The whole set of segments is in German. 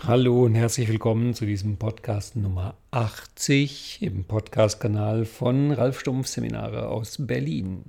Hallo und herzlich willkommen zu diesem Podcast Nummer 80 im Podcast-Kanal von Ralf Stumpf Seminare aus Berlin.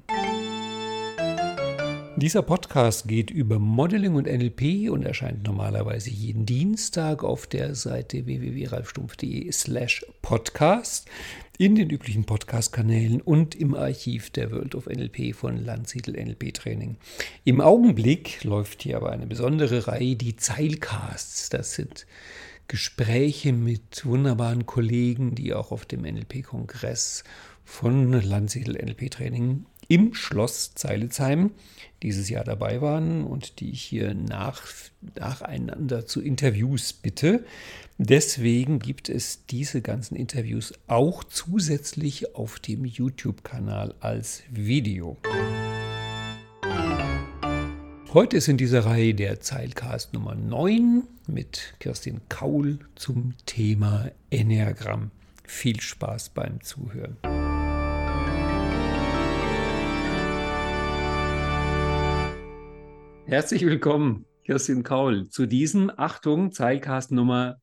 Dieser Podcast geht über Modeling und NLP und erscheint normalerweise jeden Dienstag auf der Seite www.ralfstumpf.de/podcast, in den üblichen Podcast-Kanälen und im Archiv der World of NLP von Landsiedel NLP Training. Im Augenblick läuft hier aber eine besondere Reihe, die Zeilcasts. Das sind Gespräche mit wunderbaren Kollegen, die auch auf dem NLP-Kongress von Landsiedel NLP Training im Schloss Zeilitzheim dieses Jahr dabei waren und die ich hier nacheinander zu Interviews bitte. Deswegen gibt es diese ganzen Interviews auch zusätzlich auf dem YouTube-Kanal als Video. Heute ist in dieser Reihe der Zeilcast Nummer 9 mit Kerstin Kaul zum Thema Enneagramm. Viel Spaß beim Zuhören. Herzlich willkommen, Kerstin Kaul, zu diesem, Achtung, Zeilcast Nummer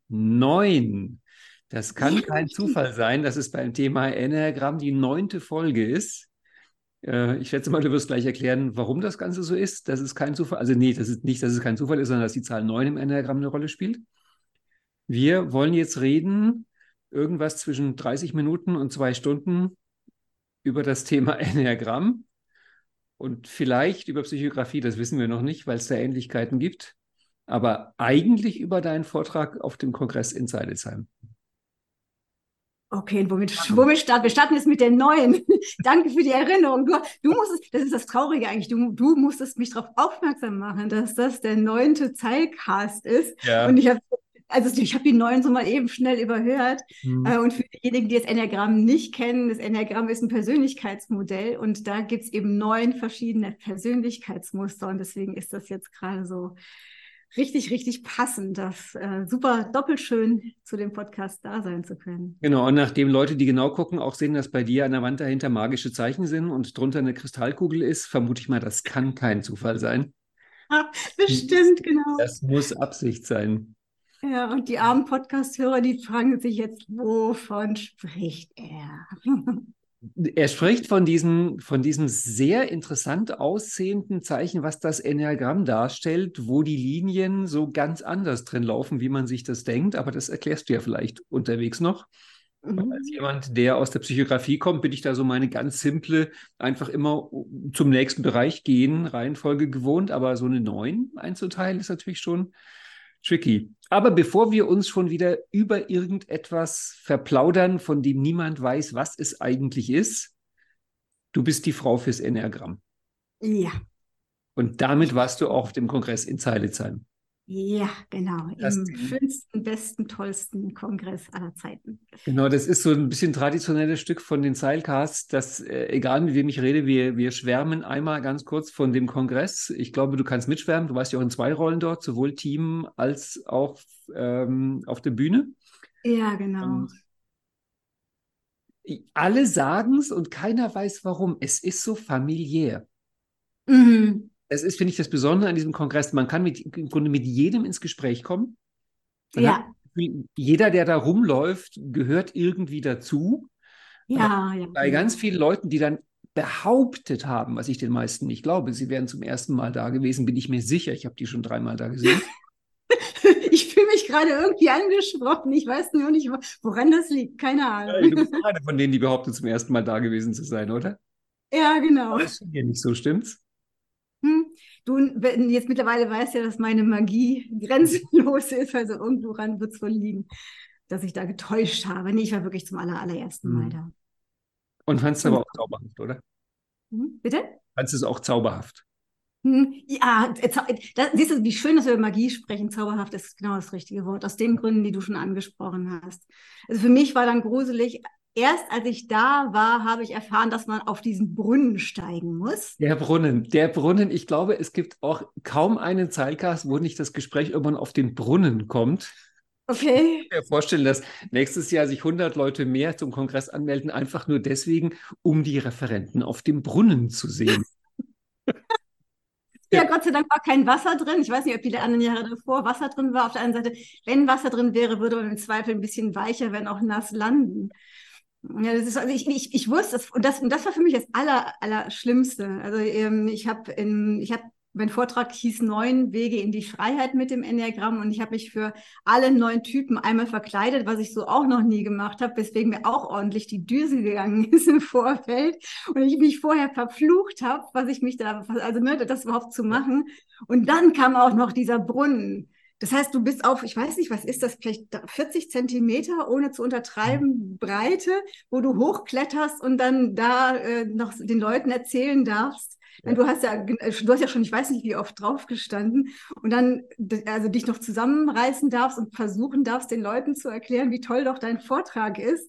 9. Das kann kein Zufall sein, dass es beim Thema Enneagramm die 9. Folge ist. Ich schätze mal, du wirst gleich erklären, warum das Ganze so ist. Das ist kein Zufall. Also nee, das ist nicht, dass es kein Zufall ist, sondern dass die Zahl 9 im Enneagramm eine Rolle spielt. Wir wollen jetzt reden, irgendwas zwischen 30 Minuten und 2 Stunden über das Thema Enneagramm. Und vielleicht über Psychografie, das wissen wir noch nicht, weil es da Ähnlichkeiten gibt. Aber eigentlich über deinen Vortrag auf dem Kongress in Zeilitzheim. Okay, und womit starten? Wir starten jetzt mit der neuen. Danke für die Erinnerung. Du musstest, das ist das Traurige eigentlich, du musstest mich darauf aufmerksam machen, dass das der 9. Zeilcast ist. Ja. Und ich habe die 9 so mal eben schnell überhört. Und für diejenigen, die das Enneagramm nicht kennen, das Enneagramm ist ein Persönlichkeitsmodell und da gibt es eben 9 verschiedene Persönlichkeitsmuster und deswegen ist das jetzt gerade so richtig, richtig passend, das super doppelt schön zu dem Podcast da sein zu können. Genau, und nachdem Leute, die genau gucken, auch sehen, dass bei dir an der Wand dahinter magische Zeichen sind und drunter eine Kristallkugel ist, vermute ich mal, das kann kein Zufall sein. Bestimmt, genau. Das muss Absicht sein. Ja, und die armen Podcast-Hörer, die fragen sich jetzt, wovon spricht er? Er spricht von diesem sehr interessant aussehenden Zeichen, was das Enneagramm darstellt, wo die Linien so ganz anders drin laufen, wie man sich das denkt. Aber das erklärst du ja vielleicht unterwegs noch. Und als jemand, der aus der Psychografie kommt, bin ich da so meine ganz simple, einfach immer zum nächsten Bereich gehen, Reihenfolge gewohnt. Aber so eine 9 einzuteilen, ist natürlich schon tricky. Aber bevor wir uns schon wieder über irgendetwas verplaudern, von dem niemand weiß, was es eigentlich ist, du bist die Frau fürs Enneagramm. Ja. Und damit warst du auch auf dem Kongress in Zeilitzheim. Ja, genau. Im schönsten, besten, tollsten Kongress aller Zeiten. Genau, das ist so ein bisschen traditionelles Stück von den Zeilcasts, dass, egal mit wem ich rede, wir schwärmen einmal ganz kurz von dem Kongress. Ich glaube, du kannst mitschwärmen. Du warst ja auch in 2 Rollen dort, sowohl Team als auch auf der Bühne. Ja, genau. Und alle sagen es und keiner weiß warum. Es ist so familiär. Mhm. Es ist, finde ich, das Besondere an diesem Kongress. Man kann im Grunde mit jedem ins Gespräch kommen. Man hat, jeder, der da rumläuft, gehört irgendwie dazu. Ja, ja. Bei ganz vielen Leuten, die dann behauptet haben, was ich den meisten nicht glaube, sie wären zum ersten Mal da gewesen, bin ich mir sicher. Ich habe die schon 3-mal da gesehen. Ich fühle mich gerade irgendwie angesprochen. Ich weiß nur nicht, woran das liegt. Keine Ahnung. Ja, du bist auch eine von denen, die behauptet, zum ersten Mal da gewesen zu sein, oder? Ja, genau. Aber das ist ja nicht so, stimmt's? Du, jetzt mittlerweile weißt ja, dass meine Magie grenzenlos ist, also irgendwo ran wird es wohl liegen, dass ich da getäuscht habe. Nee, ich war wirklich zum allerersten Mal da. Und fandst du aber auch zauberhaft, oder? Bitte? Fandst du es auch zauberhaft? Ja, siehst du, wie schön, dass wir über Magie sprechen. Zauberhaft ist genau das richtige Wort, aus den Gründen, die du schon angesprochen hast. Also für mich war dann gruselig, erst als ich da war, habe ich erfahren, dass man auf diesen Brunnen steigen muss. Der Brunnen. Ich glaube, es gibt auch kaum einen Zeilcast, wo nicht das Gespräch irgendwann auf den Brunnen kommt. Okay. Ich kann mir vorstellen, dass nächstes Jahr sich 100 Leute mehr zum Kongress anmelden, einfach nur deswegen, um die Referenten auf dem Brunnen zu sehen. Ja, Gott sei Dank war kein Wasser drin. Ich weiß nicht, ob viele anderen Jahre davor Wasser drin war. Auf der anderen Seite, wenn Wasser drin wäre, würde man im Zweifel ein bisschen weicher, wenn auch nass landen. Ja, das ist, also ich wusste, das war für mich das Allerschlimmste. Also mein Vortrag hieß 9 Wege in die Freiheit mit dem Enneagramm und ich habe mich für alle 9 Typen einmal verkleidet, was ich so auch noch nie gemacht habe, weswegen mir auch ordentlich die Düse gegangen ist im Vorfeld und ich mich vorher verflucht habe, das überhaupt zu machen. Und dann kam auch noch dieser Brunnen. Das heißt, du bist auf, ich weiß nicht, was ist das, vielleicht 40 Zentimeter, ohne zu untertreiben, Breite, wo du hochkletterst und dann da noch den Leuten erzählen darfst. Ja. Du hast ja schon, ich weiß nicht, wie oft drauf gestanden und dann also dich noch zusammenreißen darfst und versuchen darfst, den Leuten zu erklären, wie toll doch dein Vortrag ist.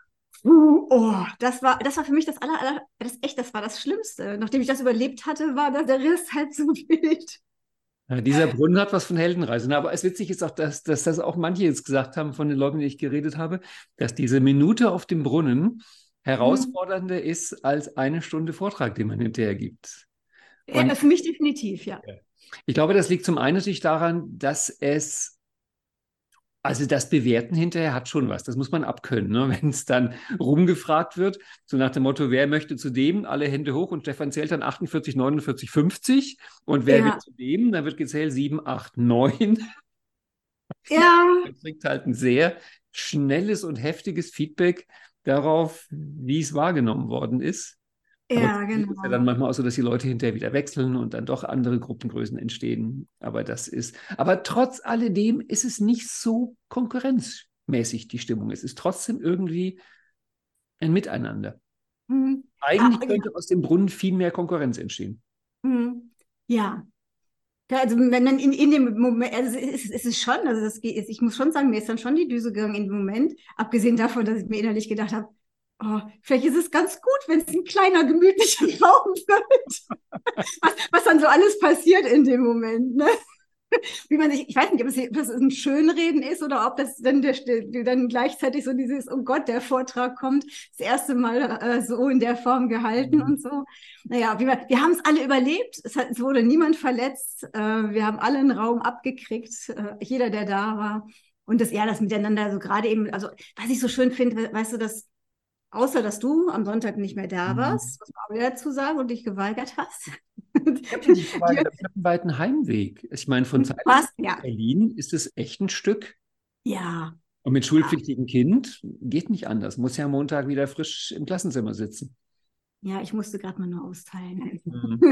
Das war für mich das war das Schlimmste. Nachdem ich das überlebt hatte, war der Rest halt so wild. Ja, dieser Brunnen hat was von Heldenreise. Aber es witzig ist auch, dass das auch manche jetzt gesagt haben, von den Leuten, mit denen ich geredet habe, dass diese Minute auf dem Brunnen herausfordernder ist als eine Stunde Vortrag, den man hinterher gibt. Und für mich definitiv, ja. Ich glaube, das liegt zum einen natürlich daran, dass also das Bewerten hinterher hat schon was. Das muss man abkönnen, ne? Wenn es dann rumgefragt wird, so nach dem Motto, wer möchte zu dem? Alle Hände hoch und Stefan zählt dann 48, 49, 50. Und wer will zu dem? Dann wird gezählt 7, 8, 9. Ja. Man kriegt halt ein sehr schnelles und heftiges Feedback darauf, wie es wahrgenommen worden ist. Ja, genau. Es ist ja dann manchmal auch so, dass die Leute hinterher wieder wechseln und dann doch andere Gruppengrößen entstehen. Aber trotz alledem ist es nicht so konkurrenzmäßig, die Stimmung. Es ist trotzdem irgendwie ein Miteinander. Eigentlich könnte aus dem Brunnen viel mehr Konkurrenz entstehen. Ja. Also wenn dann in dem Moment, also es ist schon, ich muss schon sagen, mir ist dann schon die Düse gegangen in dem Moment, abgesehen davon, dass ich mir innerlich gedacht habe, vielleicht ist es ganz gut, wenn es ein kleiner, gemütlicher Raum wird. Was dann so alles passiert in dem Moment, ne? Ich weiß nicht, ob das ein Schönreden ist oder ob das dann gleichzeitig so dieses, oh Gott, der Vortrag kommt, das erste Mal so in der Form gehalten und so. Naja, wir haben es alle überlebt, es wurde niemand verletzt, wir haben alle einen Raum abgekriegt, jeder, der da war. Und das Miteinander, so gerade eben, also was ich so schön finde, weißt du, außer dass du am Sonntag nicht mehr da warst, was man wieder dazu sagen und dich geweigert hast. Ich habe einen weiten Heimweg. Ich meine, von Zeitlich nach Berlin ist es echt ein Stück. Ja. Und mit schulpflichtigem Kind geht nicht anders. Muss ja am Montag wieder frisch im Klassenzimmer sitzen. Ja, ich musste gerade mal nur austeilen.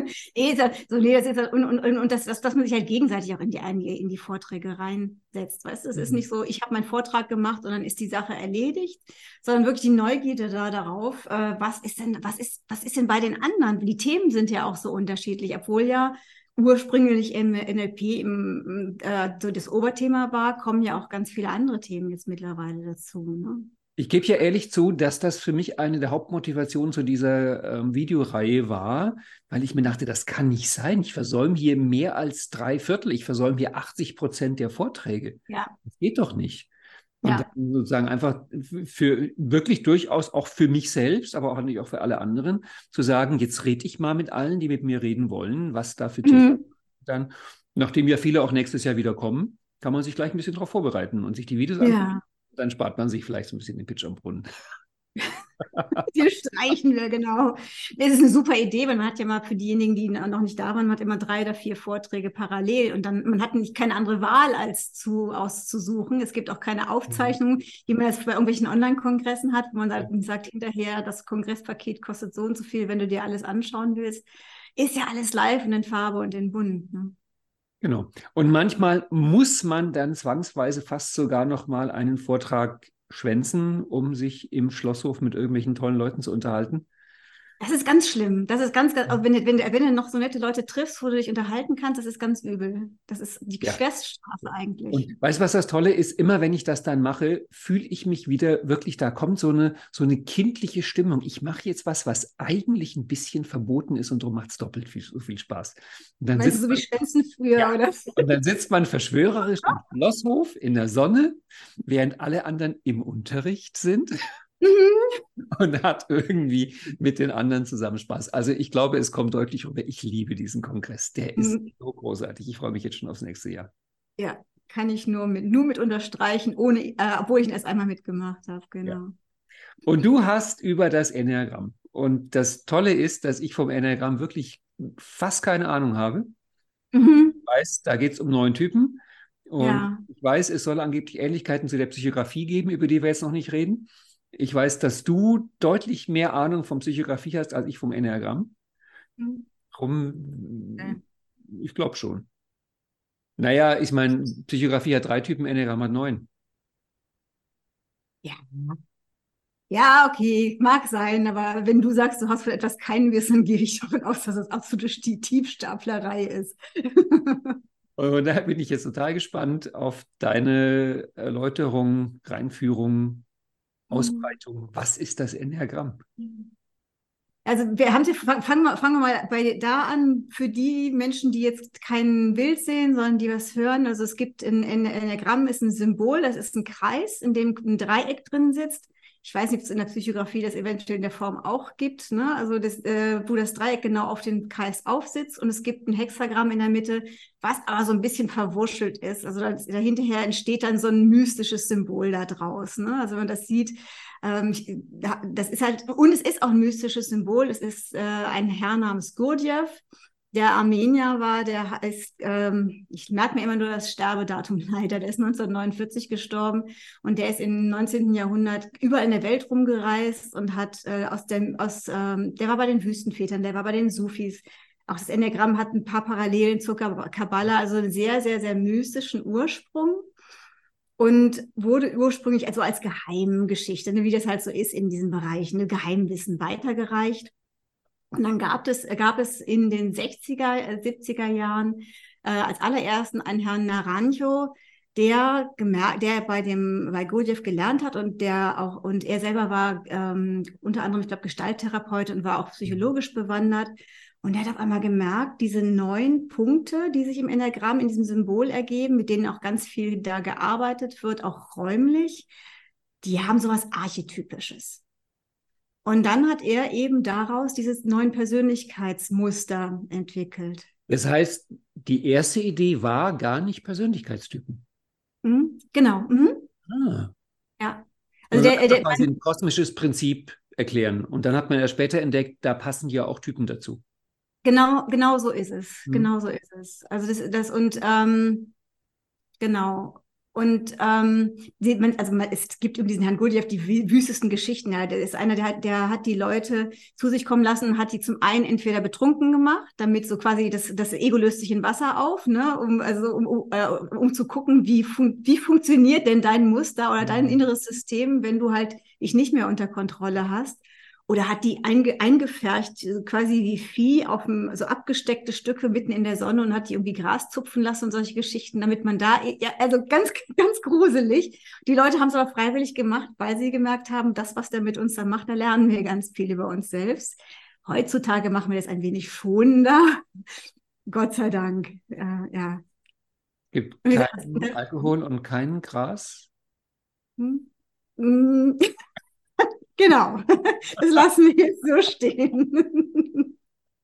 Dass man sich halt gegenseitig auch in die Vorträge reinsetzt. Weißt du, es ist nicht so, ich habe meinen Vortrag gemacht und dann ist die Sache erledigt, sondern wirklich die Neugierde darauf, was ist denn bei den anderen? Die Themen sind ja auch so unterschiedlich, obwohl ja ursprünglich im NLP so das Oberthema war, kommen ja auch ganz viele andere Themen jetzt mittlerweile dazu, ne? Ich gebe ja ehrlich zu, dass das für mich eine der Hauptmotivationen zu dieser Videoreihe war, weil ich mir dachte, das kann nicht sein. Ich versäume hier mehr als 3/4. Ich versäume hier 80% der Vorträge. Ja. Das geht doch nicht. Und dann sozusagen einfach für wirklich durchaus auch für mich selbst, aber auch nicht auch für alle anderen, zu sagen, jetzt rede ich mal mit allen, die mit mir reden wollen, was da für Themen dann, nachdem ja viele auch nächstes Jahr wieder kommen, kann man sich gleich ein bisschen darauf vorbereiten und sich die Videos angucken. Dann spart man sich vielleicht so ein bisschen den Pitch am Brunnen. Die streichen wir, genau. Das ist eine super Idee, weil man hat ja mal für diejenigen, die noch nicht da waren, man hat immer 3 oder 4 Vorträge parallel und dann, man hat nicht keine andere Wahl, als auszusuchen. Es gibt auch keine Aufzeichnung, die man jetzt bei irgendwelchen Online-Kongressen hat, wo man sagt hinterher, das Kongresspaket kostet so und so viel, wenn du dir alles anschauen willst. Ist ja alles live und in Farbe und in bunt, ne? Genau. Und manchmal muss man dann zwangsweise fast sogar noch mal einen Vortrag schwänzen, um sich im Schlosshof mit irgendwelchen tollen Leuten zu unterhalten. Das ist ganz schlimm. Das ist ganz, also wenn du noch so nette Leute triffst, wo du dich unterhalten kannst, das ist ganz übel. Das ist die schwerste Strafe eigentlich. Und weißt du, was das Tolle ist? Immer wenn ich das dann mache, fühle ich mich wieder wirklich, da kommt so eine kindliche Stimmung. Ich mache jetzt was eigentlich ein bisschen verboten ist und darum macht es doppelt so viel Spaß. Und dann Meinst du so wie Schwänzen früher, oder? Und dann sitzt man verschwörerisch im Schlosshof in der Sonne, während alle anderen im Unterricht sind. Mhm. und hat irgendwie mit den anderen zusammen Spaß. Also ich glaube, es kommt deutlich rüber. Ich liebe diesen Kongress. Der ist Mhm. so großartig. Ich freue mich jetzt schon aufs nächste Jahr. Ja, kann ich nur mit unterstreichen, obwohl ich ihn erst einmal mitgemacht habe, Ja. genau. Und du hast über das Enneagramm. Und das Tolle ist, dass ich vom Enneagramm wirklich fast keine Ahnung habe. Mhm. Ich weiß, da geht es um 9 Typen. Und Ja. ich weiß, es soll angeblich Ähnlichkeiten zu der Psychografie geben, über die wir jetzt noch nicht reden. Ich weiß, dass du deutlich mehr Ahnung von Psychografie hast als ich vom Enneagramm. Mhm. Drum, ich glaube schon. Naja, ich meine, Psychografie hat 3 Typen, Enneagramm hat 9. Ja. Ja, okay, mag sein, aber wenn du sagst, du hast von etwas kein Wissen, gehe ich davon aus, dass es absolute Tiefstaplerei ist. Und da bin ich jetzt total gespannt auf deine Erläuterung, Reinführung, Mhm. Ausbreitung. Was ist das Enneagramm? Also fangen wir mal da an, für die Menschen, die jetzt kein Bild sehen, sondern die was hören. Also es gibt ein Enneagramm ist ein Symbol, das ist ein Kreis, in dem ein Dreieck drin sitzt. Ich weiß nicht, ob es in der Psychografie das eventuell in der Form auch gibt, ne? Also wo das Dreieck genau auf dem Kreis aufsitzt, und es gibt ein Hexagramm in der Mitte, was aber so ein bisschen verwurschtelt ist. Also dahinterher entsteht dann so ein mystisches Symbol da draus, ne? Also wenn man das sieht, das ist halt, und es ist auch ein mystisches Symbol. Es ist ein Herr namens Gurdjieff, der Armenier war, ich merke mir immer nur das Sterbedatum leider, der ist 1949 gestorben, und der ist im 19. Jahrhundert überall in der Welt rumgereist und hat der war bei den Wüstenvätern, der war bei den Sufis. Auch das Enneagramm hat ein paar Parallelen zur Kabbala, also einen sehr, sehr, sehr mystischen Ursprung, und wurde ursprünglich also als Geheimgeschichte, ne, wie das halt so ist in diesen Bereichen, ne, Geheimwissen weitergereicht. Und dann gab es in den 60er, 70er Jahren als allerersten einen Herrn Naranjo, der bei Gurdjieff gelernt hat, und er selber war unter anderem, ich glaube, Gestalttherapeut und war auch psychologisch bewandert. Und er hat auf einmal gemerkt, diese 9 Punkte, die sich im Enneagramm in diesem Symbol ergeben, mit denen auch ganz viel da gearbeitet wird, auch räumlich, die haben sowas Archetypisches. Und dann hat er eben daraus dieses 9 Persönlichkeitsmuster entwickelt. Das heißt, die erste Idee war gar nicht Persönlichkeitstypen. Mhm. Genau. Mhm. Ah. Ja. Also Sondern einfach quasi ein kosmisches Prinzip erklären. Und dann hat man ja später entdeckt, da passen ja auch Typen dazu. genau so ist es. Hm. Genau so ist es. Also das und genau. Und es gibt um diesen Herrn Gurdjieff die wüstesten Geschichten. Ja. Der ist einer, der hat die Leute zu sich kommen lassen und hat die zum einen entweder betrunken gemacht, damit so quasi das Ego löst sich in Wasser auf, ne, um zu gucken, wie funktioniert denn dein Muster oder dein Mhm. inneres System, wenn du halt dich nicht mehr unter Kontrolle hast. Oder hat die eingepfercht, quasi wie Vieh so abgesteckte Stücke mitten in der Sonne, und hat die irgendwie Gras zupfen lassen und solche Geschichten, damit man ja, also ganz, ganz gruselig. Die Leute haben es aber freiwillig gemacht, weil sie gemerkt haben, das, was der mit uns dann macht, da lernen wir ganz viel über uns selbst. Heutzutage machen wir das ein wenig schonender. Gott sei Dank. Ja. Gibt Und wie keinen gesagt, Alkohol und kein Gras. hm, hm, genau, das lassen wir jetzt so stehen.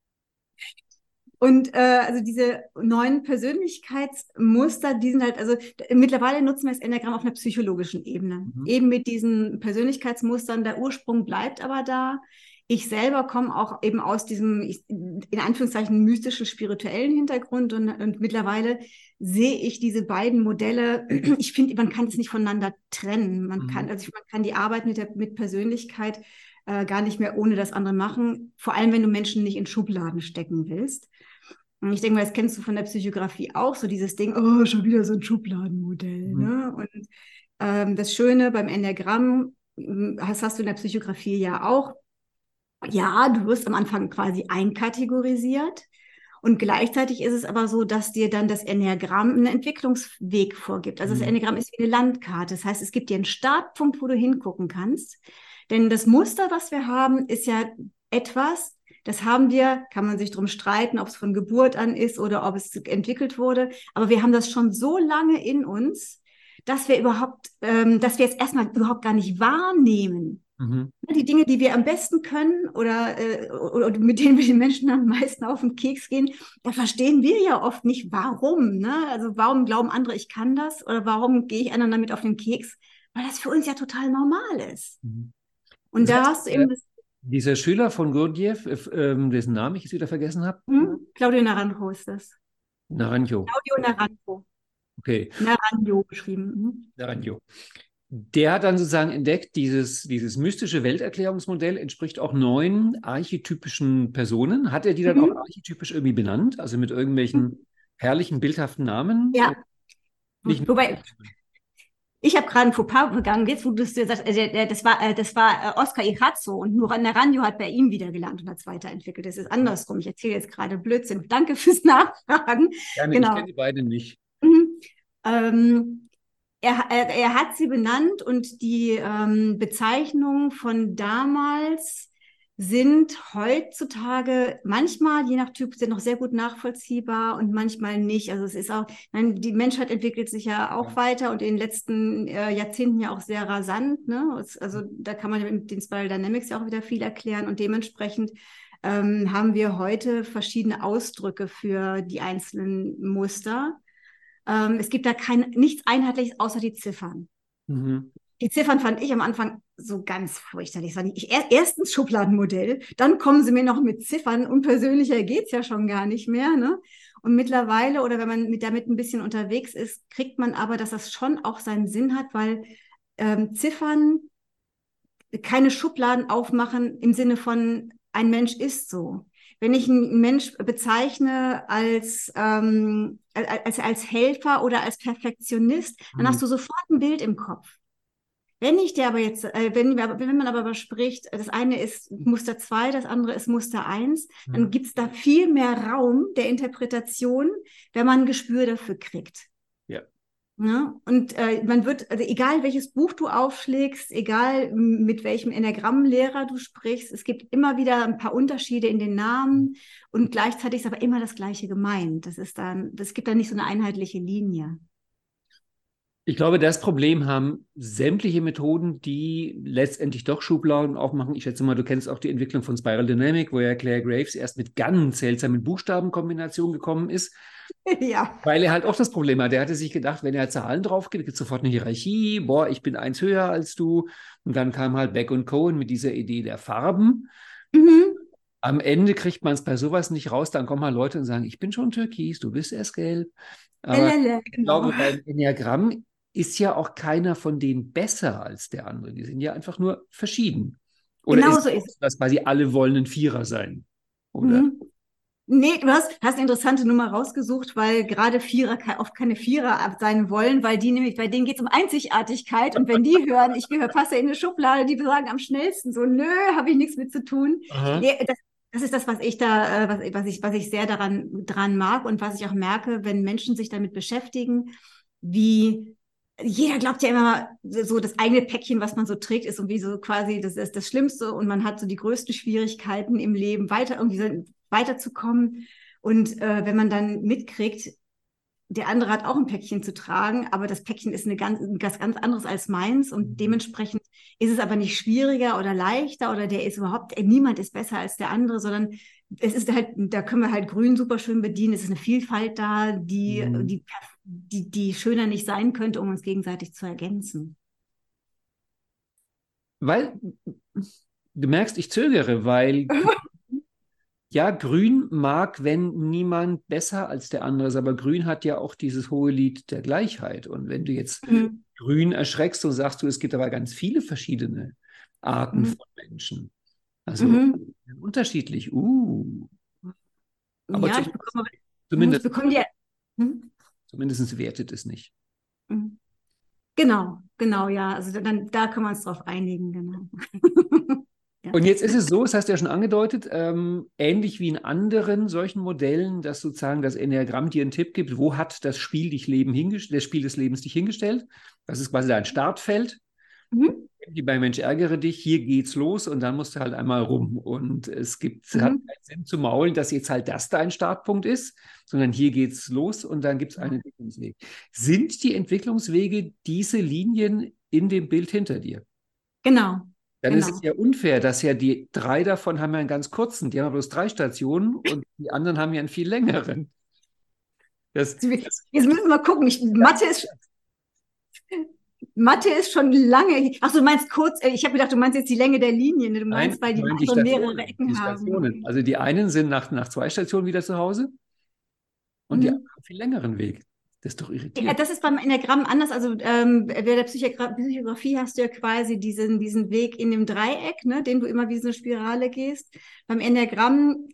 Und also diese 9 Persönlichkeitsmuster, die sind halt, also mittlerweile nutzen wir das Enneagramm auf einer psychologischen Ebene. Mhm. Eben mit diesen Persönlichkeitsmustern, der Ursprung bleibt aber da. Ich selber komme auch eben aus diesem, in Anführungszeichen, mystischen, spirituellen Hintergrund, und mittlerweile sehe ich diese beiden Modelle, ich finde, man kann es nicht voneinander trennen. Mhm. Man kann die Arbeit mit Persönlichkeit gar nicht mehr ohne das andere machen, vor allem wenn du Menschen nicht in Schubladen stecken willst. Und ich denke mal, das kennst du von der Psychografie auch, so dieses Ding, oh, schon wieder so ein Schubladenmodell. Mhm. Ne? Und das Schöne beim Enneagramm, hast du in der Psychografie ja auch. Ja, du wirst am Anfang quasi einkategorisiert. Und gleichzeitig ist es aber so, dass dir dann das Enneagramm einen Entwicklungsweg vorgibt. Also das Mhm. Enneagramm ist wie eine Landkarte. Das heißt, es gibt dir einen Startpunkt, wo du hingucken kannst. Denn das Muster, was wir haben, ist ja etwas, das haben wir, kann man sich drum streiten, ob es von Geburt an ist oder ob es entwickelt wurde. Aber wir haben das schon so lange in uns, dass wir jetzt erstmal überhaupt gar nicht wahrnehmen, Mhm. Die Dinge, die wir am besten können oder mit denen wir den Menschen am meisten auf den Keks gehen, da verstehen wir ja oft nicht, warum. Ne? Also warum glauben andere, ich kann das? Oder warum gehe ich anderen damit auf den Keks? Weil das für uns ja total normal ist. Mhm. Und Das da heißt, hast du eben das, dieser Schüler von Gurdjieff, dessen Namen ich jetzt wieder vergessen habe, Claudio Naranjo ist das. Naranjo. Claudio Naranjo. Okay, Naranjo geschrieben. Naranjo. Der hat dann sozusagen entdeckt, dieses mystische Welterklärungsmodell entspricht auch 9 archetypischen Personen. Hat er die dann auch Mhm. archetypisch irgendwie benannt, also mit irgendwelchen herrlichen, bildhaften Namen? Ja, Nicht nur. wobei, ich habe gerade ein Fauxpas begangen, jetzt wo du es dir sagst, das war Oscar Ichazo und Nuran Naranjo hat bei ihm wieder gelernt und hat es weiterentwickelt. Das ist andersrum. Ich erzähle jetzt gerade Blödsinn. Danke fürs Nachfragen. Gerne, ich Genau. kenne die beiden nicht. Mhm. Ähm, er hat sie benannt und die Bezeichnungen von damals sind heutzutage manchmal, je nach Typ, sind noch sehr gut nachvollziehbar und manchmal nicht. Also es ist auch, nein, die Menschheit entwickelt sich ja auch Ja. weiter und in den letzten Jahrzehnten ja auch sehr rasant. Ne? Also da kann man mit den Spiral Dynamics ja auch wieder viel erklären und dementsprechend haben wir heute verschiedene Ausdrücke für die einzelnen Muster. Es gibt da nichts Einheitliches außer die Ziffern. Mhm. Die Ziffern fand ich am Anfang so ganz fürchterlich. Erstens Schubladenmodell, dann kommen sie mir noch mit Ziffern. Unpersönlicher geht es ja schon gar nicht mehr. Ne? Und mittlerweile, oder wenn man damit ein bisschen unterwegs ist, kriegt man aber, dass das schon auch seinen Sinn hat, weil Ziffern keine Schubladen aufmachen im Sinne von, ein Mensch ist so. Wenn ich einen Mensch bezeichne als Helfer oder als Perfektionist, dann Mhm. hast du sofort ein Bild im Kopf. Wenn ich dir aber jetzt, wenn man aber spricht, das eine ist Muster 2, das andere ist Muster 1, dann Mhm. gibt es da viel mehr Raum der Interpretation, wenn man ein Gespür dafür kriegt. Ja. Ne? Und man wird, also egal welches Buch du aufschlägst, egal mit welchem Enneagrammlehrer du sprichst, es gibt immer wieder ein paar Unterschiede in den Namen und gleichzeitig ist aber immer das Gleiche gemeint. Es gibt da nicht so eine einheitliche Linie. Ich glaube, das Problem haben sämtliche Methoden, die letztendlich doch Schubladen aufmachen. Ich schätze mal, du kennst auch die Entwicklung von Spiral Dynamic, wo ja Claire Graves erst mit ganz seltsamen Buchstabenkombinationen gekommen ist, Ja. weil er halt auch das Problem hat. Er hatte sich gedacht, wenn er Zahlen drauf gibt, gibt es sofort eine Hierarchie. Boah, ich bin eins höher als du. Und dann kam halt Beck und Cohen mit dieser Idee der Farben. Mhm. Am Ende kriegt man es bei sowas nicht raus. Dann kommen halt Leute und sagen, ich bin schon türkis, du bist erst gelb. Aber Lelele, ich genau. glaube, beim Enneagramm ist ja auch keiner von denen besser als der andere. Die sind ja einfach nur verschieden. Oder Genau ist so ist es. das quasi alle wollen ein Vierer sein? Oder? Mhm. Nee, du hast eine interessante Nummer rausgesucht, weil gerade Vierer oft keine Vierer sein wollen, weil die nämlich, bei denen geht es um Einzigartigkeit und wenn die hören, ich gehöre, passe in eine Schublade, die sagen am schnellsten so, nö, habe ich nichts mit zu tun. Aha. Nee, das ist das, was ich da, was ich sehr dran mag und was ich auch merke, wenn Menschen sich damit beschäftigen, wie jeder glaubt ja immer, so das eigene Päckchen, was man so trägt, ist irgendwie so quasi das ist das Schlimmste und man hat so die größten Schwierigkeiten im Leben, weiterzukommen. Und wenn man dann mitkriegt, der andere hat auch ein Päckchen zu tragen, aber das Päckchen ist ganz anderes als meins und dementsprechend ist es aber nicht schwieriger oder leichter oder niemand ist besser als der andere, sondern es ist halt, da können wir halt Grün super schön bedienen. Es ist eine Vielfalt da, Mhm. die schöner nicht sein könnte, um uns gegenseitig zu ergänzen. Weil du merkst, ich zögere, weil ja, Grün mag, wenn niemand besser als der andere ist, aber Grün hat ja auch dieses hohe Lied der Gleichheit. Und wenn du jetzt Mhm. Grün erschreckst und sagst du, es gibt aber ganz viele verschiedene Arten Mhm. von Menschen. Also Mhm. unterschiedlich. Aber Ja, ich zumindest, bekomme die. Mhm. zumindest wertet es nicht. Mhm. Genau, ja. Also da können wir uns drauf einigen, genau. Ja. Und jetzt ist es so, es hast du ja schon angedeutet, ähnlich wie in anderen solchen Modellen, dass sozusagen das Enneagramm dir einen Tipp gibt, wo hat das Spiel das Spiel des Lebens dich hingestellt? Das ist quasi dein Startfeld. Mhm. Die bei Mensch ärgere dich, hier geht's los und dann musst du halt einmal rum. Und hat Mhm. keinen Sinn zu maulen, dass jetzt halt das dein Startpunkt ist, sondern hier geht's los und dann gibt es einen Entwicklungsweg. Sind die Entwicklungswege diese Linien in dem Bild hinter dir? Genau. Dann ist es genau. ja unfair, dass ja die 3 davon haben ja einen ganz kurzen, die haben ja bloß 3 Stationen und die anderen haben ja einen viel längeren. Das, Also das, jetzt müssen wir gucken. Mathe ist schon lange. Ach, du meinst kurz, ich habe gedacht, du meinst jetzt die Länge der Linien. Du nein, meinst, weil ich die meine die so mehrere Stationen. Die Ecken haben. Stationen. Okay. Also die einen sind nach 2 Stationen wieder zu Hause und die anderen Mhm. haben einen viel längeren Weg. Das ist doch Ja, irritierend. das ist beim Enneagramm anders. Also bei der Psychografie hast du ja quasi diesen Weg in dem Dreieck, ne, den du immer wie so eine Spirale gehst. Beim Enneagramm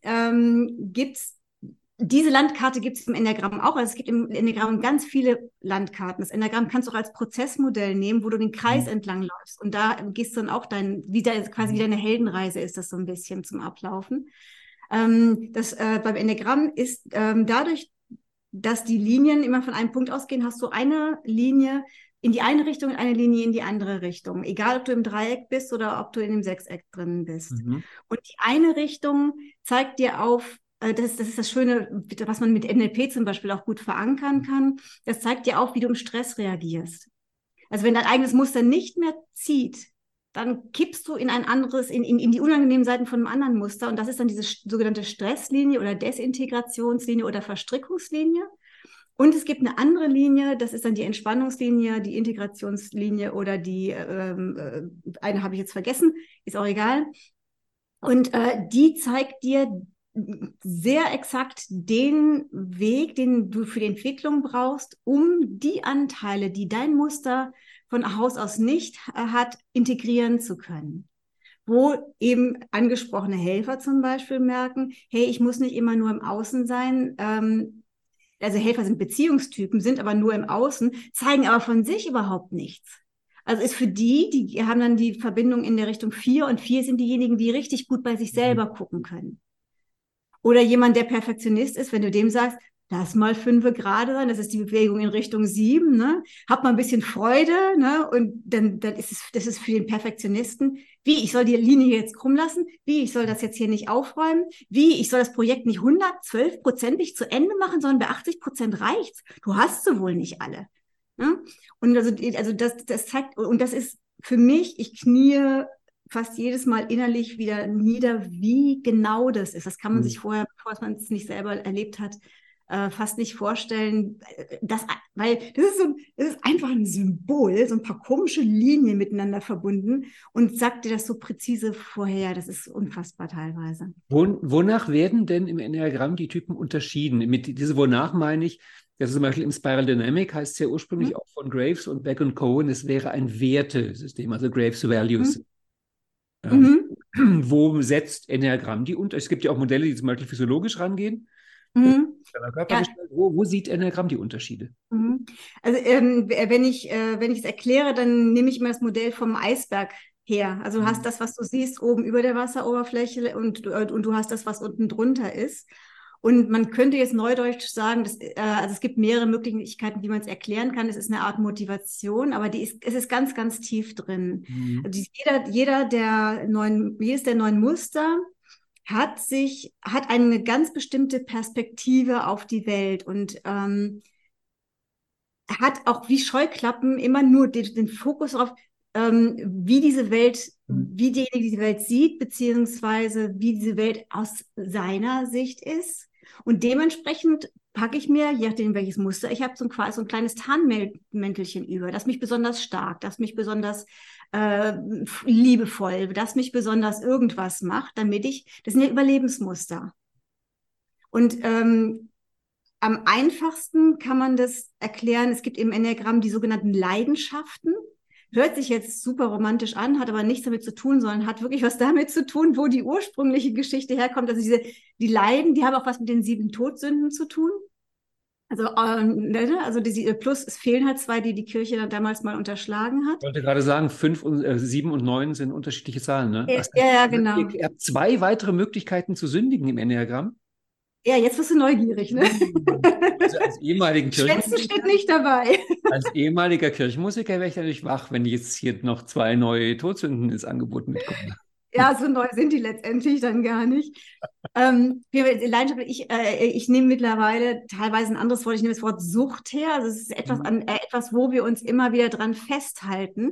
diese Landkarte gibt es im Enneagramm auch. Also es gibt im Enneagramm ganz viele Landkarten. Das Enneagramm kannst du auch als Prozessmodell nehmen, wo du den Kreis Mhm. entlang läufst. Und da gehst du dann auch quasi wie deine Heldenreise ist das so ein bisschen zum Ablaufen. Beim Enneagramm ist dadurch, dass die Linien immer von einem Punkt ausgehen, hast du eine Linie in die eine Richtung und eine Linie in die andere Richtung. Egal, ob du im Dreieck bist oder ob du in dem Sechseck drin bist. Mhm. Und die eine Richtung zeigt dir auf, das ist das Schöne, was man mit NLP zum Beispiel auch gut verankern kann. Das zeigt dir auf, wie du im Stress reagierst. Also wenn dein eigenes Muster nicht mehr zieht, dann kippst du in ein anderes, in die unangenehmen Seiten von einem anderen Muster. Und das ist dann diese sogenannte Stresslinie oder Desintegrationslinie oder Verstrickungslinie. Und es gibt eine andere Linie, das ist dann die Entspannungslinie, die Integrationslinie oder eine habe ich jetzt vergessen, ist auch egal. Und die zeigt dir sehr exakt den Weg, den du für die Entwicklung brauchst, um die Anteile, die dein Muster von Haus aus nicht hat, integrieren zu können. Wo eben angesprochene Helfer zum Beispiel merken, hey, ich muss nicht immer nur im Außen sein. Also Helfer sind Beziehungstypen, sind aber nur im Außen, zeigen aber von sich überhaupt nichts. Also ist für die haben dann die Verbindung in der Richtung 4 und 4 sind diejenigen, die richtig gut bei sich Mhm. selber gucken können. Oder jemand, der Perfektionist ist, wenn du dem sagst, lass mal 5 gerade sein, das ist die Bewegung in Richtung 7, ne? Hab mal ein bisschen Freude, ne? Und dann das ist für den Perfektionisten, wie, ich soll die Linie jetzt krumm lassen? Wie, ich soll das jetzt hier nicht aufräumen? Wie, ich soll das Projekt nicht 112%ig zu Ende machen, sondern bei 80% reicht's. Du hast sie wohl nicht alle. Ne? Und also das zeigt, und das ist für mich, ich knie fast jedes Mal innerlich wieder nieder, wie genau das ist. Das kann man sich Mhm. vorher, bevor man es nicht selber erlebt hat, fast nicht vorstellen. Weil das ist einfach ein Symbol, so ein paar komische Linien miteinander verbunden und sagt dir das so präzise vorher. Das ist unfassbar teilweise. Wonach werden denn im Enneagramm die Typen unterschieden? Wonach meine ich, das ist zum Beispiel im Spiral Dynamic, heißt es ja Hm? ursprünglich auch von Graves und Beck und Cohen, es wäre ein Wertesystem, also Graves Hm? Values. Ähm, Mhm. wo setzt Enneagramm die unter? Es gibt ja auch Modelle, die zum Beispiel physiologisch rangehen. Das ist Mhm. deiner Ja. Körpergestalt. Wo sieht Enneagramm die Unterschiede? Mhm. Also wenn ich es erkläre, dann nehme ich immer das Modell vom Eisberg her. Also du hast Mhm. das, was du siehst, oben über der Wasseroberfläche und du hast das, was unten drunter ist. Und man könnte jetzt neudeutsch sagen, also es gibt mehrere Möglichkeiten, wie man es erklären kann. Es ist eine Art Motivation, aber es ist ganz, ganz tief drin. Mhm. Also jedes der 9 Muster hat eine ganz bestimmte Perspektive auf die Welt und hat auch wie Scheuklappen immer nur den Fokus darauf, Mhm. wie derjenige diese Welt sieht, beziehungsweise wie diese Welt aus seiner Sicht ist. Und dementsprechend packe ich mir, je nachdem welches Muster, ich habe so ein kleines Tarnmäntelchen über, das mich besonders stark, das mich besonders äh, liebevoll, das mich besonders irgendwas macht, das sind ja Überlebensmuster. Und am einfachsten kann man das erklären. Es gibt im Enneagramm die sogenannten Leidenschaften. Hört sich jetzt super romantisch an, hat aber nichts damit zu tun, sondern hat wirklich was damit zu tun, wo die ursprüngliche Geschichte herkommt. Also die Leiden, die haben auch was mit den 7 Todsünden zu tun. Also plus es fehlen halt 2, die die Kirche dann damals mal unterschlagen hat. Ich wollte gerade sagen, 5 und 7 und 9 sind unterschiedliche Zahlen, ne? Ja, Das heißt, ja, also genau. ihr habt 2 weitere Möglichkeiten zu sündigen im Enneagramm. Ja, jetzt wirst du neugierig, ne? Also Schwänzen steht nicht dabei. Als ehemaliger Kirchenmusiker wäre ich natürlich wach, wenn jetzt hier noch 2 neue Todsünden ins Angebot mitkommen. Ja, so neu sind die letztendlich dann gar nicht. Leidenschaft, ich nehme mittlerweile teilweise ein anderes Wort, ich nehme das Wort Sucht her. Also es ist etwas, Mhm. etwas, wo wir uns immer wieder dran festhalten.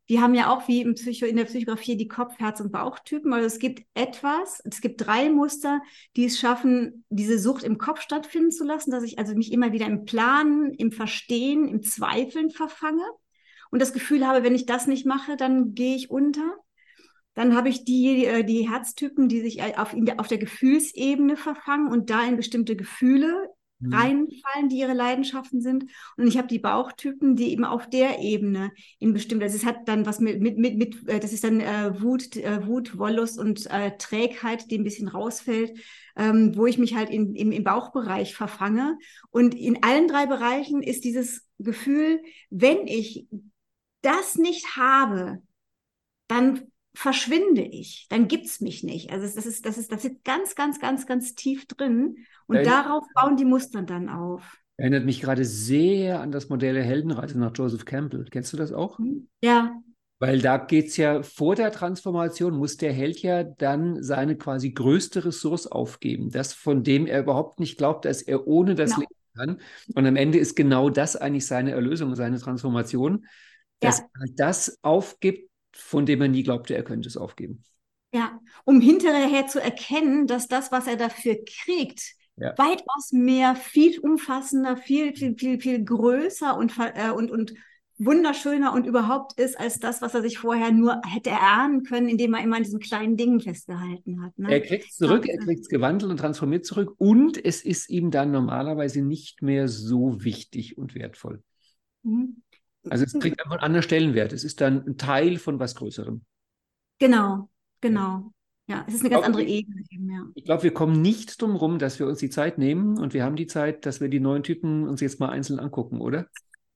wir haben ja auch wie in der Psychografie die Kopf-, Herz- und Bauchtypen. Also es gibt 3 Muster, die es schaffen, diese Sucht im Kopf stattfinden zu lassen, dass ich also mich immer wieder im Planen, im Verstehen, im Zweifeln verfange und das Gefühl habe, wenn ich das nicht mache, dann gehe ich unter. Dann habe ich die Herztypen, die sich auf der Gefühlsebene verfangen und da in bestimmte Gefühle reinfallen, die ihre Leidenschaften sind. Und ich habe die Bauchtypen, die eben auf der Ebene in bestimmte, also es hat dann was das ist dann Wut, Wollust und Trägheit, die ein bisschen rausfällt, wo ich mich halt im Bauchbereich verfange. Und in allen 3 Bereichen ist dieses Gefühl, wenn ich das nicht habe, dann verschwinde ich, dann gibt's mich nicht. Also das sitzt ganz, ganz, ganz, ganz tief drin und darauf bauen die Muster dann auf. Erinnert mich gerade sehr an das Modell der Heldenreise nach Joseph Campbell. Kennst du das auch? Ja. Weil da geht es ja vor der Transformation, muss der Held ja dann seine quasi größte Ressource aufgeben. Das, von dem er überhaupt nicht glaubt, dass er ohne das leben kann. Und am Ende ist genau das eigentlich seine Erlösung, seine Transformation, dass er das aufgibt, von dem er nie glaubte, er könnte es aufgeben. Ja, um hinterher zu erkennen, dass das, was er dafür kriegt, weitaus mehr, viel umfassender, viel, viel, viel, viel größer und wunderschöner und überhaupt ist, als das, was er sich vorher nur hätte erahnen können, indem er immer an diesen kleinen Dingen festgehalten hat. Ne? Er kriegt es zurück, er kriegt es gewandelt und transformiert zurück und es ist ihm dann normalerweise nicht mehr so wichtig und wertvoll. Also es kriegt einfach einen anderen Stellenwert. Es ist dann ein Teil von was Größerem. Genau. Ja, es ist eine ganz andere Ebene eben, ja. Ich glaube, wir kommen nicht drum rum, dass wir uns die Zeit nehmen und wir haben die Zeit, dass wir die 9 Typen uns jetzt mal einzeln angucken, oder?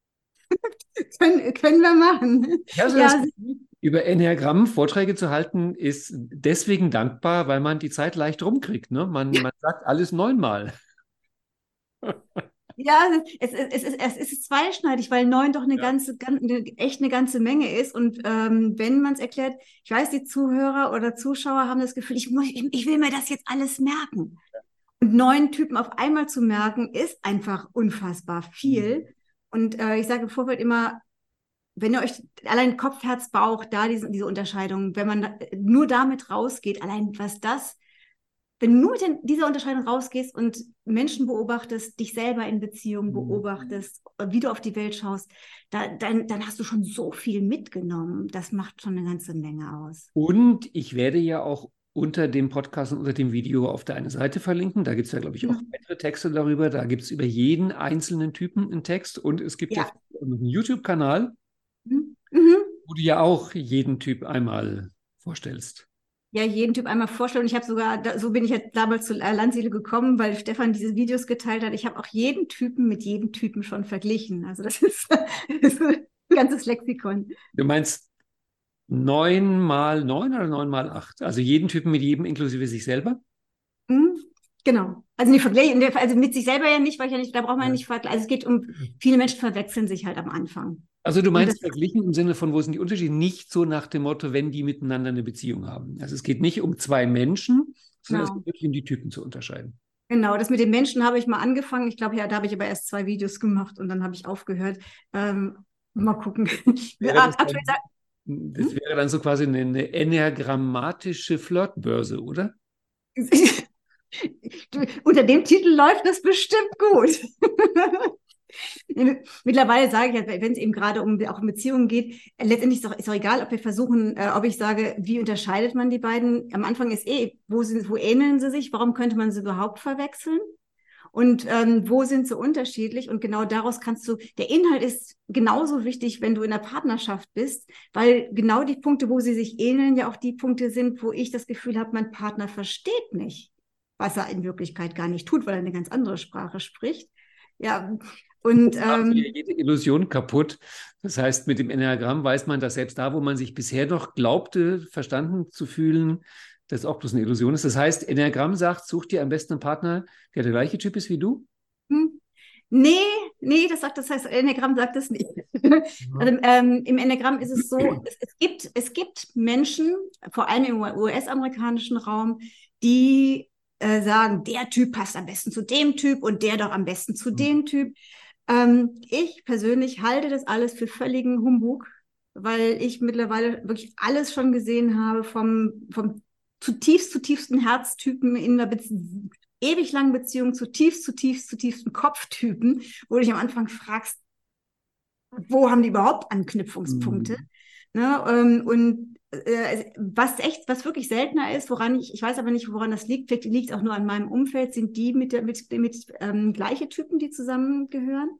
Können wir machen. Ja, also über Enneagramm Vorträge zu halten, ist deswegen dankbar, weil man die Zeit leicht rumkriegt. Ne? Man sagt alles 9-mal. Ja, es ist zweischneidig, weil 9 doch echt eine ganze Menge ist. Und wenn man es erklärt, ich weiß, die Zuhörer oder Zuschauer haben das Gefühl, ich will mir das jetzt alles merken. Und 9 Typen auf einmal zu merken, ist einfach unfassbar viel. Und ich sage im Vorfeld immer, wenn ihr euch allein Kopf, Herz, Bauch, da diese Unterscheidung, wenn man nur damit rausgeht, allein was das, wenn du nur mit dieser Unterscheidung rausgehst und Menschen beobachtest, dich selber in Beziehung beobachtest, wie du auf die Welt schaust, dann hast du schon so viel mitgenommen. Das macht schon eine ganze Menge aus. Und ich werde ja auch unter dem Podcast und unter dem Video auf der einen Seite verlinken. Da gibt es ja, glaube ich, auch weitere Texte darüber. Da gibt es über jeden einzelnen Typen einen Text und es gibt ja einen YouTube-Kanal, wo du ja auch jeden Typ einmal vorstellst. Ja, jeden Typ einmal vorstellen. Und ich habe sogar, so bin ich jetzt damals zu Landseele gekommen, weil Stefan diese Videos geteilt hat. Ich habe auch jeden Typen mit jedem Typen schon verglichen. Also das ist ein ganzes Lexikon. Du meinst 9 mal 9 oder 9 mal 8? Also jeden Typen mit jedem inklusive sich selber? Genau. Also, also mit sich selber ja nicht, weil da braucht man ja nicht vergleichen. Also es geht viele Menschen verwechseln sich halt am Anfang. Also du meinst verglichen im Sinne von, wo sind die Unterschiede? Nicht so nach dem Motto, wenn die miteinander eine Beziehung haben. Also es geht nicht um 2 Menschen, sondern es geht wirklich um die Typen zu unterscheiden. Genau, das mit den Menschen habe ich mal angefangen. Ich glaube, ja, da habe ich aber erst 2 Videos gemacht und dann habe ich aufgehört. Mal gucken. Das wäre dann so quasi eine enneagrammatische Flirtbörse, oder? Unter dem Titel läuft das bestimmt gut. Mittlerweile sage ich ja, wenn es eben gerade um Beziehungen geht, letztendlich ist auch egal, ob wir versuchen, ob ich sage, wie unterscheidet man die beiden? Am Anfang ist wo ähneln sie sich? Warum könnte man sie überhaupt verwechseln? Und wo sind sie unterschiedlich? Und genau daraus der Inhalt ist genauso wichtig, wenn du in einer Partnerschaft bist, weil genau die Punkte, wo sie sich ähneln, ja auch die Punkte sind, wo ich das Gefühl habe, mein Partner versteht mich, was er in Wirklichkeit gar nicht tut, weil er eine ganz andere Sprache spricht. Ja, und jede Illusion kaputt. Das heißt, mit dem Enneagramm weiß man, dass selbst da, wo man sich bisher noch glaubte, verstanden zu fühlen, das auch bloß eine Illusion ist. Das heißt, Enneagramm sagt, such dir am besten einen Partner, der gleiche Typ ist wie du? Nee, das heißt, Enneagramm sagt das nicht. Also, im Enneagramm ist es so, es gibt Menschen, vor allem im US-amerikanischen Raum, die sagen, der Typ passt am besten zu dem Typ und der doch am besten zu dem Typ. Ich persönlich halte das alles für völligen Humbug. weil ich mittlerweile wirklich alles schon gesehen habe, vom zutiefsten Herztypen in einer ewig langen Beziehung zutiefsten Kopftypen, wo du dich am Anfang fragst, wo haben die überhaupt Anknüpfungspunkte? Mhm. Ne? Was wirklich seltener ist, ich weiß aber nicht, woran das liegt, vielleicht liegt es auch nur an meinem Umfeld, sind die mit gleiche Typen, die zusammengehören.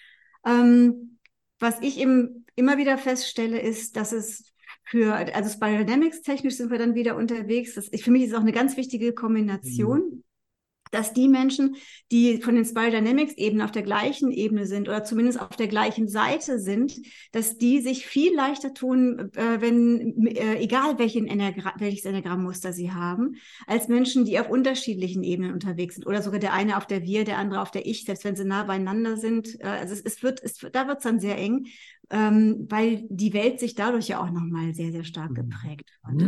Was ich eben immer wieder feststelle, ist, dass also Spiral Dynamics technisch sind wir dann wieder unterwegs. Für mich ist es auch eine ganz wichtige Mhm. Kombination, dass die Menschen, die von den Spiral Dynamics Ebenen auf der gleichen Ebene sind oder zumindest auf der gleichen Seite sind, dass die sich viel leichter tun, egal welches Enneagrammmuster sie haben, als Menschen, die auf unterschiedlichen Ebenen unterwegs sind oder sogar der eine auf der Wir, der andere auf der Ich, selbst wenn sie nah beieinander sind. Also da wird es dann sehr eng, weil die Welt sich dadurch ja auch nochmal sehr, sehr stark geprägt wird.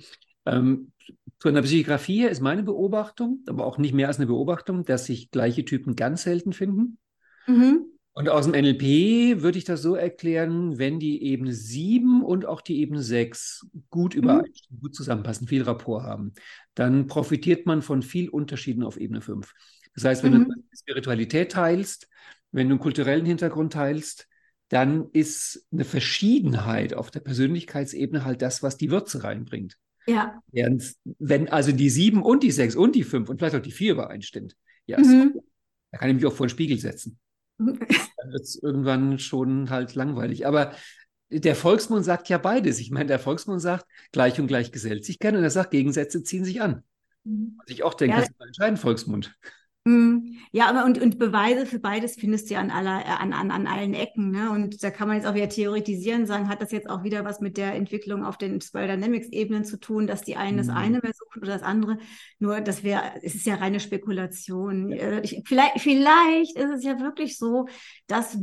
Ähm, Von der Psychografie her ist meine Beobachtung, aber auch nicht mehr als eine Beobachtung, dass sich gleiche Typen ganz selten finden. Mhm. Und aus dem NLP würde ich das so erklären, wenn die Ebene 7 und auch die Ebene 6 gut Mhm. übereinstimmen, gut zusammenpassen, viel Rapport haben, dann profitiert man von viel Unterschieden auf Ebene 5. Das heißt, wenn du Mhm. Spiritualität teilst, wenn du einen kulturellen Hintergrund teilst, dann ist eine Verschiedenheit auf der Persönlichkeitsebene halt das, was die Würze reinbringt. Ja. Während, wenn also die 7 und die 6 und die 5 und vielleicht auch die 4 übereinstimmt, ja, Mhm. da kann ich mich auch vor den Spiegel setzen. Dann wird es irgendwann schon halt langweilig. Aber der Volksmund sagt ja beides. Ich meine, der Volksmund sagt, gleich und gleich gesellt sich gern und er sagt, Gegensätze ziehen sich an. Mhm. Was ich auch denke, Ja, kannst du mal entscheiden, Volksmund. ja, aber und Beweise für beides findest du ja an allen Ecken, ne? Und da kann man jetzt auch wieder theoretisieren, sagen, hat das jetzt auch wieder was mit der Entwicklung auf den Spiral Dynamics Ebenen zu tun, dass die einen das Hm. eine mehr suchen oder das andere. Nur es ist ja reine Spekulation. Ja. Vielleicht ist es ja wirklich so, dass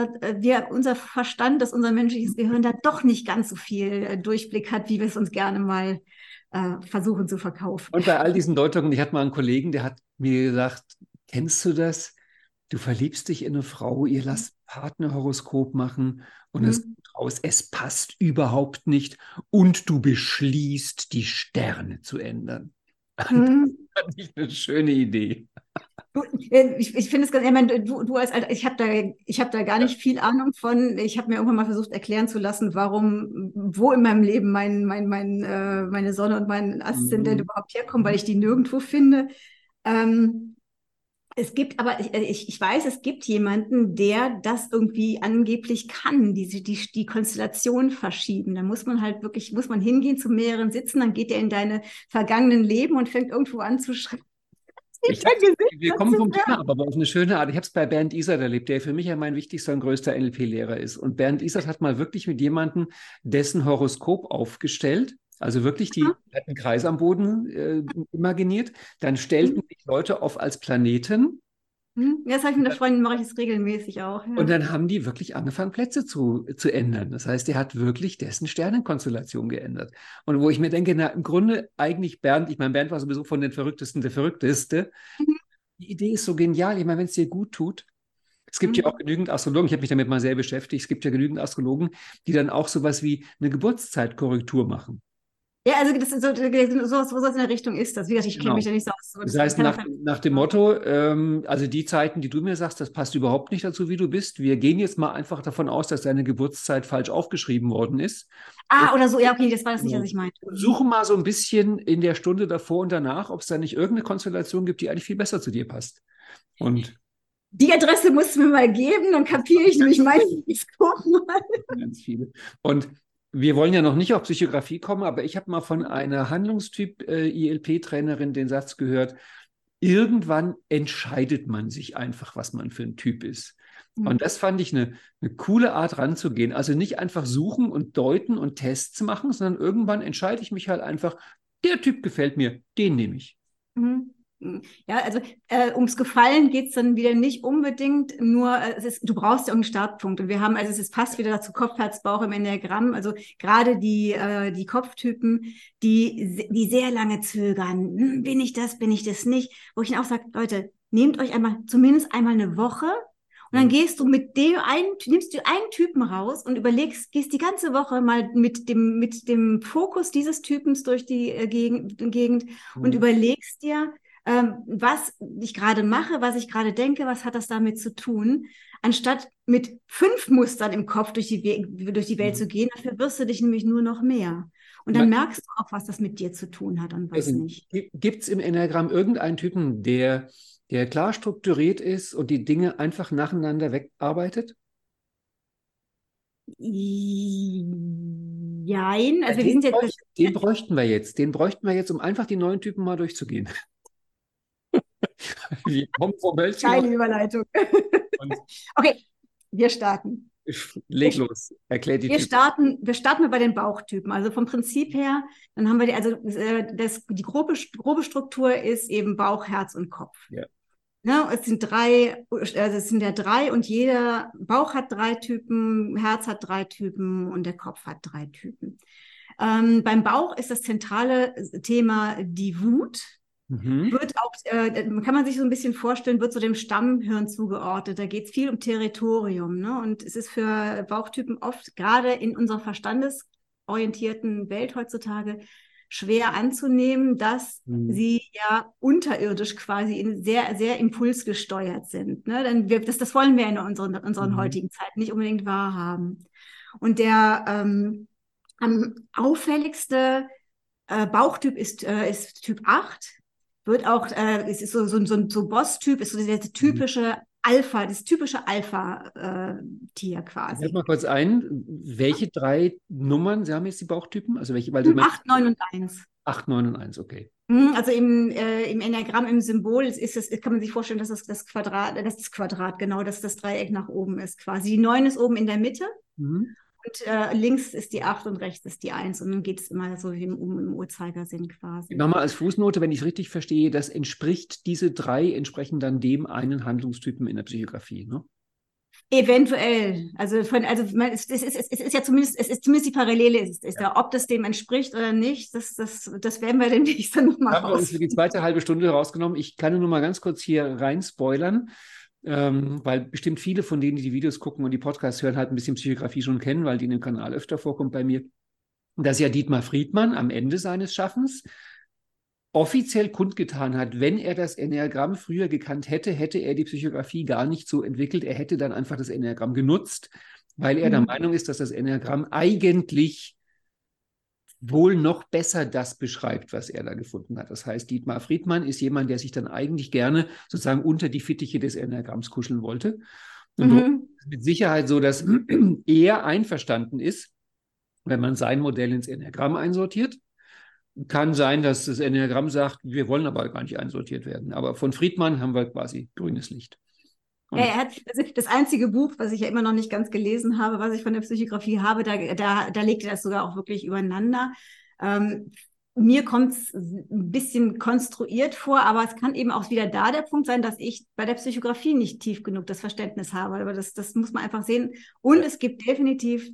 unser Verstand, dass unser menschliches Gehirn da doch nicht ganz so viel Durchblick hat, wie wir es uns gerne mal versuchen zu verkaufen. Und bei all diesen Deutungen, ich hatte mal einen Kollegen, der hat mir gesagt, kennst du das? Du verliebst dich in eine Frau, ihr lasst Partnerhoroskop machen und es Mhm. kommt raus, es passt überhaupt nicht und du beschließt, die Sterne zu ändern. Mhm. Fand ich eine schöne Idee. Ich finde es ganz, ich meine, du als Alter, ich hab da gar nicht viel Ahnung von. Ich habe mir irgendwann mal versucht erklären zu lassen, wo in meinem Leben meine Sonne und mein Aszendent Mhm. überhaupt herkommen, weil ich die nirgendwo finde. Ähm, Es gibt aber, ich weiß, es gibt jemanden, der das irgendwie angeblich kann, die Konstellation verschieben. Da muss man hingehen zu mehreren Sitzen, dann geht er in deine vergangenen Leben und fängt irgendwo an zu schreiben. Ich hab's, wir kommen vom Ja. Thema, aber auf eine schöne Art. Ich habe es bei Bernd Isert erlebt, der für mich ja mein wichtigster und größter NLP-Lehrer ist. Und Bernd Isert hat mal wirklich mit jemandem dessen Horoskop aufgestellt. Also wirklich, die hat einen Kreis am Boden imaginiert. Dann stellten sich Leute auf als Planeten. Ja, das habe ich mit der Freundin, mache ich es regelmäßig auch. Und Ja. dann haben die wirklich angefangen, Plätze zu ändern. Das heißt, der hat wirklich dessen Sternenkonstellation geändert. Und wo ich mir denke, na, im Grunde eigentlich Bernd, ich meine, Bernd war sowieso von den Verrücktesten der Verrückteste. Die Idee ist so genial. Ich meine, wenn es dir gut tut, es gibt ja auch Mhm. genügend Astrologen, ich habe mich damit mal sehr beschäftigt, es gibt ja genügend Astrologen, die dann auch sowas wie eine Geburtszeitkorrektur machen. Ja, also das ist sowas in der Richtung ist das. Wie gesagt, ich kenne mich Genau. da nicht so aus. So, Das ich heißt, kann nach dem Motto, also die Zeiten, die du mir sagst, das passt überhaupt nicht dazu, wie du bist. Wir gehen jetzt mal einfach davon aus, dass deine Geburtszeit falsch aufgeschrieben worden ist. Und, oder so, ja, okay, das war das nicht, was genau. ich meinte. Und suche mal so ein bisschen in der Stunde davor und danach, ob es da nicht irgendeine Konstellation gibt, die eigentlich viel besser zu dir passt. Und Die Adresse musst du mir mal geben, dann kapiere ich nämlich mein Horoskop mal. ganz viele. Und wir wollen ja noch nicht auf Psychografie kommen, aber ich habe mal von einer Handlungstyp ILP-Trainerin den Satz gehört, irgendwann entscheidet man sich einfach, was man für ein Typ ist. Und das fand ich eine coole Art ranzugehen. Also nicht einfach suchen und deuten und Tests machen, sondern irgendwann entscheide ich mich halt einfach, der Typ gefällt mir, den nehme ich. Mhm. Ja, also ums Gefallen geht es dann wieder nicht unbedingt, nur du brauchst ja auch einen Startpunkt. Und es passt wieder dazu Kopf, Herz, Bauch im Enneagramm. Also gerade die Kopftypen, die sehr lange zögern, bin ich das nicht? Wo ich dann auch sage, Leute, nehmt euch zumindest einmal eine Woche Und dann gehst du mit nimmst du einen Typen raus und gehst die ganze Woche mal mit dem Fokus dieses Typens durch die Gegend und überlegst dir, was ich gerade mache, was ich gerade denke, was hat das damit zu tun, anstatt mit 5 Mustern im Kopf durch die Welt zu gehen. Dafür wirst du dich nämlich nur noch mehr. Und dann merkst du auch, was das mit dir zu tun hat und was nicht. Gibt es im Enneagramm irgendeinen Typen, der klar strukturiert ist und die Dinge einfach nacheinander wegarbeitet? Jein, also wir sind jetzt... Den bräuchten wir jetzt. Den bräuchten wir jetzt, um einfach die neuen Typen mal durchzugehen. Wir kommen vom Hölzchen. Geile Überleitung. Okay, wir starten. Leg los, erklär die Typen. Wir starten bei den Bauchtypen. Also vom Prinzip her, dann haben wir die grobe Struktur ist eben Bauch, Herz und Kopf. Ja. Ne, es sind ja 3 und jeder Bauch hat 3 Typen, Herz hat 3 Typen und der Kopf hat 3 Typen. Beim Bauch ist das zentrale Thema die Wut. Wird auch, kann man sich so ein bisschen vorstellen, wird so dem Stammhirn zugeordnet. Da geht es viel um Territorium. Ne? Und es ist für Bauchtypen oft, gerade in unserer verstandesorientierten Welt heutzutage, schwer anzunehmen, dass sie ja unterirdisch quasi sehr, sehr impulsgesteuert sind. Ne? Denn das wollen wir in unseren heutigen Zeit nicht unbedingt wahrhaben. Und der am auffälligste Bauchtyp ist Typ 8. Wird auch, es ist so Boss-Typ, ist so das typische Alpha-Tier quasi. Sag mal kurz welche 3 Nummern, Sie haben jetzt die Bauchtypen? Also welche? 8, 9 und 1. 8, 9 und 1, okay. Also im Enneagramm, im Symbol, kann man sich vorstellen, dass das Quadrat, genau, dass das Dreieck nach oben ist quasi. Die 9 ist oben in der Mitte. Und links ist die 8 und rechts ist die 1. Und dann geht es immer so wie im Uhrzeigersinn quasi. Nochmal als Fußnote, wenn ich es richtig verstehe, diese 3 entsprechen dann dem einen Handlungstypen in der Psychografie, ne? Eventuell. Es ist zumindest die Parallele ist da. Ob das dem entspricht oder nicht, das werden wir demnächst dann nochmal raus. Haben wir uns für die zweite halbe Stunde rausgenommen. Ich kann nur mal ganz kurz hier rein spoilern. Weil bestimmt viele von denen, die die Videos gucken und die Podcasts hören, halt ein bisschen Psychografie schon kennen, weil die in dem Kanal öfter vorkommt bei mir. Dass ja Dietmar Friedmann am Ende seines Schaffens offiziell kundgetan hat, wenn er das Enneagramm früher gekannt hätte, hätte er die Psychografie gar nicht so entwickelt. Er hätte dann einfach das Enneagramm genutzt, weil er der Meinung ist, dass das Enneagramm eigentlich wohl noch besser das beschreibt, was er da gefunden hat. Das heißt, Dietmar Friedmann ist jemand, der sich dann eigentlich gerne sozusagen unter die Fittiche des Enneagramms kuscheln wollte. Und ist mit Sicherheit so, dass er einverstanden ist, wenn man sein Modell ins Enneagramm einsortiert. Kann sein, dass das Enneagramm sagt, wir wollen aber gar nicht einsortiert werden. Aber von Friedmann haben wir quasi grünes Licht. Ja, er hat das einzige Buch, was ich ja immer noch nicht ganz gelesen habe, was ich von der Psychografie habe, da legt er das sogar auch wirklich übereinander. Mir kommt es ein bisschen konstruiert vor, aber es kann eben auch wieder da der Punkt sein, dass ich bei der Psychografie nicht tief genug das Verständnis habe. Aber das muss man einfach sehen. Und es gibt definitiv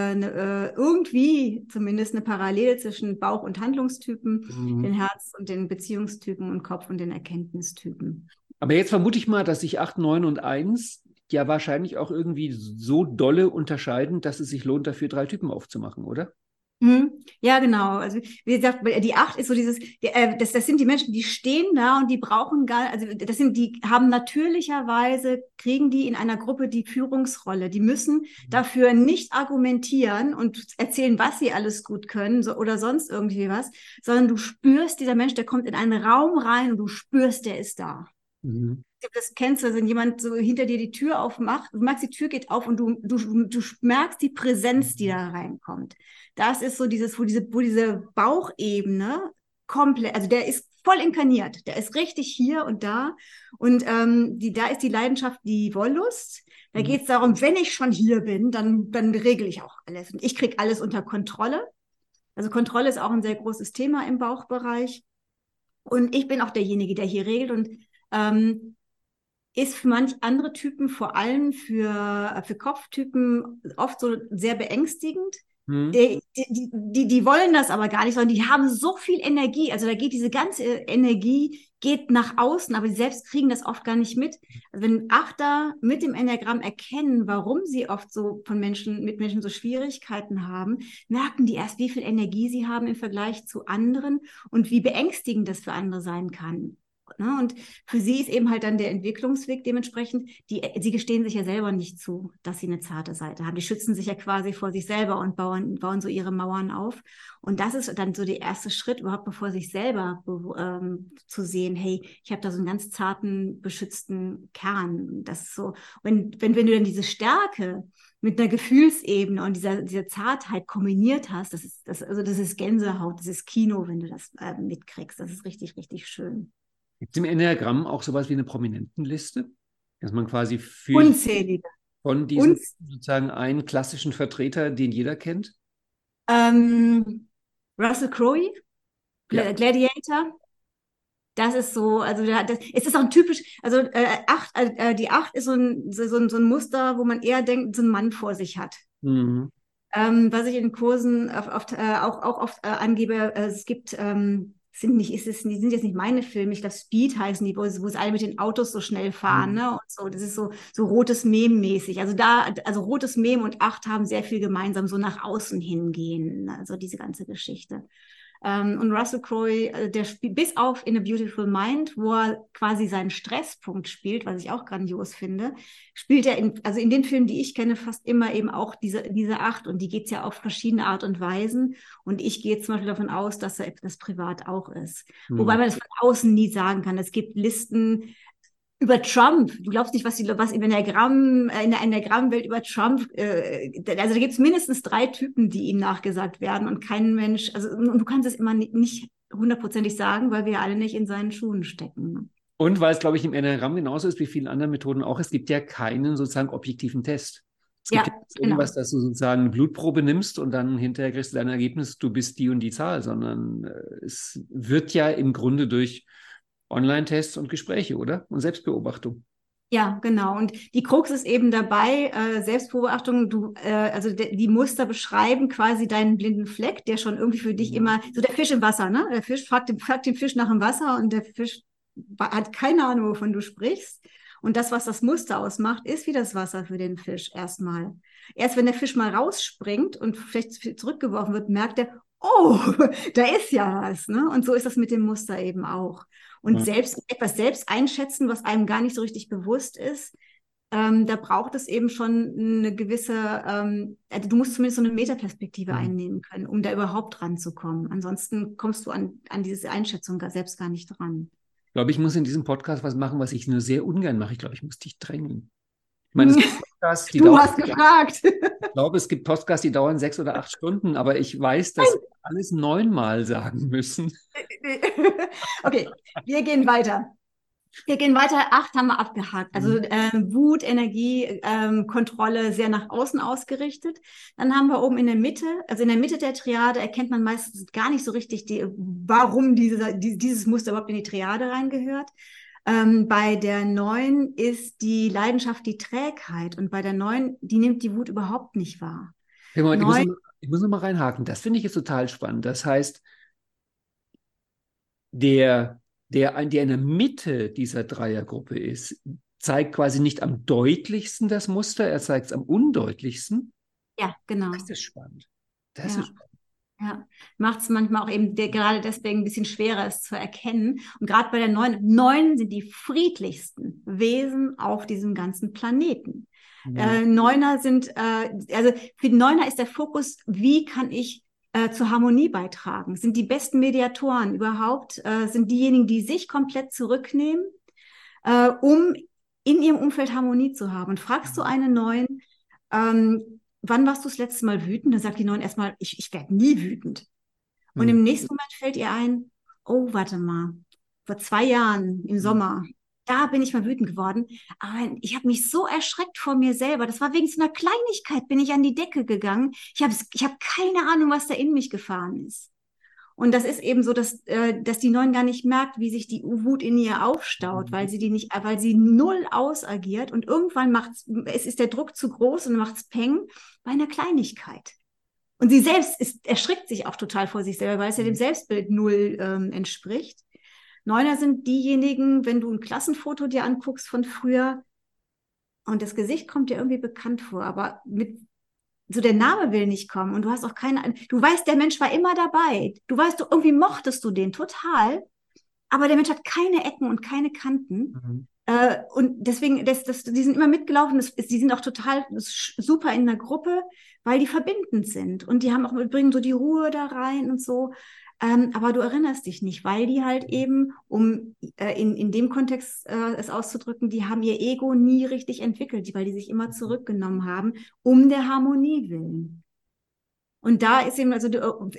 irgendwie zumindest eine Parallele zwischen Bauch- und Handlungstypen, den Herz- und den Beziehungstypen und Kopf- und den Erkenntnistypen. Aber jetzt vermute ich mal, dass sich 8, 9 und 1 ja wahrscheinlich auch irgendwie so dolle unterscheiden, dass es sich lohnt, dafür 3 Typen aufzumachen, oder? Ja, genau. Also wie gesagt, die 8 ist so das sind die Menschen, die stehen da und die brauchen die haben natürlicherweise, kriegen die in einer Gruppe die Führungsrolle. Die müssen dafür nicht argumentieren und erzählen, was sie alles gut können oder sonst irgendwie was, sondern du spürst, dieser Mensch, der kommt in einen Raum rein und du spürst, der ist da. Das kennst du, wenn jemand so hinter dir die Tür aufmacht, du merkst, die Tür geht auf und du merkst die Präsenz, die da reinkommt. Das ist so wo diese Bauchebene komplett, also der ist voll inkarniert, der ist richtig hier und da und da ist die Leidenschaft, die Wollust. Da geht es darum, wenn ich schon hier bin, dann regle ich auch alles und ich kriege alles unter Kontrolle. Also Kontrolle ist auch ein sehr großes Thema im Bauchbereich und ich bin auch derjenige, der hier regelt und ist für manch andere Typen, vor allem für Kopftypen, oft so sehr beängstigend, Hm. Die wollen das aber gar nicht, sondern die haben so viel Energie. Also da geht diese ganze Energie geht nach außen, aber sie selbst kriegen das oft gar nicht mit. Also wenn Achter mit dem Enneagramm erkennen, warum sie oft so mit Menschen so Schwierigkeiten haben, merken die erst, wie viel Energie sie haben im Vergleich zu anderen und wie beängstigend das für andere sein kann. Ne? Und für sie ist eben halt dann der Entwicklung,sweg dementsprechend, sie gestehen sich ja selber nicht zu, dass sie eine zarte Seite haben. Die schützen sich ja quasi vor sich selber und bauen so ihre Mauern auf. Und das ist dann so der erste Schritt, überhaupt bevor sich selber zu sehen, hey, ich habe da so einen ganz zarten, beschützten Kern. Das ist so, wenn du dann diese Stärke mit einer Gefühlsebene und dieser Zartheit kombiniert hast, das ist Gänsehaut, das ist Kino, wenn du das mitkriegst. Das ist richtig, richtig schön. Gibt es im Enneagramm auch sowas wie eine Prominentenliste? Dass man quasi Unzählige. von diesen sozusagen einen klassischen Vertreter, den jeder kennt? Russell Crowe, Ja. Gladiator. Das ist so, also es ist auch ein typisch, also die Acht ist so ein Muster, wo man eher denkt, so ein Mann vor sich hat. Mhm. Was ich in Kursen auch oft angebe, es gibt, sind jetzt nicht meine Filme, ich glaube Speed heißen die, wo es alle mit den Autos so schnell fahren, ne? Und so, das ist so rotes Mem-mäßig. Also rotes Mem und Acht haben sehr viel gemeinsam, so nach außen hingehen, also diese ganze Geschichte. Und Russell Crowe, der spielt bis auf In a Beautiful Mind, wo er quasi seinen Stresspunkt spielt, was ich auch grandios finde, spielt er also in den Filmen, die ich kenne, fast immer eben auch diese Acht. Und die geht es ja auf verschiedene Art und Weisen. Und ich gehe zum Beispiel davon aus, dass er das privat auch ist. Wobei man das von außen nie sagen kann. Es gibt Listen über Trump. Du glaubst nicht, was in der Enneagramm-Welt über Trump, also da gibt es mindestens 3 Typen, die ihm nachgesagt werden und kein Mensch, also und du kannst es immer nicht hundertprozentig sagen, weil wir alle nicht in seinen Schuhen stecken. Und weil es, glaube ich, im Enneagramm genauso ist wie vielen anderen Methoden auch, es gibt ja keinen sozusagen objektiven Test. Es gibt Ja, ja nicht genau. irgendwas, dass du sozusagen eine Blutprobe nimmst und dann hinterher kriegst du dein Ergebnis, du bist die und die Zahl, sondern es wird ja im Grunde durch Online-Tests und Gespräche, oder? Und Selbstbeobachtung. Ja, genau. Und die Krux ist eben dabei, Selbstbeobachtung, also die Muster beschreiben quasi deinen blinden Fleck, der schon irgendwie für dich immer, so der Fisch im Wasser, ne? Der Fisch fragt den Fisch nach dem Wasser und der Fisch hat keine Ahnung, wovon du sprichst. Und das, was das Muster ausmacht, ist wie das Wasser für den Fisch erstmal. Erst wenn der Fisch mal rausspringt und vielleicht zurückgeworfen wird, merkt er, oh, da ist ja was, ne? Und so ist das mit dem Muster eben auch. Und Ja. etwas selbst einschätzen, was einem gar nicht so richtig bewusst ist, da braucht es eben schon eine gewisse, also du musst zumindest so eine Metaperspektive einnehmen können, um da überhaupt ranzukommen. Ansonsten kommst du an diese Einschätzung selbst gar nicht dran. Ich glaube, ich muss in diesem Podcast was machen, was ich nur sehr ungern mache. Ich glaube, ich muss dich drängen. Ich meine, es gibt Podcasts, die Du dauern, hast gefragt. ich glaube, es gibt Podcasts, die dauern 6 oder 8 Stunden, aber ich weiß, dass wir alles 9-mal sagen müssen. Okay, wir gehen weiter. Acht haben wir abgehakt. Also Wut, Energie, Kontrolle sehr nach außen ausgerichtet. Dann haben wir oben in der Mitte, also in der Mitte der Triade erkennt man meistens gar nicht so richtig, warum dieses Muster überhaupt in die Triade reingehört. Bei der 9 ist die Leidenschaft die Trägheit und bei der 9, die nimmt die Wut überhaupt nicht wahr. Ich muss noch mal reinhaken. Das finde ich jetzt total spannend. Das heißt, der in der Mitte dieser Dreiergruppe ist, zeigt quasi nicht am deutlichsten das Muster, er zeigt es am undeutlichsten. Ja, genau. Das ist spannend. Das ist spannend. Ja, macht es manchmal auch eben gerade deswegen ein bisschen schwerer, es zu erkennen. Und gerade bei der 9 sind die friedlichsten Wesen auf diesem ganzen Planeten. Neuner sind, also für die Neuner ist der Fokus, wie kann ich zur Harmonie beitragen? Sind die besten Mediatoren überhaupt, sind diejenigen, die sich komplett zurücknehmen, um in ihrem Umfeld Harmonie zu haben. Und fragst du eine Neuen, wann warst du das letzte Mal wütend? Dann sagt die Neuen erstmal, ich werde nie wütend. Und im nächsten Moment fällt ihr ein, oh, warte mal, vor 2 Jahren im Sommer, da bin ich mal wütend geworden. Aber ich habe mich so erschreckt vor mir selber. Das war wegen so einer Kleinigkeit, bin ich an die Decke gegangen. Ich hab keine Ahnung, was da in mich gefahren ist. Und das ist eben so, dass die Neuen gar nicht merkt, wie sich die Wut in ihr aufstaut, weil sie null ausagiert und irgendwann ist der Druck zu groß und macht's Peng bei einer Kleinigkeit. Und sie selbst erschrickt sich auch total vor sich selber, weil es ja dem Selbstbild null entspricht. Neuner sind diejenigen, wenn du ein Klassenfoto dir anguckst von früher und das Gesicht kommt dir irgendwie bekannt vor, aber so der Name will nicht kommen und du hast auch du weißt, der Mensch war immer dabei. Du weißt, irgendwie mochtest du den total, aber der Mensch hat keine Ecken und keine Kanten. Mhm. Und deswegen, die sind immer mitgelaufen, die sind auch total super in der Gruppe, weil die verbindend sind und die haben auch, bringen so die Ruhe da rein und so. Aber du erinnerst dich nicht, weil die halt eben, um in dem Kontext es auszudrücken, die haben ihr Ego nie richtig entwickelt, weil die sich immer zurückgenommen haben, um der Harmonie willen. Und da ist eben, also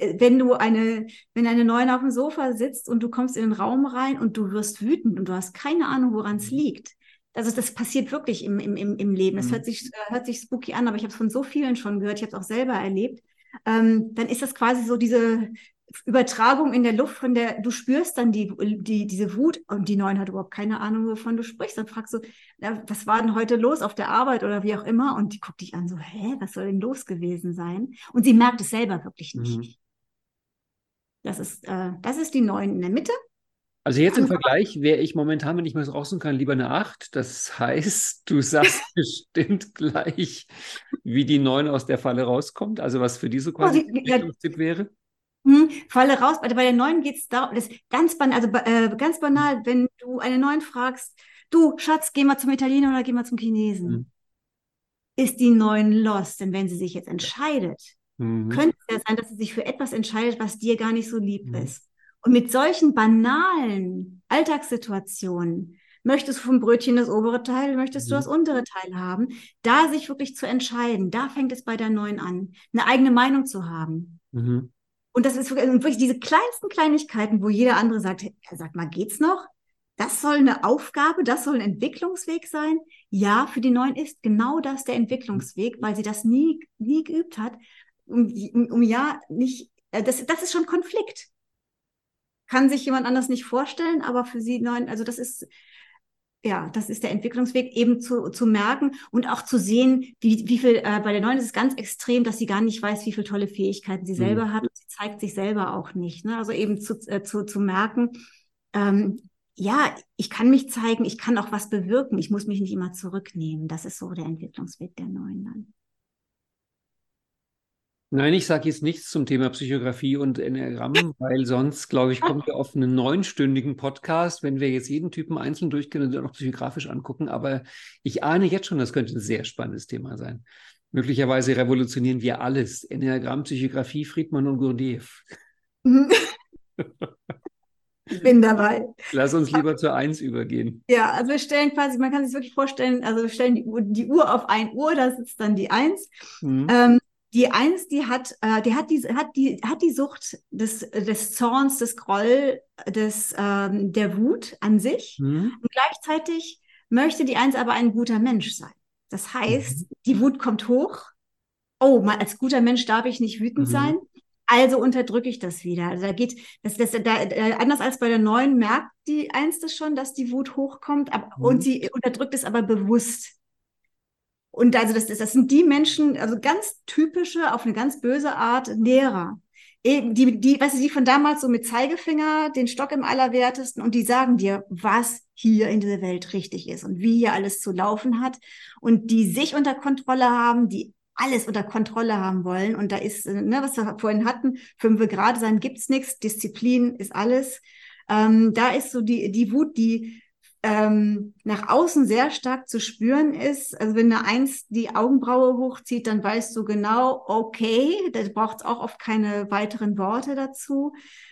wenn eine Neun auf dem Sofa sitzt und du kommst in den Raum rein und du wirst wütend und du hast keine Ahnung, woran es liegt. Also das passiert wirklich im Leben. Das hört sich spooky an, aber ich habe es von so vielen schon gehört, ich habe es auch selber erlebt. Dann ist das quasi so diese Übertragung in der Luft, du spürst dann diese Wut und die Neun hat überhaupt keine Ahnung, wovon du sprichst. Dann fragst du, was war denn heute los auf der Arbeit oder wie auch immer? Und die guckt dich an so, hä, was soll denn los gewesen sein? Und sie merkt es selber wirklich nicht. Mhm. Das ist die Neun in der Mitte. Also jetzt im Vergleich wäre ich momentan, wenn ich mir das raussuchen kann, lieber eine 8. Das heißt, du sagst bestimmt gleich, wie die 9 aus der Falle rauskommt. Also was für diese quasi Entwicklungstipp wäre. Falle raus. Bei der Neuen geht es darum, das ist ganz banal, wenn du eine Neuen fragst, du Schatz, geh mal zum Italiener oder geh mal zum Chinesen. Ist die Neuen lost? Denn wenn sie sich jetzt entscheidet, könnte es ja sein, dass sie sich für etwas entscheidet, was dir gar nicht so lieb ist. Und mit solchen banalen Alltagssituationen, möchtest du vom Brötchen das obere Teil, möchtest du das untere Teil haben, da sich wirklich zu entscheiden, da fängt es bei der Neuen an, eine eigene Meinung zu haben. Und das ist wirklich diese kleinsten Kleinigkeiten, wo jeder andere sagt, sag mal, geht's noch? Das soll eine Aufgabe, das soll ein Entwicklungsweg sein. Ja, für die Neuen ist genau das der Entwicklungsweg, weil sie das nie geübt hat. Ja nicht, das ist schon Konflikt. Kann sich jemand anders nicht vorstellen, aber für sie Neuen, also das ist der Entwicklungsweg, eben zu merken und auch zu sehen, wie viel, bei der Neuen ist es ganz extrem, dass sie gar nicht weiß, wie viele tolle Fähigkeiten sie selber hat. Sie zeigt sich selber auch nicht. Ne? Also eben zu merken, ja, ich kann mich zeigen, ich kann auch was bewirken, ich muss mich nicht immer zurücknehmen. Das ist so der Entwicklungsweg der Neuen dann. Nein, ich sage jetzt nichts zum Thema Psychografie und Enneagramm, weil sonst, glaube ich, kommen wir auf einen 9-stündigen Podcast, wenn wir jetzt jeden Typen einzeln durchgehen und dann auch psychografisch angucken. Aber ich ahne jetzt schon, das könnte ein sehr spannendes Thema sein. Möglicherweise revolutionieren wir alles. Enneagramm, Psychografie, Friedmann und Gurdjieff. Ich bin dabei. Lass uns lieber zur 1 übergehen. Ja, also wir stellen quasi, man kann sich wirklich vorstellen, also wir stellen die Uhr auf 1 Uhr, da sitzt dann die 1. Die 1, die hat die Sucht des Zorns, des Groll, der Wut an sich. Und gleichzeitig möchte die 1 aber ein guter Mensch sein. Das heißt, die Wut kommt hoch. Oh, mal als guter Mensch darf ich nicht wütend sein. Also unterdrücke ich das wieder. Also anders als bei der 9 merkt die 1 das schon, dass die Wut hochkommt, und sie unterdrückt es aber bewusst. Und also das sind die Menschen, also ganz typische, auf eine ganz böse Art Lehrer. Die von damals so mit Zeigefinger, den Stock im Allerwertesten, und die sagen dir, was hier in dieser Welt richtig ist und wie hier alles zu laufen hat, und die sich unter Kontrolle haben, die alles unter Kontrolle haben wollen. Und da ist, was wir vorhin hatten, 5 Grad sein gibt's nichts, Disziplin ist alles. Da ist so die Wut, die nach außen sehr stark zu spüren ist. Also wenn eine 1 die Augenbraue hochzieht, dann weißt du genau, okay, da braucht es auch oft keine weiteren Worte dazu.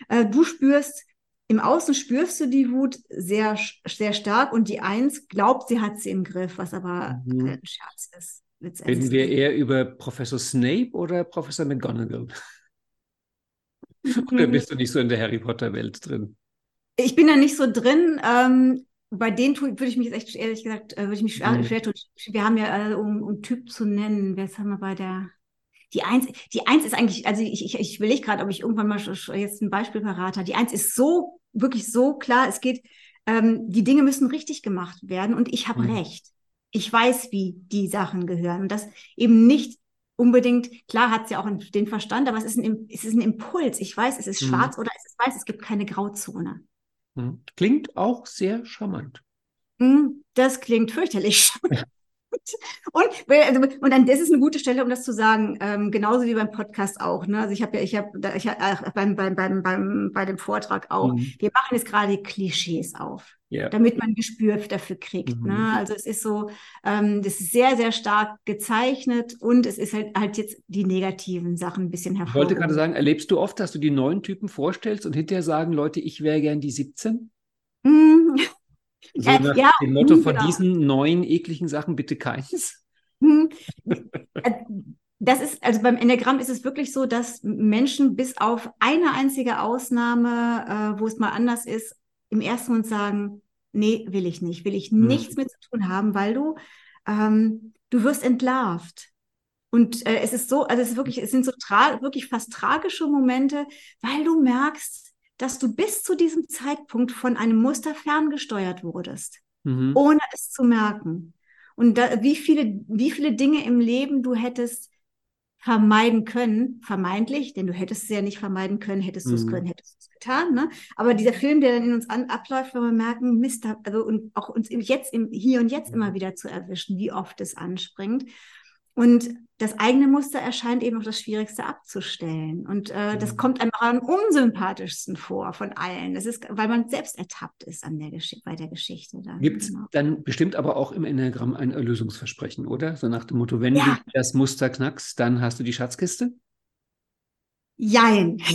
Im Außen spürst du die Wut sehr, sehr stark, und die 1 glaubt, sie hat sie im Griff, was aber ein Scherz ist. Reden wir eher über Professor Snape oder Professor McGonagall? Oder bist du nicht so in der Harry Potter-Welt drin? Ich bin da nicht so drin. Bei denen würde ich mich jetzt echt, ehrlich gesagt, würde ich mich schwer tun. Wir haben ja, um Typ zu nennen, was haben wir bei der... Die 1 ist eigentlich, also ich will nicht gerade, ob ich irgendwann mal jetzt ein Beispiel parat habe. Die 1 ist so, wirklich so klar, es geht, die Dinge müssen richtig gemacht werden, und ich habe recht. Ich weiß, wie die Sachen gehören, und das eben nicht unbedingt, klar hat es ja auch den Verstand, aber es ist ein Impuls. Ich weiß, es ist schwarz oder es ist weiß, es gibt keine Grauzone. Klingt auch sehr charmant. Das klingt fürchterlich. Und dann, das ist eine gute Stelle, um das zu sagen, genauso wie beim Podcast auch. Ne? Also bei dem Vortrag auch. Wir machen jetzt gerade Klischees auf, damit man ein Gespür dafür kriegt. Ne? Also es ist so, das ist sehr, sehr stark gezeichnet und es ist halt jetzt die negativen Sachen ein bisschen Ich wollte gerade hervorgehoben. sagen, erlebst du oft, dass du die neuen Typen vorstellst und hinterher sagen Leute, ich wäre gern die 17? Hm. So nach Ja, dem Motto, von genau. diesen neuen ekligen Sachen bitte keins. Hm. Äh, Das ist, also beim Enneagramm ist es wirklich so, dass Menschen bis auf eine einzige Ausnahme, wo es mal anders ist, im ersten Moment sagen, nee, will ich nichts mit zu tun haben, weil du wirst entlarvt. Und es ist so, also es sind so wirklich fast tragische Momente, weil du merkst, dass du bis zu diesem Zeitpunkt von einem Muster ferngesteuert wurdest, ohne es zu merken. Und wie viele Dinge im Leben du hättest vermeiden können, vermeintlich, denn du hättest es ja nicht vermeiden können, hättest du es können, hättest du es getan, ne? Aber dieser Film, der dann in uns abläuft, wenn wir merken, Mist, also und auch uns im Hier und Jetzt immer wieder zu erwischen, wie oft es anspringt. Und das eigene Muster erscheint eben auch das Schwierigste abzustellen. Und das kommt einem auch am unsympathischsten vor von allen. Das ist, weil man selbst ertappt ist bei der Geschichte dann. Gibt es Genau. dann bestimmt aber auch im Enneagramm ein Erlösungsversprechen, oder? So nach dem Motto, wenn du Ja, das Muster knackst, dann hast du die Schatzkiste? jein.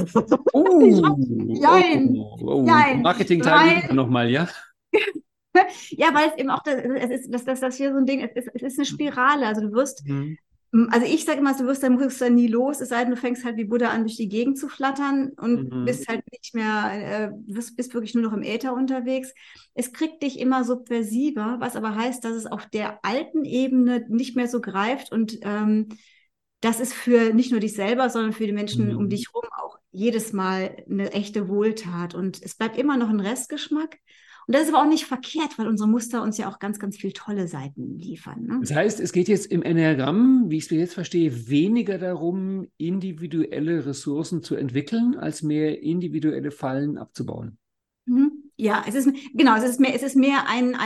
Jein. Jein. Marketing-Teil Weil wieder nochmal, ja? Ja, weil es eben auch, das hier so ein Ding, es ist eine Spirale. Also du wirst, Mhm. also ich sage immer, du wirst dein Muster nie los, es sei denn, du fängst halt wie Buddha an, durch die Gegend zu flattern und Mhm. bist halt nicht mehr, bist wirklich nur noch im Äther unterwegs. Es kriegt dich immer subversiver, was aber heißt, dass es auf der alten Ebene nicht mehr so greift und das ist für nicht nur dich selber, sondern für die Menschen um Mhm. dich herum auch jedes Mal eine echte Wohltat. Und es bleibt immer noch ein Restgeschmack. Und das ist aber auch nicht verkehrt, weil unsere Muster uns ja auch ganz, ganz viel tolle Seiten liefern. Ne? Das heißt, es geht jetzt im Enneagramm, wie ich es jetzt verstehe, weniger darum, individuelle Ressourcen zu entwickeln, als mehr individuelle Fallen abzubauen. Ja, es ist mehr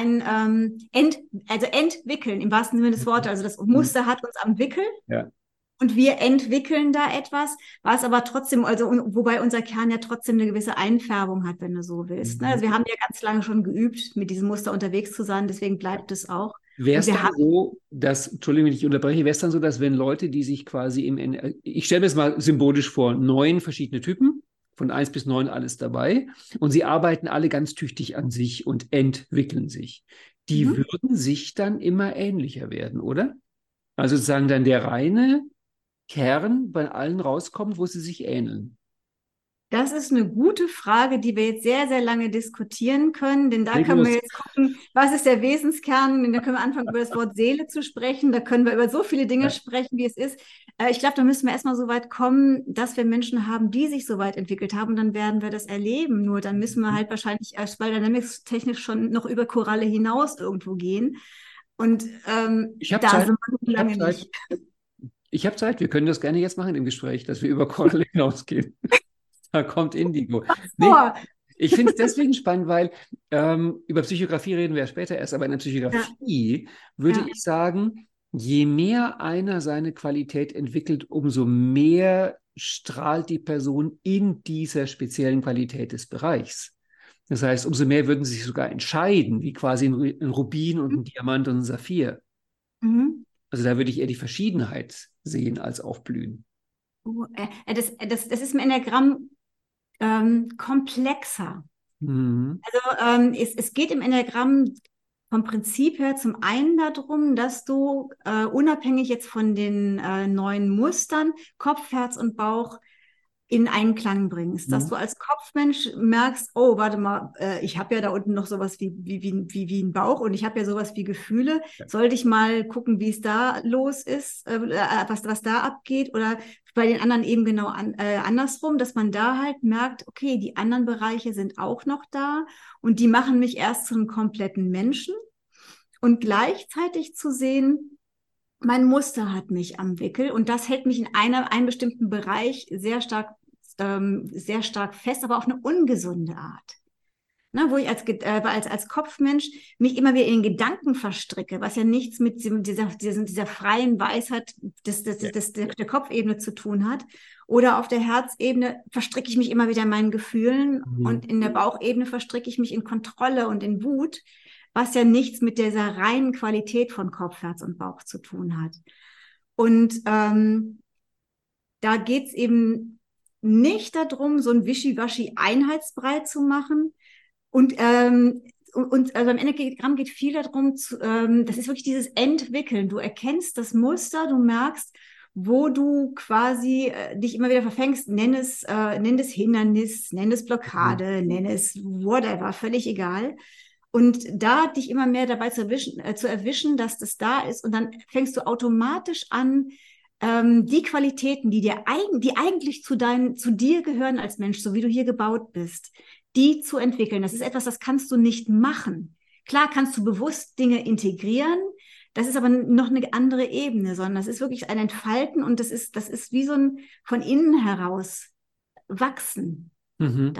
also entwickeln im wahrsten Sinne des Wortes. Also das Mhm. Muster hat uns am Wickel Ja. und wir entwickeln da etwas, was aber trotzdem, wobei unser Kern ja trotzdem eine gewisse Einfärbung hat, wenn du so willst. Ne? Mhm. Also wir haben ja ganz lange schon geübt, mit diesem Muster unterwegs zu sein, deswegen bleibt es auch. Wäre Und es wir dann haben, so, dass, Entschuldigung, wenn ich unterbreche, wäre es dann so, dass wenn Leute, die sich quasi ich stelle mir es mal symbolisch vor, 9 verschiedene Typen, von 1 bis 9 alles dabei, und sie arbeiten alle ganz tüchtig an sich und entwickeln sich. Die mhm. würden sich dann immer ähnlicher werden, oder? Also sozusagen dann der reine Kern bei allen rauskommt, wo sie sich ähneln. Das ist eine gute Frage, die wir jetzt sehr, sehr lange diskutieren können, denn da Leg können wir los. jetzt gucken, was ist der Wesenskern, denn da können wir anfangen, über das Wort Seele zu sprechen, da können wir über so viele Dinge Ja. sprechen, wie es ist. Ich glaube, da müssen wir erstmal so weit kommen, dass wir Menschen haben, die sich so weit entwickelt haben, dann werden wir das erleben. Nur dann müssen wir halt wahrscheinlich erst, weil Dynamics technisch schon noch über Koralle hinaus irgendwo gehen. Und Ich habe da Zeit. sind wir noch Ich habe lange Zeit. nicht. Ich habe Zeit. Wir können das gerne jetzt machen im Gespräch, dass wir über Coralie hinausgehen. Da kommt Indigo. Nee, Oh, ich finde es deswegen spannend, weil über Psychografie reden wir ja später erst, aber in der ja, Psychografie würde ja. ich sagen, je mehr einer seine Qualität entwickelt, umso mehr strahlt die Person in dieser speziellen Qualität des Bereichs. Das heißt, umso mehr würden sie sich sogar entscheiden, wie quasi ein Rubin und ein Diamant und ein Saphir. Mhm. Also da würde ich eher die Verschiedenheit sehen als Aufblühen. Das ist im Enneagramm komplexer. Mhm. Also es geht im Enneagramm vom Prinzip her zum einen darum, dass du unabhängig jetzt von den neuen Mustern Kopf, Herz und Bauch in Einklang bringst, dass Mhm. du als Kopfmensch merkst, oh, warte mal, ich habe ja da unten noch sowas wie einen Bauch und ich habe ja sowas wie Gefühle. Sollte ich mal gucken, wie es da los ist, was da abgeht oder bei den anderen eben genau andersrum, dass man da halt merkt, okay, die anderen Bereiche sind auch noch da und die machen mich erst zu einem kompletten Menschen und gleichzeitig zu sehen, mein Muster hat mich am Wickel und das hält mich in einem bestimmten Bereich sehr stark fest, aber auf eine ungesunde Art. Ne, wo ich als Kopfmensch mich immer wieder in Gedanken verstricke, was ja nichts mit dieser freien Weisheit der Kopfebene zu tun hat. Oder auf der Herzebene verstricke ich mich immer wieder in meinen Gefühlen und in der Bauchebene verstricke ich mich in Kontrolle und in Wut, was ja nichts mit dieser reinen Qualität von Kopf, Herz und Bauch zu tun hat. Und da geht es eben nicht darum, so ein Wischiwaschi-Einheitsbrei zu machen. Und also am Enneagramm geht viel darum, das ist wirklich dieses Entwickeln. Du erkennst das Muster, du merkst, wo du quasi dich immer wieder verfängst. Nenn es Hindernis, nenn es Blockade, nenn es whatever, völlig egal. Und da dich immer mehr dabei zu erwischen, dass das da ist. Und dann fängst du automatisch an, die Qualitäten, die eigentlich zu dir gehören als Mensch, so wie du hier gebaut bist, die zu entwickeln. Das ist etwas, das kannst du nicht machen. Klar kannst du bewusst Dinge integrieren, das ist aber noch eine andere Ebene, sondern das ist wirklich ein Entfalten und das ist wie so ein von innen heraus wachsen. Mhm.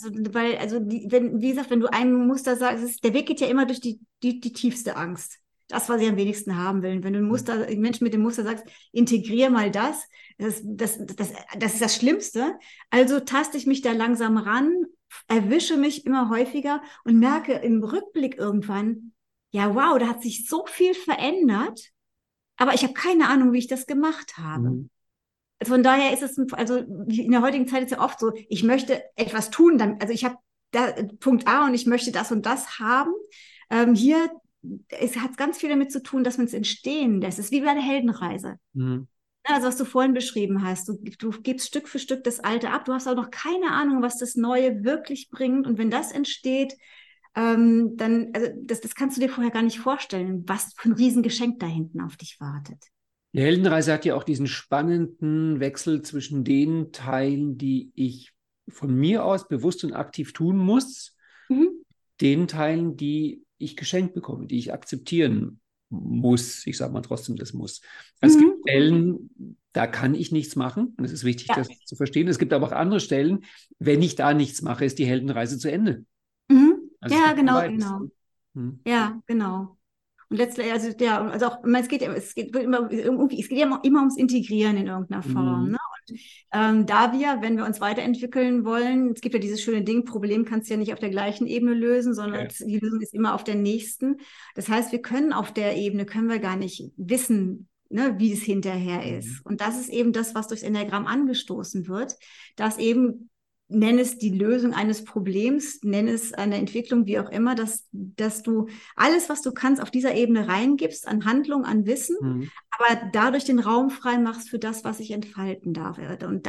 Wie gesagt, wenn du einem Muster sagst, der Weg geht ja immer durch die tiefste Angst. Das, was ich am wenigsten haben will. Wenn du Menschen mit dem Muster sagst, integriere mal das ist das Schlimmste. Also taste ich mich da langsam ran, erwische mich immer häufiger und merke im Rückblick irgendwann, ja, wow, da hat sich so viel verändert, aber ich habe keine Ahnung, wie ich das gemacht habe. Mhm. Von daher ist es, also in der heutigen Zeit ist ja oft so, ich möchte etwas tun, also ich habe da Punkt A und ich möchte das und das haben. Hier es hat ganz viel damit zu tun, dass man es entstehen lässt. Es ist wie bei einer Heldenreise. Mhm. Also was du vorhin beschrieben hast, du gibst Stück für Stück das Alte ab, du hast auch noch keine Ahnung, was das Neue wirklich bringt. Und wenn das entsteht, dann, also das kannst du dir vorher gar nicht vorstellen, was für ein Riesengeschenk da hinten auf dich wartet. Die Heldenreise hat ja auch diesen spannenden Wechsel zwischen den Teilen, die ich von mir aus bewusst und aktiv tun muss, den Teilen, die ich geschenkt bekomme, die ich akzeptieren muss. Ich sage mal trotzdem, das muss. Es gibt Stellen, da kann ich nichts machen. Und es ist wichtig, das zu verstehen. Es gibt aber auch andere Stellen, wenn ich da nichts mache, ist die Heldenreise zu Ende. Also Ja, es gibt genau, beides. genau. Hm. Ja, genau. Und letztlich, also ja, also auch, es geht ja immer ums Integrieren in irgendeiner Form. Ne? Und wenn wir uns weiterentwickeln wollen, es gibt ja dieses schöne Ding, Problem kannst du ja nicht auf der gleichen Ebene lösen, sondern die Lösung ist immer auf der nächsten. Das heißt, auf der Ebene können wir gar nicht wissen, ne, wie es hinterher ist. Und das ist eben das, was durchs Enneagramm angestoßen wird, dass eben nenn es die Lösung eines Problems, nenn es eine Entwicklung, wie auch immer, dass du alles, was du kannst, auf dieser Ebene reingibst, an Handlung, an Wissen, aber dadurch den Raum frei machst für das, was sich entfalten darf.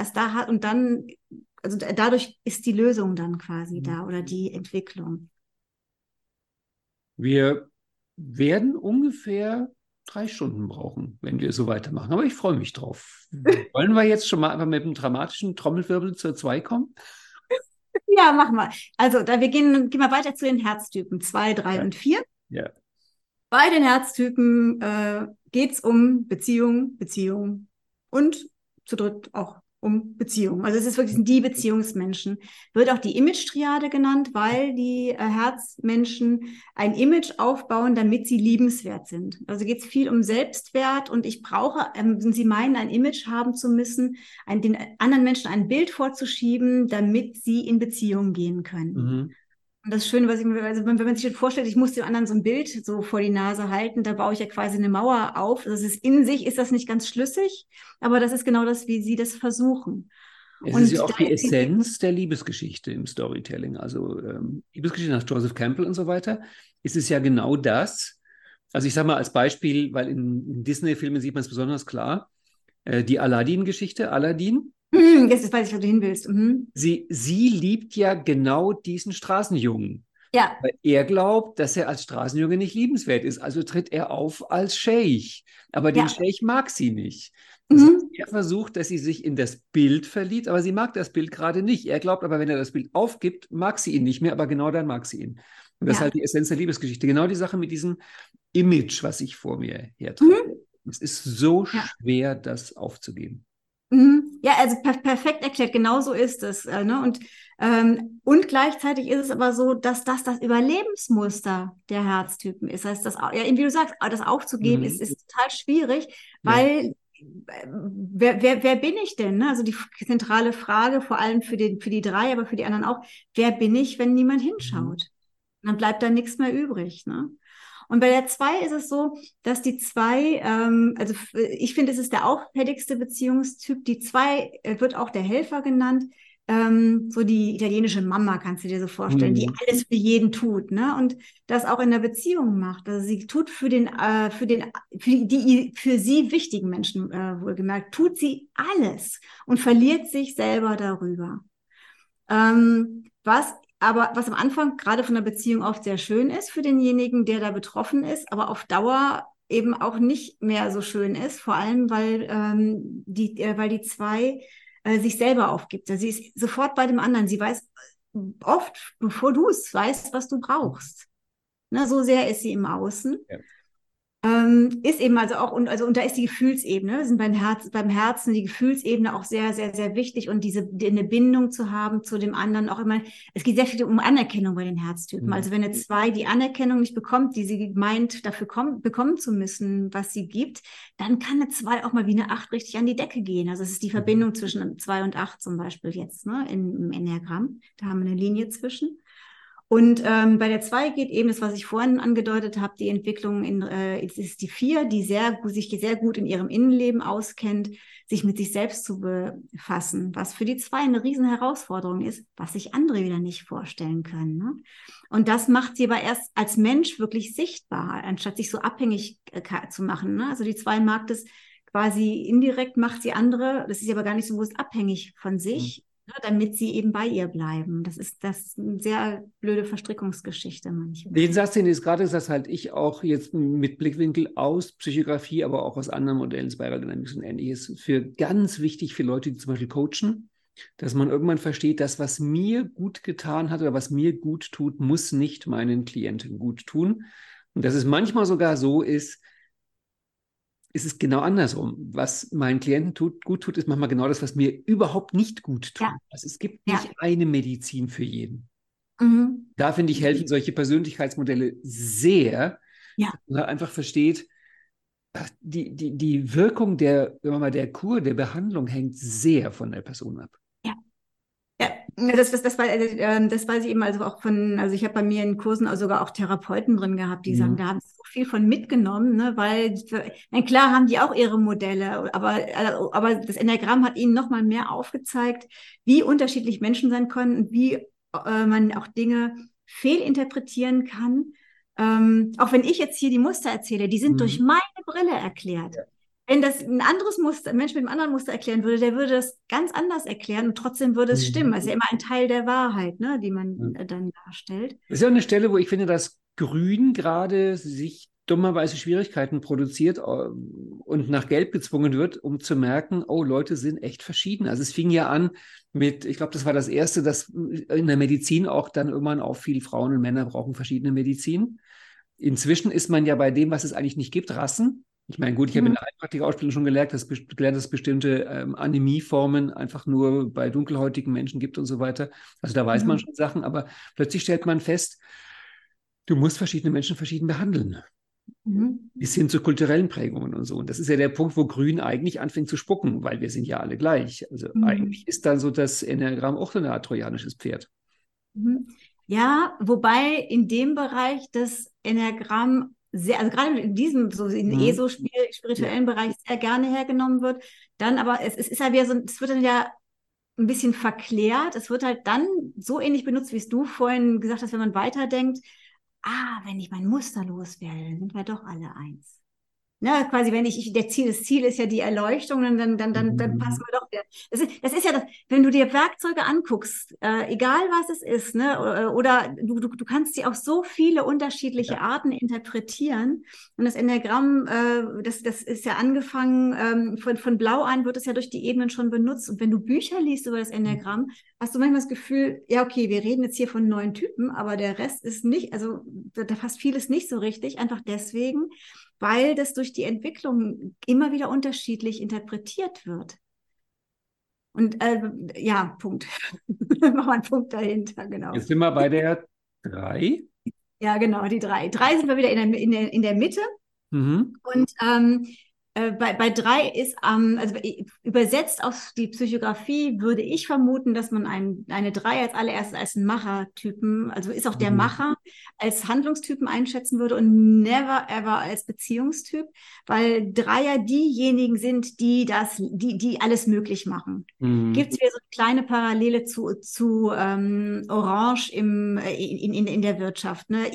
Also dadurch ist die Lösung dann quasi da oder die Entwicklung. Wir werden ungefähr 3 Stunden brauchen, wenn wir so weitermachen. Aber ich freue mich drauf. Wollen wir jetzt schon mal einfach mit einem dramatischen Trommelwirbel zur 2 kommen? Ja, machen wir. Also, gehen wir weiter zu den Herztypen 2, 3 und 4. Ja. Bei den Herztypen geht es um Beziehung und zu dritt auch um Beziehung. Also es ist wirklich die Beziehungsmenschen. Wird auch die Image-Triade genannt, weil die Herzmenschen ein Image aufbauen, damit sie liebenswert sind. Also geht es viel um Selbstwert und sie meinen, ein Image haben zu müssen, den anderen Menschen ein Bild vorzuschieben, damit sie in Beziehung gehen können. Und das Schöne, also wenn man sich schon vorstellt, ich muss dem anderen so ein Bild so vor die Nase halten, da baue ich ja quasi eine Mauer auf. Das ist in sich, ist das nicht ganz schlüssig, aber das ist genau das, wie sie das versuchen. Es ist ja auch die Essenz der Liebesgeschichte im Storytelling. Also Liebesgeschichte nach Joseph Campbell und so weiter, ist es ja genau das. Also ich sage mal als Beispiel, weil in Disney-Filmen sieht man es besonders klar, die Aladdin-Geschichte, Aladdin. Jetzt weiß ich, wo du hin willst. Sie liebt ja genau diesen Straßenjungen. Ja. Weil er glaubt, dass er als Straßenjunge nicht liebenswert ist. Also tritt er auf als Scheich. Aber den Scheich mag sie nicht. Das heißt, er versucht, dass sie sich in das Bild verliebt, aber sie mag das Bild gerade nicht. Er glaubt aber, wenn er das Bild aufgibt, mag sie ihn nicht mehr, aber genau dann mag sie ihn. Und das ist halt die Essenz der Liebesgeschichte. Genau die Sache mit diesem Image, was ich vor mir hertrage. Es ist so Ja. schwer, das aufzugeben. Ja, also perfekt erklärt, genau so ist es. Ne? Und gleichzeitig ist es aber so, dass das Überlebensmuster der Herztypen ist. Das heißt, ja, wie du sagst, das aufzugeben ist total schwierig, Ja. weil wer bin ich denn? Ne? Also die zentrale Frage, vor allem für die drei, aber für die anderen auch, wer bin ich, wenn niemand hinschaut? Dann bleibt da nichts mehr übrig. Ne? Und bei der 2 ist es so, dass die 2, also ich finde, es ist der auffälligste Beziehungstyp. Die 2 wird auch der Helfer genannt. So die italienische Mama, kannst du dir so vorstellen, die alles für jeden tut, ne? Und das auch in der Beziehung macht. Also sie tut für die für sie wichtigen Menschen, wohlgemerkt, tut sie alles und verliert sich selber darüber. Was am Anfang gerade von der Beziehung oft sehr schön ist für denjenigen, der da betroffen ist, aber auf Dauer eben auch nicht mehr so schön ist, vor allem weil die 2 sich selber aufgibt. Also sie ist sofort bei dem anderen. Sie weiß oft, bevor du es weißt, was du brauchst. Ne, so sehr ist sie im Außen. Ja. Ist eben also auch, und da ist die Gefühlsebene, wir sind beim Herzen, die Gefühlsebene auch sehr, sehr, sehr wichtig und eine Bindung zu haben zu dem anderen auch immer. Es geht sehr viel um Anerkennung bei den Herztypen. Also wenn eine 2 die Anerkennung nicht bekommt, die sie meint, dafür bekommen zu müssen, was sie gibt, dann kann eine 2 auch mal wie eine 8 richtig an die Decke gehen. Also es ist die Verbindung zwischen 2 und 8 zum Beispiel jetzt, ne, im Enneagramm. Da haben wir eine Linie zwischen. Und bei der 2 geht eben das, was ich vorhin angedeutet habe, die Entwicklung es ist die 4, die sich sehr gut in ihrem Innenleben auskennt, sich mit sich selbst zu befassen, was für die 2 eine riesen Herausforderung ist, was sich andere wieder nicht vorstellen können. Ne? Und das macht sie aber erst als Mensch wirklich sichtbar, anstatt sich so abhängig zu machen. Ne? Also die 2 mag das quasi indirekt, macht sie andere, das ist aber gar nicht so bewusst abhängig von sich, damit sie eben bei ihr bleiben. Das ist eine sehr blöde Verstrickungsgeschichte manchmal. Den Satz, den du jetzt gerade gesagt hast, halte ich auch jetzt mit Blickwinkel aus Psychografie, aber auch aus anderen Modellen, Spiral Dynamics und Ähnliches, für ganz wichtig für Leute, die zum Beispiel coachen, dass man irgendwann versteht, dass was mir gut getan hat oder was mir gut tut, muss nicht meinen Klienten gut tun. Und dass es manchmal sogar so ist, es genau andersrum. Was meinen Klienten gut tut, ist manchmal genau das, was mir überhaupt nicht gut tut. Ja. Also es gibt nicht eine Medizin für jeden. Da finde ich, helfen solche Persönlichkeitsmodelle sehr, dass man halt einfach versteht, die Wirkung der Kur, der Behandlung hängt sehr von der Person ab. Ja, das weiß ich eben also auch also ich habe bei mir in Kursen auch sogar auch Therapeuten drin gehabt, die sagen, da haben sie so viel von mitgenommen, ne, weil, klar haben die auch ihre Modelle, aber das Enneagramm hat ihnen nochmal mehr aufgezeigt, wie unterschiedlich Menschen sein können und wie man auch Dinge fehlinterpretieren kann. Auch wenn ich jetzt hier die Muster erzähle, die sind durch meine Brille erklärt. Ja. Wenn das ein Mensch mit einem anderen Muster erklären würde, der würde das ganz anders erklären und trotzdem würde es stimmen. Es ist ja immer ein Teil der Wahrheit, ne, die man dann darstellt. Das ist ja eine Stelle, wo ich finde, dass Grün gerade sich dummerweise Schwierigkeiten produziert und nach Gelb gezwungen wird, um zu merken, oh, Leute sind echt verschieden. Also es fing ja an mit, ich glaube, das war das Erste, dass in der Medizin auch dann irgendwann auffiel, Frauen und Männer brauchen verschiedene Medizin. Inzwischen ist man ja bei dem, was es eigentlich nicht gibt, Rassen. Ich meine, gut, ich habe in der Heilpraktikausbildung schon gelernt, dass es bestimmte Anämieformen einfach nur bei dunkelhäutigen Menschen gibt und so weiter. Also da weiß man schon Sachen, aber plötzlich stellt man fest, du musst verschiedene Menschen verschieden behandeln. Bis hin zu kulturellen Prägungen und so. Und das ist ja der Punkt, wo Grün eigentlich anfängt zu spucken, weil wir sind ja alle gleich. Also eigentlich ist dann so das Enneagramm auch so eine Art trojanisches Pferd. Ja, wobei in dem Bereich das Enneagramm also gerade in diesem spirituellen Bereich sehr gerne hergenommen wird. Dann aber, es ist ja wieder so, es wird dann ja ein bisschen verklärt. Es wird halt dann so ähnlich benutzt, wie es du vorhin gesagt hast, wenn man weiterdenkt, wenn ich mein Muster loswerde, dann sind wir doch alle eins. Ne, quasi, wenn das Ziel ist ja die Erleuchtung, dann passen wir doch wieder. Das ist ja das, wenn du dir Werkzeuge anguckst, egal was es ist, ne, oder du kannst sie auf so viele unterschiedliche Arten interpretieren. Und das Enneagramm, das ist ja angefangen, von Blau an wird es ja durch die Ebenen schon benutzt. Und wenn du Bücher liest über das Enneagramm, hast du manchmal das Gefühl, ja, okay, wir reden jetzt hier von 9 Typen, aber der Rest ist nicht, also da passt vieles nicht so richtig, einfach deswegen, weil das durch die Entwicklung immer wieder unterschiedlich interpretiert wird. Und ja, Punkt. Machen wir einen Punkt dahinter, genau. Jetzt sind wir bei der 3. Ja, genau, die 3. 3 sind wir wieder in der Mitte. Mhm. Und bei 3 ist, also übersetzt auf die Psychografie würde ich vermuten, dass man eine 3 als allererstes als einen Machertypen, also ist auch der Macher, als Handlungstypen einschätzen würde und never ever als Beziehungstyp, weil Dreier diejenigen sind, die alles möglich machen. Gibt es wieder so eine kleine Parallele zu Orange in der Wirtschaft, ne?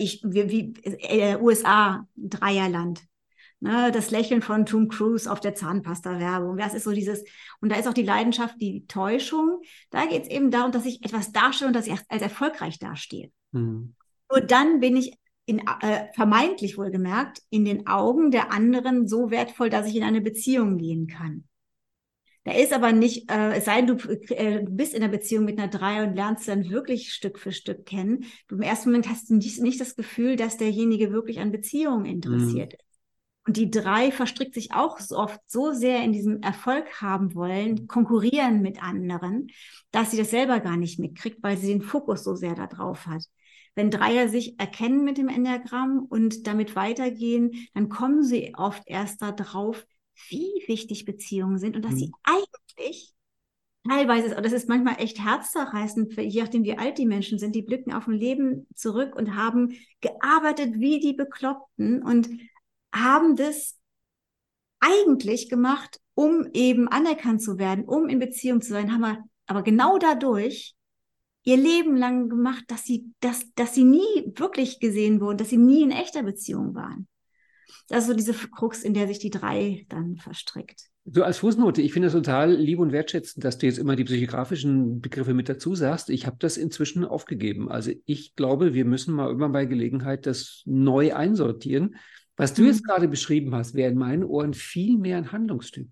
USA, Dreierland. Ne, das Lächeln von Tom Cruise auf der Zahnpasta-Werbung. Das ist so dieses, und da ist auch die Leidenschaft, die Täuschung. Da geht es eben darum, dass ich etwas darstelle und dass ich als erfolgreich dastehe. Nur dann bin ich vermeintlich wohlgemerkt in den Augen der anderen so wertvoll, dass ich in eine Beziehung gehen kann. Da ist aber nicht, es sei denn, du bist in einer Beziehung mit einer 3 und lernst dann wirklich Stück für Stück kennen. Du im ersten Moment hast du nicht das Gefühl, dass derjenige wirklich an Beziehungen interessiert ist. Und die 3 verstrickt sich auch so oft so sehr in diesem Erfolg haben wollen, konkurrieren mit anderen, dass sie das selber gar nicht mitkriegt, weil sie den Fokus so sehr da drauf hat. Wenn Dreier sich erkennen mit dem Enneagramm und damit weitergehen, dann kommen sie oft erst da drauf, wie wichtig Beziehungen sind und dass sie eigentlich teilweise, das ist manchmal echt herzzerreißend, je nachdem wie alt die Menschen sind, die blicken auf ein Leben zurück und haben gearbeitet wie die Bekloppten und haben das eigentlich gemacht, um eben anerkannt zu werden, um in Beziehung zu sein, haben aber genau dadurch ihr Leben lang gemacht, dass sie nie wirklich gesehen wurden, dass sie nie in echter Beziehung waren. Das ist so diese Krux, in der sich die 3 dann verstrickt. So als Fußnote, ich finde es total lieb und wertschätzend, dass du jetzt immer die psychografischen Begriffe mit dazu sagst. Ich habe das inzwischen aufgegeben. Also ich glaube, wir müssen mal irgendwann bei Gelegenheit das neu einsortieren. Was du jetzt gerade beschrieben hast, wäre in meinen Ohren viel mehr ein Handlungstyp.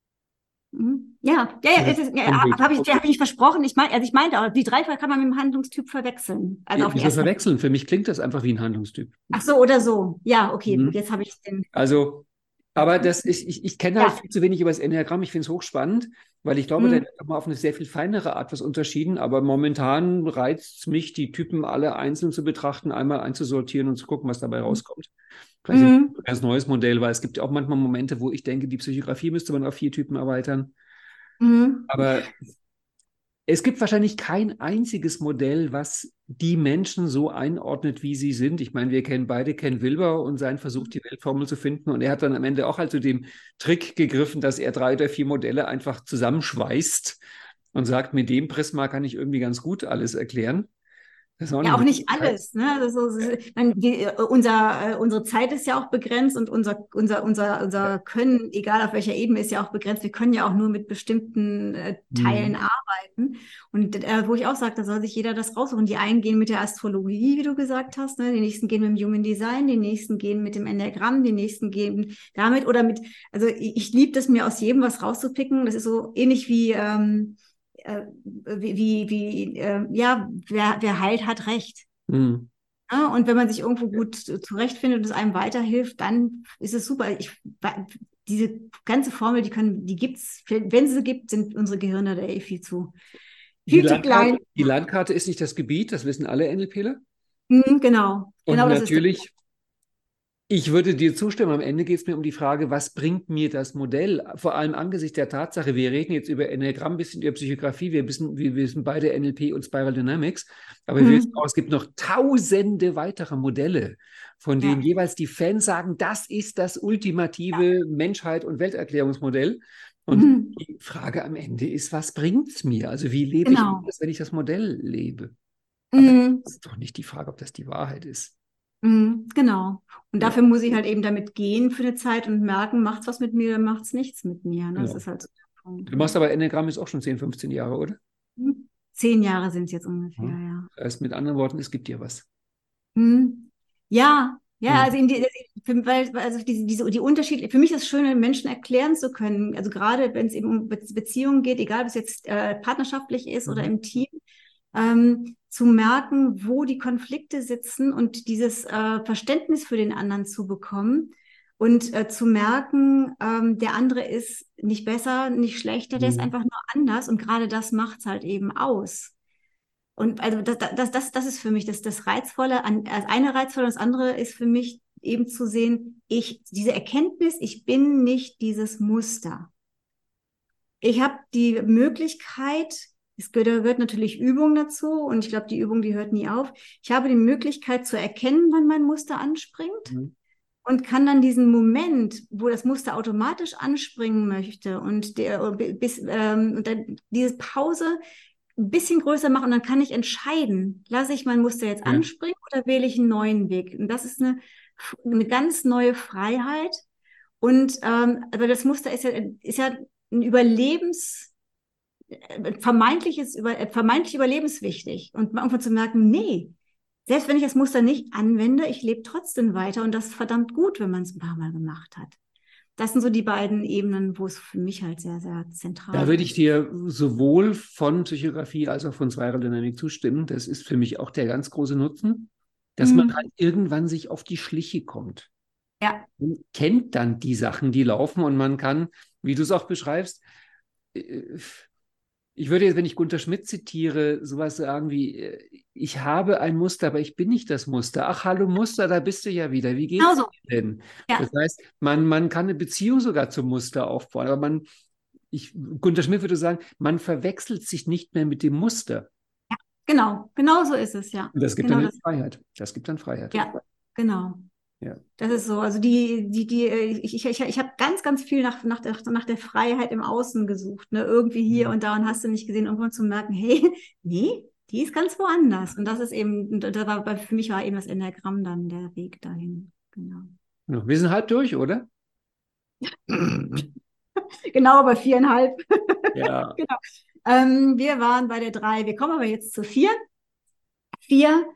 Ja, habe ich versprochen. Ich meinte auch, die 3 kann man mit dem Handlungstyp verwechseln. Also auf Wieso verwechseln? Für mich klingt das einfach wie ein Handlungstyp. Ach so, oder so. Ja, okay, jetzt habe ich den. Also, aber ich kenne halt viel zu wenig über das Enneagramm. Ich finde es hochspannend, weil ich glaube, da wird mal auf eine sehr viel feinere Art was unterschieden. Aber momentan reizt es mich, die Typen alle einzeln zu betrachten, einmal einzusortieren und zu gucken, was dabei rauskommt. Vielleicht ein ganz neues Modell, weil es gibt ja auch manchmal Momente, wo ich denke, die Psychografie müsste man auf 4 Typen erweitern. Aber es gibt wahrscheinlich kein einziges Modell, was die Menschen so einordnet, wie sie sind. Ich meine, wir kennen beide Ken Wilber und seinen Versuch, die Weltformel zu finden. Und er hat dann am Ende auch halt zu dem Trick gegriffen, dass er 3 oder 4 Modelle einfach zusammenschweißt und sagt, mit dem Prisma kann ich irgendwie ganz gut alles erklären. Ja, auch nicht alles. Ne? Unsere Zeit ist ja auch begrenzt und unser Können, egal auf welcher Ebene, ist ja auch begrenzt. Wir können ja auch nur mit bestimmten Teilen arbeiten. Und wo ich auch sage, da soll sich jeder das raussuchen. Die einen gehen mit der Astrologie, wie du gesagt hast, ne? Die nächsten gehen mit dem Human Design, die nächsten gehen mit dem Enneagramm, die nächsten gehen damit oder mit, also ich liebe das, mir aus jedem was rauszupicken. Das ist so ähnlich wie wer heilt, hat Recht. Ja, und wenn man sich irgendwo gut zurechtfindet und es einem weiterhilft, dann ist es super. Diese ganze Formel, die gibt's, wenn sie gibt, sind unsere Gehirne da viel zu klein. Die Landkarte ist nicht das Gebiet, das wissen alle NLPler. Genau. Und das natürlich, ich würde dir zustimmen, am Ende geht es mir um die Frage, was bringt mir das Modell? Vor allem angesichts der Tatsache, wir reden jetzt über Enneagramm, ein bisschen über Psychografie, wir wissen beide NLP und Spiral Dynamics, aber wir wissen auch, es gibt noch tausende weitere Modelle, von denen jeweils die Fans sagen, das ist das ultimative Menschheit- und Welterklärungsmodell. Und die Frage am Ende ist, was bringt es mir? Also wie lebe ich das, wenn ich das Modell lebe? Aber das ist doch nicht die Frage, ob das die Wahrheit ist. Genau. Und dafür muss ich halt eben damit gehen für eine Zeit und merken, macht es was mit mir oder macht es nichts mit mir. Ne? Das ist halt so der Punkt. Du machst aber Enneagramm jetzt auch schon 10, 15 Jahre, oder? 10 Jahre sind es jetzt ungefähr, ja. Das heißt, mit anderen Worten, es gibt dir was. Ja, also, die Unterschiede, für mich ist es schön, Menschen erklären zu können. Also gerade wenn es eben um Beziehungen geht, egal ob es jetzt partnerschaftlich ist oder im Team, zu merken, wo die Konflikte sitzen und dieses Verständnis für den anderen zu bekommen Und zu merken, der andere ist nicht besser, nicht schlechter, der ist einfach nur anders. Und gerade das macht es halt eben aus. Und also das ist für mich das Reizvolle, das eine Reizvolle, das andere ist für mich eben zu sehen, diese Erkenntnis, ich bin nicht dieses Muster. Ich habe die Möglichkeit, da gehört natürlich Übung dazu und ich glaube, die Übung, die hört nie auf. Ich habe die Möglichkeit zu erkennen, wann mein Muster anspringt und kann dann diesen Moment, wo das Muster automatisch anspringen möchte und dann diese Pause ein bisschen größer machen und dann kann ich entscheiden, lasse ich mein Muster jetzt anspringen oder wähle ich einen neuen Weg? Und das ist eine ganz neue Freiheit. Und aber das Muster ist ja ein vermeintlich überlebenswichtig. Und irgendwann zu merken, nee, selbst wenn ich das Muster nicht anwende, ich lebe trotzdem weiter und das ist verdammt gut, wenn man es ein paar Mal gemacht hat. Das sind so die beiden Ebenen, wo es für mich halt sehr, sehr zentral ist. Da würde ich dir sowohl von Psychografie als auch von Zweierlerdynamik zustimmen. Das ist für mich auch der ganz große Nutzen, dass man halt irgendwann sich auf die Schliche kommt. Ja. Man kennt dann die Sachen, die laufen und man kann, wie du es auch beschreibst, ich würde jetzt, wenn ich Gunter Schmidt zitiere, sowas sagen wie, ich habe ein Muster, aber ich bin nicht das Muster. Ach, hallo Muster, da bist du ja wieder. Wie geht's dir denn? Ja. Das heißt, man kann eine Beziehung sogar zum Muster aufbauen, aber Gunter Schmidt würde sagen, man verwechselt sich nicht mehr mit dem Muster. Ja, genau so ist es, ja. Und das gibt dann Freiheit. Das gibt dann Freiheit. Ja, genau. Ja. Das ist so. Also ich habe ganz, ganz viel nach der Freiheit im Außen gesucht, ne? Irgendwie hier und da und hast du nicht gesehen, irgendwann zu merken, hey, nee, die ist ganz woanders. Und das ist eben, für mich war eben das Enneagramm dann der Weg dahin. Genau. Ja, wir sind halb durch, oder? Genau, bei 4,5. Ja. Genau. Wir waren bei der 3. Wir kommen aber jetzt zur 4. 4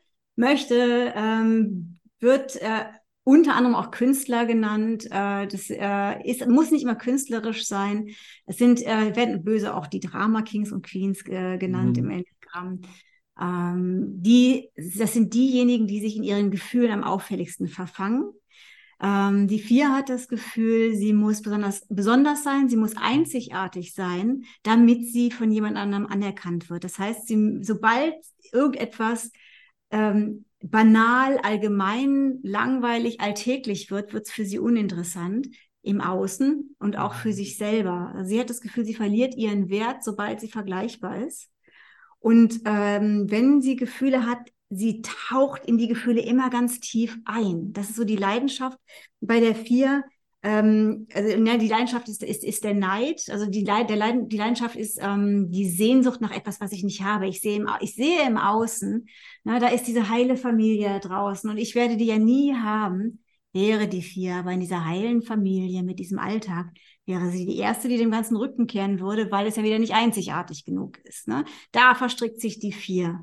wird unter anderem auch Künstler genannt. Das muss nicht immer künstlerisch sein. Es werden böse auch die Drama Kings und Queens genannt im Enneagramm. Das sind diejenigen, die sich in ihren Gefühlen am auffälligsten verfangen. Die 4 hat das Gefühl, sie muss besonders sein, sie muss einzigartig sein, damit sie von jemand anderem anerkannt wird. Das heißt, sobald irgendetwas banal, allgemein, langweilig, alltäglich wird es für sie uninteressant im Außen und auch für sich selber. Also sie hat das Gefühl, sie verliert ihren Wert, sobald sie vergleichbar ist. Und wenn sie Gefühle hat, sie taucht in die Gefühle immer ganz tief ein. Das ist so die Leidenschaft bei der 4. Die Leidenschaft ist der Neid. Also die Leidenschaft ist die Sehnsucht nach etwas, was ich nicht habe. Ich sehe im Außen, da ist diese heile Familie da draußen und ich werde die ja nie haben. Wäre die 4 aber in dieser heilen Familie mit diesem Alltag, wäre sie die erste, die dem ganzen Rücken kehren würde, weil es ja wieder nicht einzigartig genug ist. Ne? Da verstrickt sich die 4.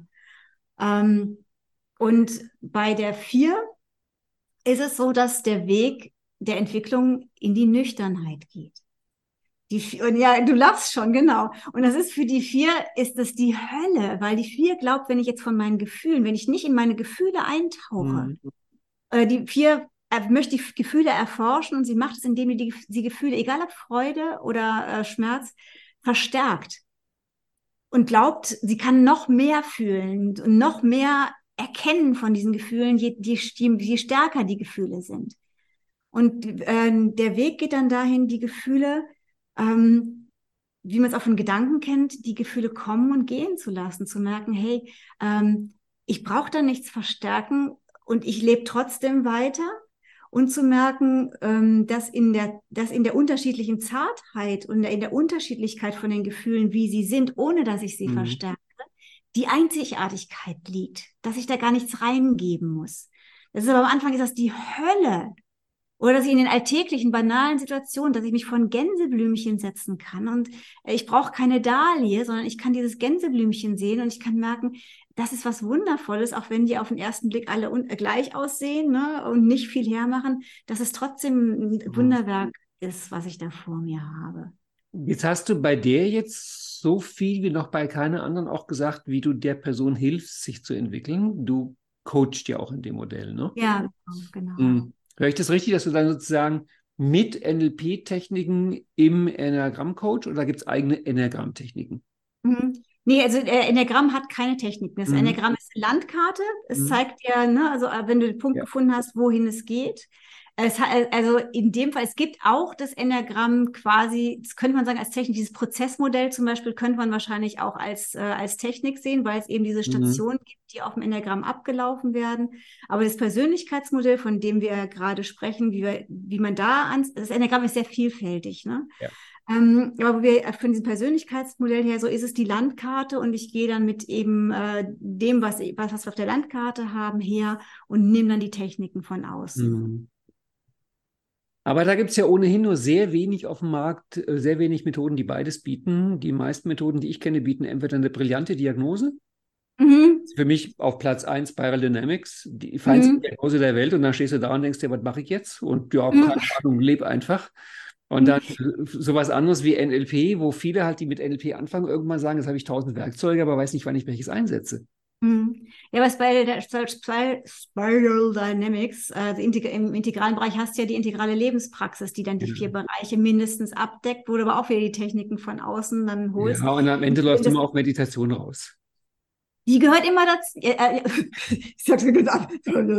Und bei der 4 ist es so, dass der Weg der Entwicklung in die Nüchternheit geht. Und ja, du lachst schon, genau. Und das ist für die 4, ist das die Hölle, weil die 4 glaubt, wenn ich jetzt von meinen Gefühlen, wenn ich nicht in meine Gefühle eintauche, die 4 möchte die Gefühle erforschen und sie macht es, indem die Gefühle, egal ob Freude oder Schmerz, verstärkt. Und glaubt, sie kann noch mehr fühlen und noch mehr erkennen von diesen Gefühlen, je stärker die Gefühle sind. Und der Weg geht dann dahin, die Gefühle, wie man es auch von Gedanken kennt, die Gefühle kommen und gehen zu lassen, zu merken, hey, ich brauche da nichts verstärken und ich lebe trotzdem weiter. Und zu merken, dass in der unterschiedlichen Zartheit und in der Unterschiedlichkeit von den Gefühlen, wie sie sind, ohne dass ich sie verstärke, die Einzigartigkeit liegt, dass ich da gar nichts reingeben muss. Das ist aber am Anfang ist das die Hölle. Oder dass ich in den alltäglichen, banalen Situationen, dass ich mich vor ein Gänseblümchen setzen kann und ich brauche keine Dahlie, sondern ich kann dieses Gänseblümchen sehen und ich kann merken, das ist was Wundervolles, auch wenn die auf den ersten Blick alle gleich aussehen, ne, und nicht viel hermachen, dass es trotzdem ein Wunderwerk ist, was ich da vor mir habe. Jetzt hast du bei der jetzt so viel wie noch bei keiner anderen auch gesagt, wie du der Person hilfst, sich zu entwickeln. Du coachst ja auch in dem Modell, ne? Ja, genau. Höre ich das richtig, dass du dann sozusagen mit NLP-Techniken im Enneagramm-Coach oder gibt es eigene Enneagramm-Techniken? Mhm. Nee, also Enneagramm hat keine Techniken. Das Mhm. Enneagramm ist eine Landkarte. Es Mhm. zeigt dir, ne, also wenn du den Punkt Ja. gefunden hast, wohin es geht. Also in dem Fall, es gibt auch das Enneagramm quasi, das könnte man sagen als Technik, dieses Prozessmodell zum Beispiel könnte man wahrscheinlich auch als Technik sehen, weil es eben diese Mhm. Stationen gibt, die auf dem Enneagramm abgelaufen werden. Aber das Persönlichkeitsmodell, von dem wir gerade sprechen, wie man das Enneagramm ist sehr vielfältig, ne? Ja. Aber von diesem Persönlichkeitsmodell her, so ist es die Landkarte und ich gehe dann mit eben dem, was wir auf der Landkarte haben, her und nehme dann die Techniken von außen. Mhm. Aber da gibt es ja ohnehin nur sehr wenig auf dem Markt, sehr wenig Methoden, die beides bieten. Die meisten Methoden, die ich kenne, bieten entweder eine brillante Diagnose, Mhm. für mich auf Platz 1 Spiral Dynamics, die feinste Mhm. Diagnose der Welt, und dann stehst du da und denkst dir, was mache ich jetzt? Und ja, Mhm. keine Ahnung, leb einfach. Und dann Mhm. sowas anderes wie NLP, wo viele halt, die mit NLP anfangen, irgendwann sagen, jetzt habe ich 1000 Werkzeuge, aber weiß nicht, wann ich welches einsetze. Mhm. Ja, aber Spiral Dynamics, also im integralen Bereich hast du ja die integrale Lebenspraxis, die dann die 4 Ja. Bereiche mindestens abdeckt, wo du aber auch wieder die Techniken von außen dann holst. Ja, und am Ende läuft immer auf Meditation raus. Die gehört immer dazu. Ich sag's dir gesagt.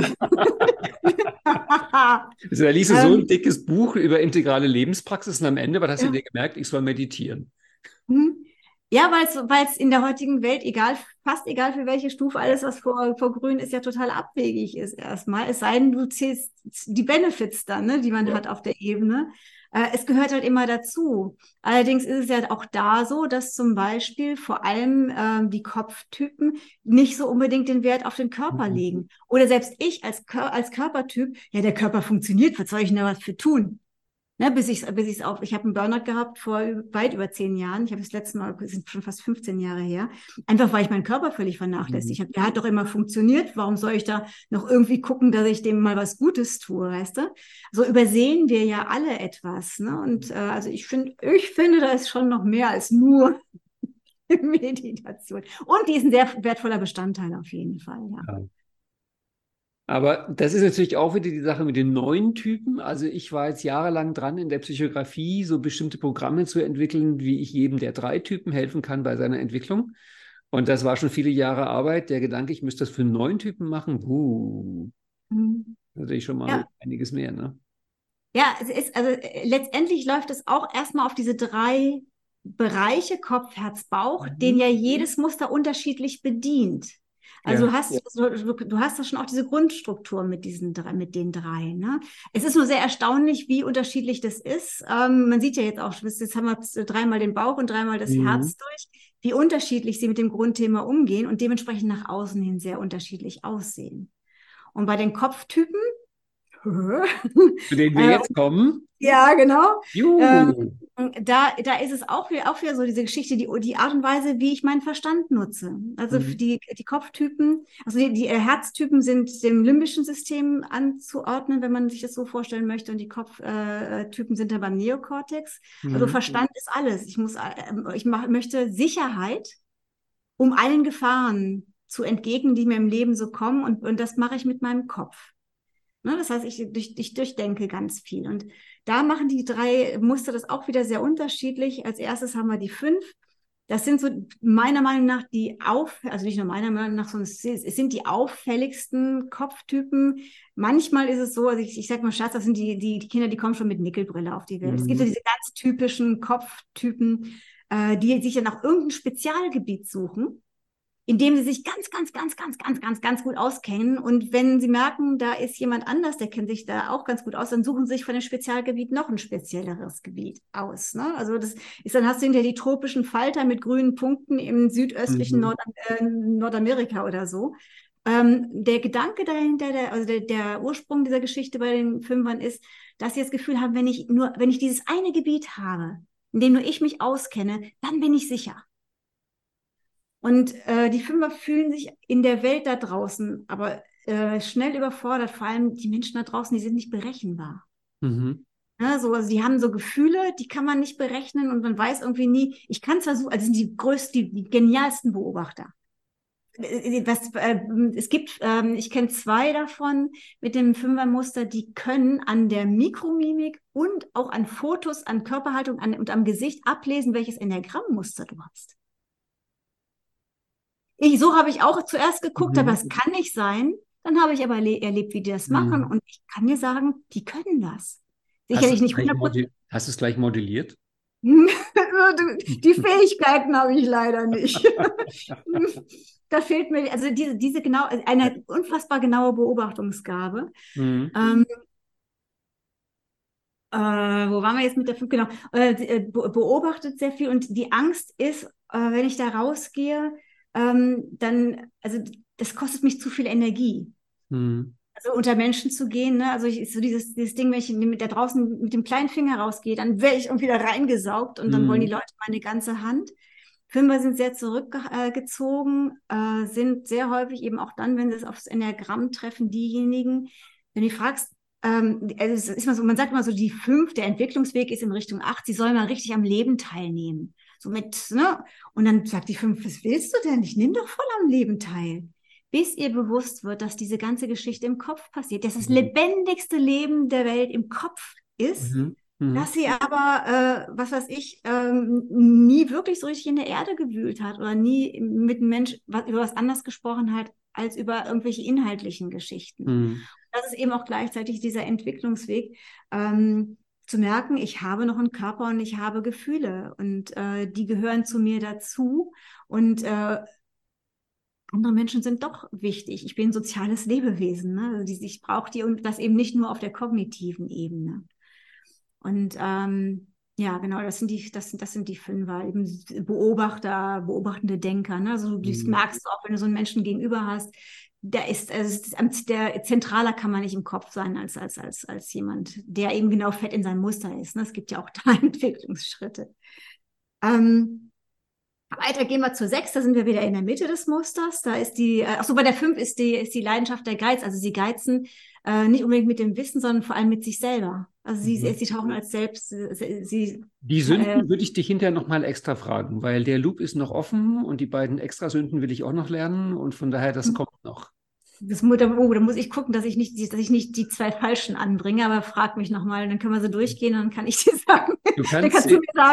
Also da liest du so ein ähm, dickes Buch über integrale Lebenspraxis und am Ende, was hast du ja. dir gemerkt? Ich soll meditieren. Mhm. Ja, weil es in der heutigen Welt, fast egal für welche Stufe, Ja. alles, was vor grün ist, ja total abwegig ist erstmal. Es sei denn, du zählst die Benefits dann, ne, die man Ja. hat auf der Ebene. Es gehört halt immer dazu. Allerdings ist es ja auch da so, dass zum Beispiel vor allem die Kopftypen nicht so unbedingt den Wert auf den Körper Mhm. legen. Oder selbst ich als Körpertyp, ja, der Körper funktioniert, was soll ich denn da was für tun? Ne, ich habe einen Burnout gehabt vor weit über 10 Jahren. Ich habe das letzte Mal, das sind schon fast 15 Jahre her. Einfach weil ich meinen Körper völlig vernachlässigt Mhm. habe. Der hat doch immer funktioniert. Warum soll ich da noch irgendwie gucken, dass ich dem mal was Gutes tue, weißt du? So übersehen wir ja alle etwas. Ne? Und also ich finde, da ist schon noch mehr als nur Meditation. Und die ist ein sehr wertvoller Bestandteil auf jeden Fall, ja. Ja. Aber das ist natürlich auch wieder die Sache mit den neuen Typen. Also ich war jetzt jahrelang dran, in der Psychografie so bestimmte Programme zu entwickeln, wie ich jedem der 3 Typen helfen kann bei seiner Entwicklung. Und das war schon viele Jahre Arbeit. Der Gedanke, ich müsste das für 9 Typen machen, Mhm. natürlich schon mal Ja, einiges mehr, ne? ja, also letztendlich läuft es auch erstmal auf diese 3 Bereiche, Kopf, Herz, Bauch, den Mhm. ja jedes Muster unterschiedlich bedient. Also Ja. du hast da schon auch diese Grundstruktur mit den 3. Ne? Es ist nur sehr erstaunlich, wie unterschiedlich das ist. Man sieht ja jetzt auch, jetzt haben wir 3-mal den Bauch und 3-mal das Mhm. Herz durch, wie unterschiedlich sie mit dem Grundthema umgehen und dementsprechend nach außen hin sehr unterschiedlich aussehen. Und bei den Kopftypen, Zu denen wir äh, jetzt kommen. ja, genau. Ähm, Juhu. da ist es auch wieder so diese Geschichte, die Art und Weise, wie ich meinen Verstand nutze. Also für Mhm. die Kopftypen, also die Herztypen sind dem limbischen System anzuordnen, wenn man sich das so vorstellen möchte, und die Kopftypen sind dann beim Neokortex. Also Mhm. Verstand ist alles. Möchte Sicherheit, um allen Gefahren zu entgegnen, die mir im Leben so kommen, und das mache ich mit meinem Kopf. Ne? Das heißt, ich durchdenke ganz viel. Und da machen die 3 Muster das auch wieder sehr unterschiedlich. Als erstes haben wir die 5. Das sind so meiner Meinung nach also nicht nur meiner Meinung nach, sondern es sind die auffälligsten Kopftypen. Manchmal ist es so, also ich sag mal, Schatz, das sind die Kinder, die kommen schon mit Nickelbrille auf die Welt. Es gibt so Mhm. diese ganz typischen Kopftypen, die sich dann auch irgendein Spezialgebiet suchen, indem sie sich ganz, ganz, ganz, ganz, ganz, ganz, ganz gut auskennen. Und wenn sie merken, da ist jemand anders, der kennt sich da auch ganz gut aus, dann suchen sie sich von dem Spezialgebiet noch ein spezielleres Gebiet aus. Ne? Also dann hast du hinterher die tropischen Falter mit grünen Punkten im südöstlichen Mhm. Nordamerika oder so. Der Gedanke dahinter, der Ursprung dieser Geschichte bei den Fünfern ist, dass sie das Gefühl haben, wenn ich dieses eine Gebiet habe, in dem nur ich mich auskenne, dann bin ich sicher. Und die Fünfer fühlen sich in der Welt da draußen aber schnell überfordert. Vor allem die Menschen da draußen, die sind nicht berechenbar. Mhm. Ja, so, also die haben so Gefühle, die kann man nicht berechnen und man weiß irgendwie nie, ich kann zwar so, also sind die größten, die genialsten Beobachter. es gibt, ich kenne 2 davon mit dem Fünfermuster, die können an der Mikromimik und auch an Fotos, an Körperhaltung und am Gesicht ablesen, welches Enneagrammmuster du hast. So habe ich auch zuerst geguckt, aber es kann nicht sein. Dann habe ich aber erlebt, wie die das machen. Und ich kann dir sagen, die können das. Sicherlich nicht 100%. Hast du es gleich modelliert? Die Fähigkeiten habe ich leider nicht. Da fehlt mir also diese eine unfassbar genaue Beobachtungsgabe. Wo waren wir jetzt mit der 5? Genau. Beobachtet sehr viel und die Angst ist, wenn ich da rausgehe, dann, also das kostet mich zu viel Energie. Also unter Menschen zu gehen, ne? Also so dieses Ding, wenn ich da draußen mit dem kleinen Finger rausgehe, dann werde ich irgendwie wieder reingesaugt und dann wollen die Leute meine ganze Hand. Fünfer sind sehr zurückgezogen, sind sehr häufig eben auch dann, wenn sie es aufs Enneagramm treffen, diejenigen, wenn du fragst, also es ist immer so, man sagt immer so, die 5, der Entwicklungsweg ist in Richtung 8, sie soll mal richtig am Leben teilnehmen. So ne? Und dann sagt die 5, was willst du denn? Ich nehme doch voll am Leben teil. Bis ihr bewusst wird, dass diese ganze Geschichte im Kopf passiert, dass das lebendigste Leben der Welt im Kopf ist, dass sie aber, was weiß ich, nie wirklich so richtig in der Erde gewühlt hat oder nie mit einem Mensch über was anderes gesprochen hat, als über irgendwelche inhaltlichen Geschichten. Das ist eben auch gleichzeitig dieser Entwicklungsweg, zu merken, ich habe noch einen Körper und ich habe Gefühle und die gehören zu mir dazu und andere Menschen sind doch wichtig. Ich bin ein soziales Lebewesen, ne? Also ich brauche die und das eben nicht nur auf der kognitiven Ebene. Und ja, genau, das sind die Fünfer, eben beobachtende Denker. Ne? Also du merkst auch, wenn du so einen Menschen gegenüber hast, der zentraler kann man nicht im Kopf sein als jemand, der eben genau fett in seinem Muster ist. Ne? Es gibt ja auch da Entwicklungsschritte. Weiter gehen wir zur 6, da sind wir wieder in der Mitte des Musters. Da ist bei der 5 ist die Leidenschaft der Geiz. Also sie geizen nicht unbedingt mit dem Wissen, sondern vor allem mit sich selber. Also sie tauchen als selbst. Die Sünden würde ich dich hinterher nochmal extra fragen, weil der Loop ist noch offen und die beiden Extrasünden will ich auch noch lernen und von daher, das kommt noch. Da muss ich gucken, dass ich nicht die 2 falschen anbringe, aber frag mich nochmal, dann können wir so durchgehen und dann kann ich dir sagen. Du kannst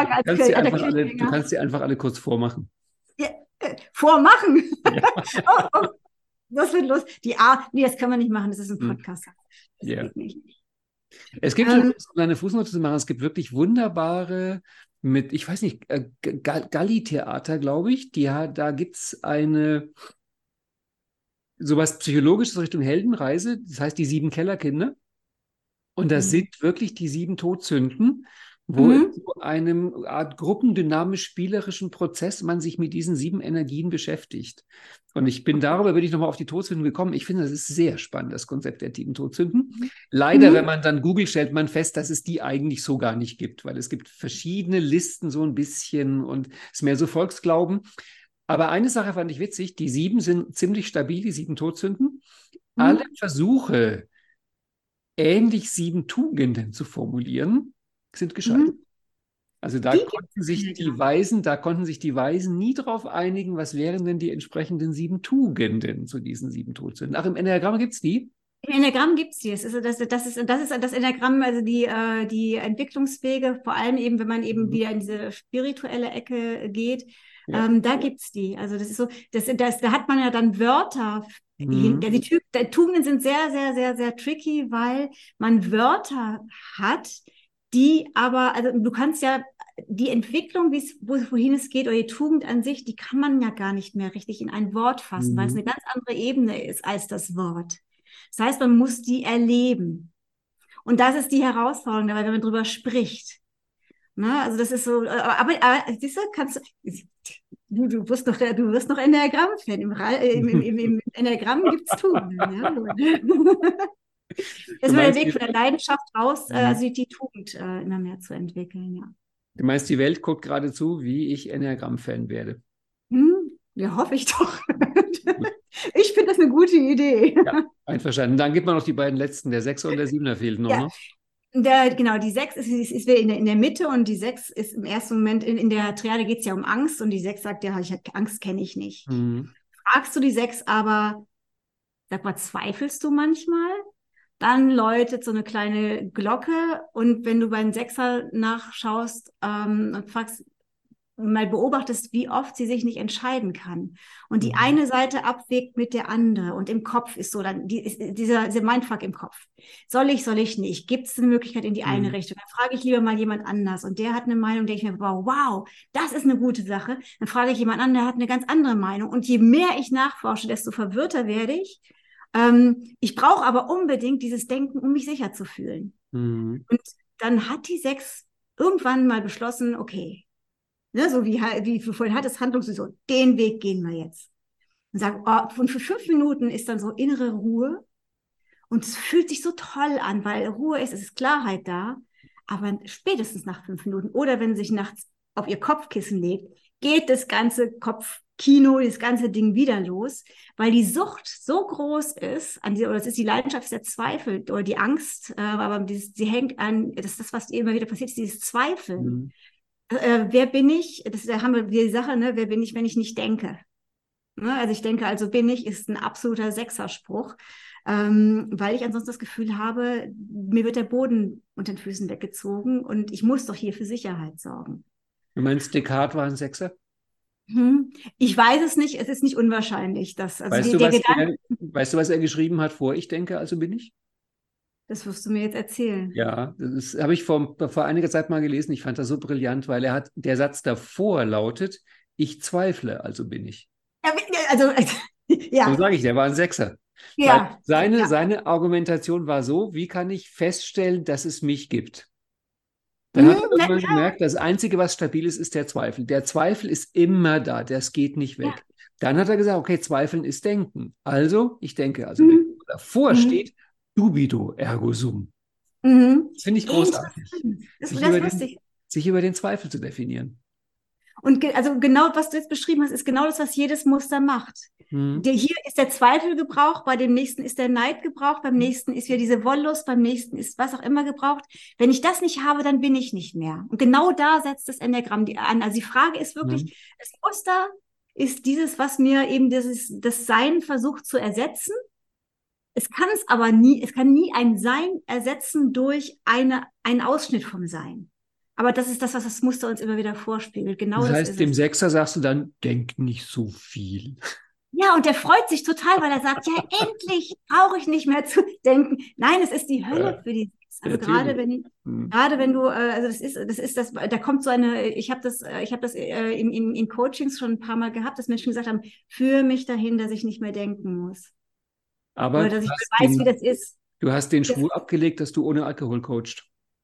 sie einfach alle kurz vormachen. Ja, vormachen? Ja. Das wird los. Nee, das kann man nicht machen, das ist ein Podcast. Das geht nicht. Es gibt, um eine Fußnote zu machen, es gibt wirklich wunderbare ich weiß nicht, Galli-Theater, glaube ich, da gibt es sowas Psychologisches Richtung Heldenreise, das heißt die 7 Kellerkinder. Und das sind wirklich die 7 Todsünden, wo in so einem Art gruppendynamisch-spielerischen Prozess man sich mit diesen 7 Energien beschäftigt. Und bin ich nochmal auf die Todsünden gekommen. Ich finde, das ist sehr spannend, das Konzept der 7 Todsünden. Leider, wenn man dann googelt, stellt man fest, dass es die eigentlich so gar nicht gibt, weil es gibt verschiedene Listen so ein bisschen und es ist mehr so Volksglauben. Aber eine Sache fand ich witzig, die 7 sind ziemlich stabil, die 7 Todsünden. Alle Versuche, ähnlich 7 Tugenden zu formulieren, sind gescheitert. Also da konnten sich die Weisen nie darauf einigen, was wären denn die entsprechenden 7 Tugenden zu diesen 7 Todsünden. Ach, im Enneagramm gibt es die? Im Enneagramm gibt es die. Das ist das Enneagramm, also die Entwicklungswege, vor allem eben, wenn man eben wieder in diese spirituelle Ecke geht, da gibt es die. Also das ist so, da hat man ja dann Wörter. Die Tugenden sind sehr, sehr, sehr, sehr tricky, weil man Wörter hat, die aber, also du kannst ja die Entwicklung, wohin es geht, oder die Tugend an sich, die kann man ja gar nicht mehr richtig in ein Wort fassen, weil es eine ganz andere Ebene ist als das Wort. Das heißt, man muss die erleben. Und das ist die Herausforderung dabei, wenn man drüber spricht. Na, also das ist so, aber siehst du, du wirst noch Enneagramm-Fan. Im Enneagramm gibt es Tugenden. Ja? Das ist der Weg von der Leidenschaft raus, also die Tugend immer mehr zu entwickeln. Ja. Du meinst, die Welt guckt gerade zu, wie ich Enneagramm-Fan werde? Ja, hoffe ich doch. Ich finde das eine gute Idee. Ja, einverstanden. Dann gibt man noch die beiden letzten, der 6er und der 7er fehlt noch. Ja. Genau, die 6 ist in der Mitte und die 6 ist im ersten Moment, in der Triade geht es ja um Angst und die 6 sagt ja, Angst kenne ich nicht. fragst du die 6 aber, sag mal, zweifelst du manchmal? Dann läutet so eine kleine Glocke und wenn du beim Sechser nachschaust und fragst, mal beobachtest, wie oft sie sich nicht entscheiden kann und die eine Seite abwägt mit der andere und im Kopf ist so dann dieser Mindfuck im Kopf. Soll ich nicht? Gibt es eine Möglichkeit in die eine Richtung? Dann frage ich lieber mal jemand anders und der hat eine Meinung, denke ich mir, wow, das ist eine gute Sache. Dann frage ich jemand anderen, der hat eine ganz andere Meinung und je mehr ich nachforsche, desto verwirrter werde ich. Ich brauche aber unbedingt dieses Denken, um mich sicher zu fühlen. Und dann hat die 6 irgendwann mal beschlossen, okay, ne, so wie du vorhin hattest, Handlungsvision, den Weg gehen wir jetzt. Und sagen, und für 5 Minuten ist dann so innere Ruhe und es fühlt sich so toll an, weil Ruhe ist, es ist Klarheit da, aber spätestens nach 5 Minuten oder wenn sie sich nachts auf ihr Kopfkissen legt, geht das ganze Kopfkino, das ganze Ding wieder los, weil die Sucht so groß ist, oder es ist die Leidenschaft, der Zweifel oder die Angst, aber sie hängt an, das ist das, was immer wieder passiert, ist dieses Zweifeln. Wer bin ich? Da haben wir die Sache, ne? Wer bin ich, wenn ich nicht denke? Ne? Also ich denke, also bin ich, ist ein absoluter Sechserspruch, weil ich ansonsten das Gefühl habe, mir wird der Boden unter den Füßen weggezogen und ich muss doch hier für Sicherheit sorgen. Du meinst, Descartes war ein Sechser? Ich weiß es nicht, es ist nicht unwahrscheinlich. Dass, also weißt du, was er geschrieben hat vor Ich denke, also bin ich? Das wirst du mir jetzt erzählen. Ja, das habe ich vor einiger Zeit mal gelesen. Ich fand das so brillant, weil der Satz davor lautet, ich zweifle, also bin ich. Ja. So sage ich, der war ein Sechser. Ja. Seine Argumentation war so, wie kann ich feststellen, dass es mich gibt? Dann hat er irgendwann gemerkt, das Einzige, was stabil ist, ist der Zweifel. Der Zweifel ist immer da, das geht nicht weg. Ja. Dann hat er gesagt, okay, Zweifeln ist Denken. Also, ich denke, also davor steht, dubito ergo sum. Das finde ich großartig. Sich über den Zweifel zu definieren. Und also genau, was du jetzt beschrieben hast, ist genau das, was jedes Muster macht. Hier ist der Zweifel gebraucht, bei dem nächsten ist der Neid gebraucht, beim nächsten ist wieder diese Wollust, beim nächsten ist was auch immer gebraucht. Wenn ich das nicht habe, dann bin ich nicht mehr. Und genau da setzt das Enneagramm an. Also die Frage ist wirklich, das Muster ist dieses, was mir eben das Sein versucht zu ersetzen. Es kann nie ein Sein ersetzen durch einen Ausschnitt vom Sein. Aber das ist das, was das Muster uns immer wieder vorspiegelt. Genau das heißt, dem Sechser sagst du dann, denk nicht so viel. Ja, und der freut sich total, weil er sagt, ja, endlich brauche ich nicht mehr zu denken. Nein, es ist die Hölle für die Sechs. Also gerade wenn du, also das ist das, da kommt so eine, ich habe das in Coachings schon ein paar Mal gehabt, dass Menschen gesagt haben, führe mich dahin, dass ich nicht mehr denken muss. Aber oder dass ich weiß, wie das ist. Du hast den Schwur abgelegt, dass du ohne Alkohol coachst.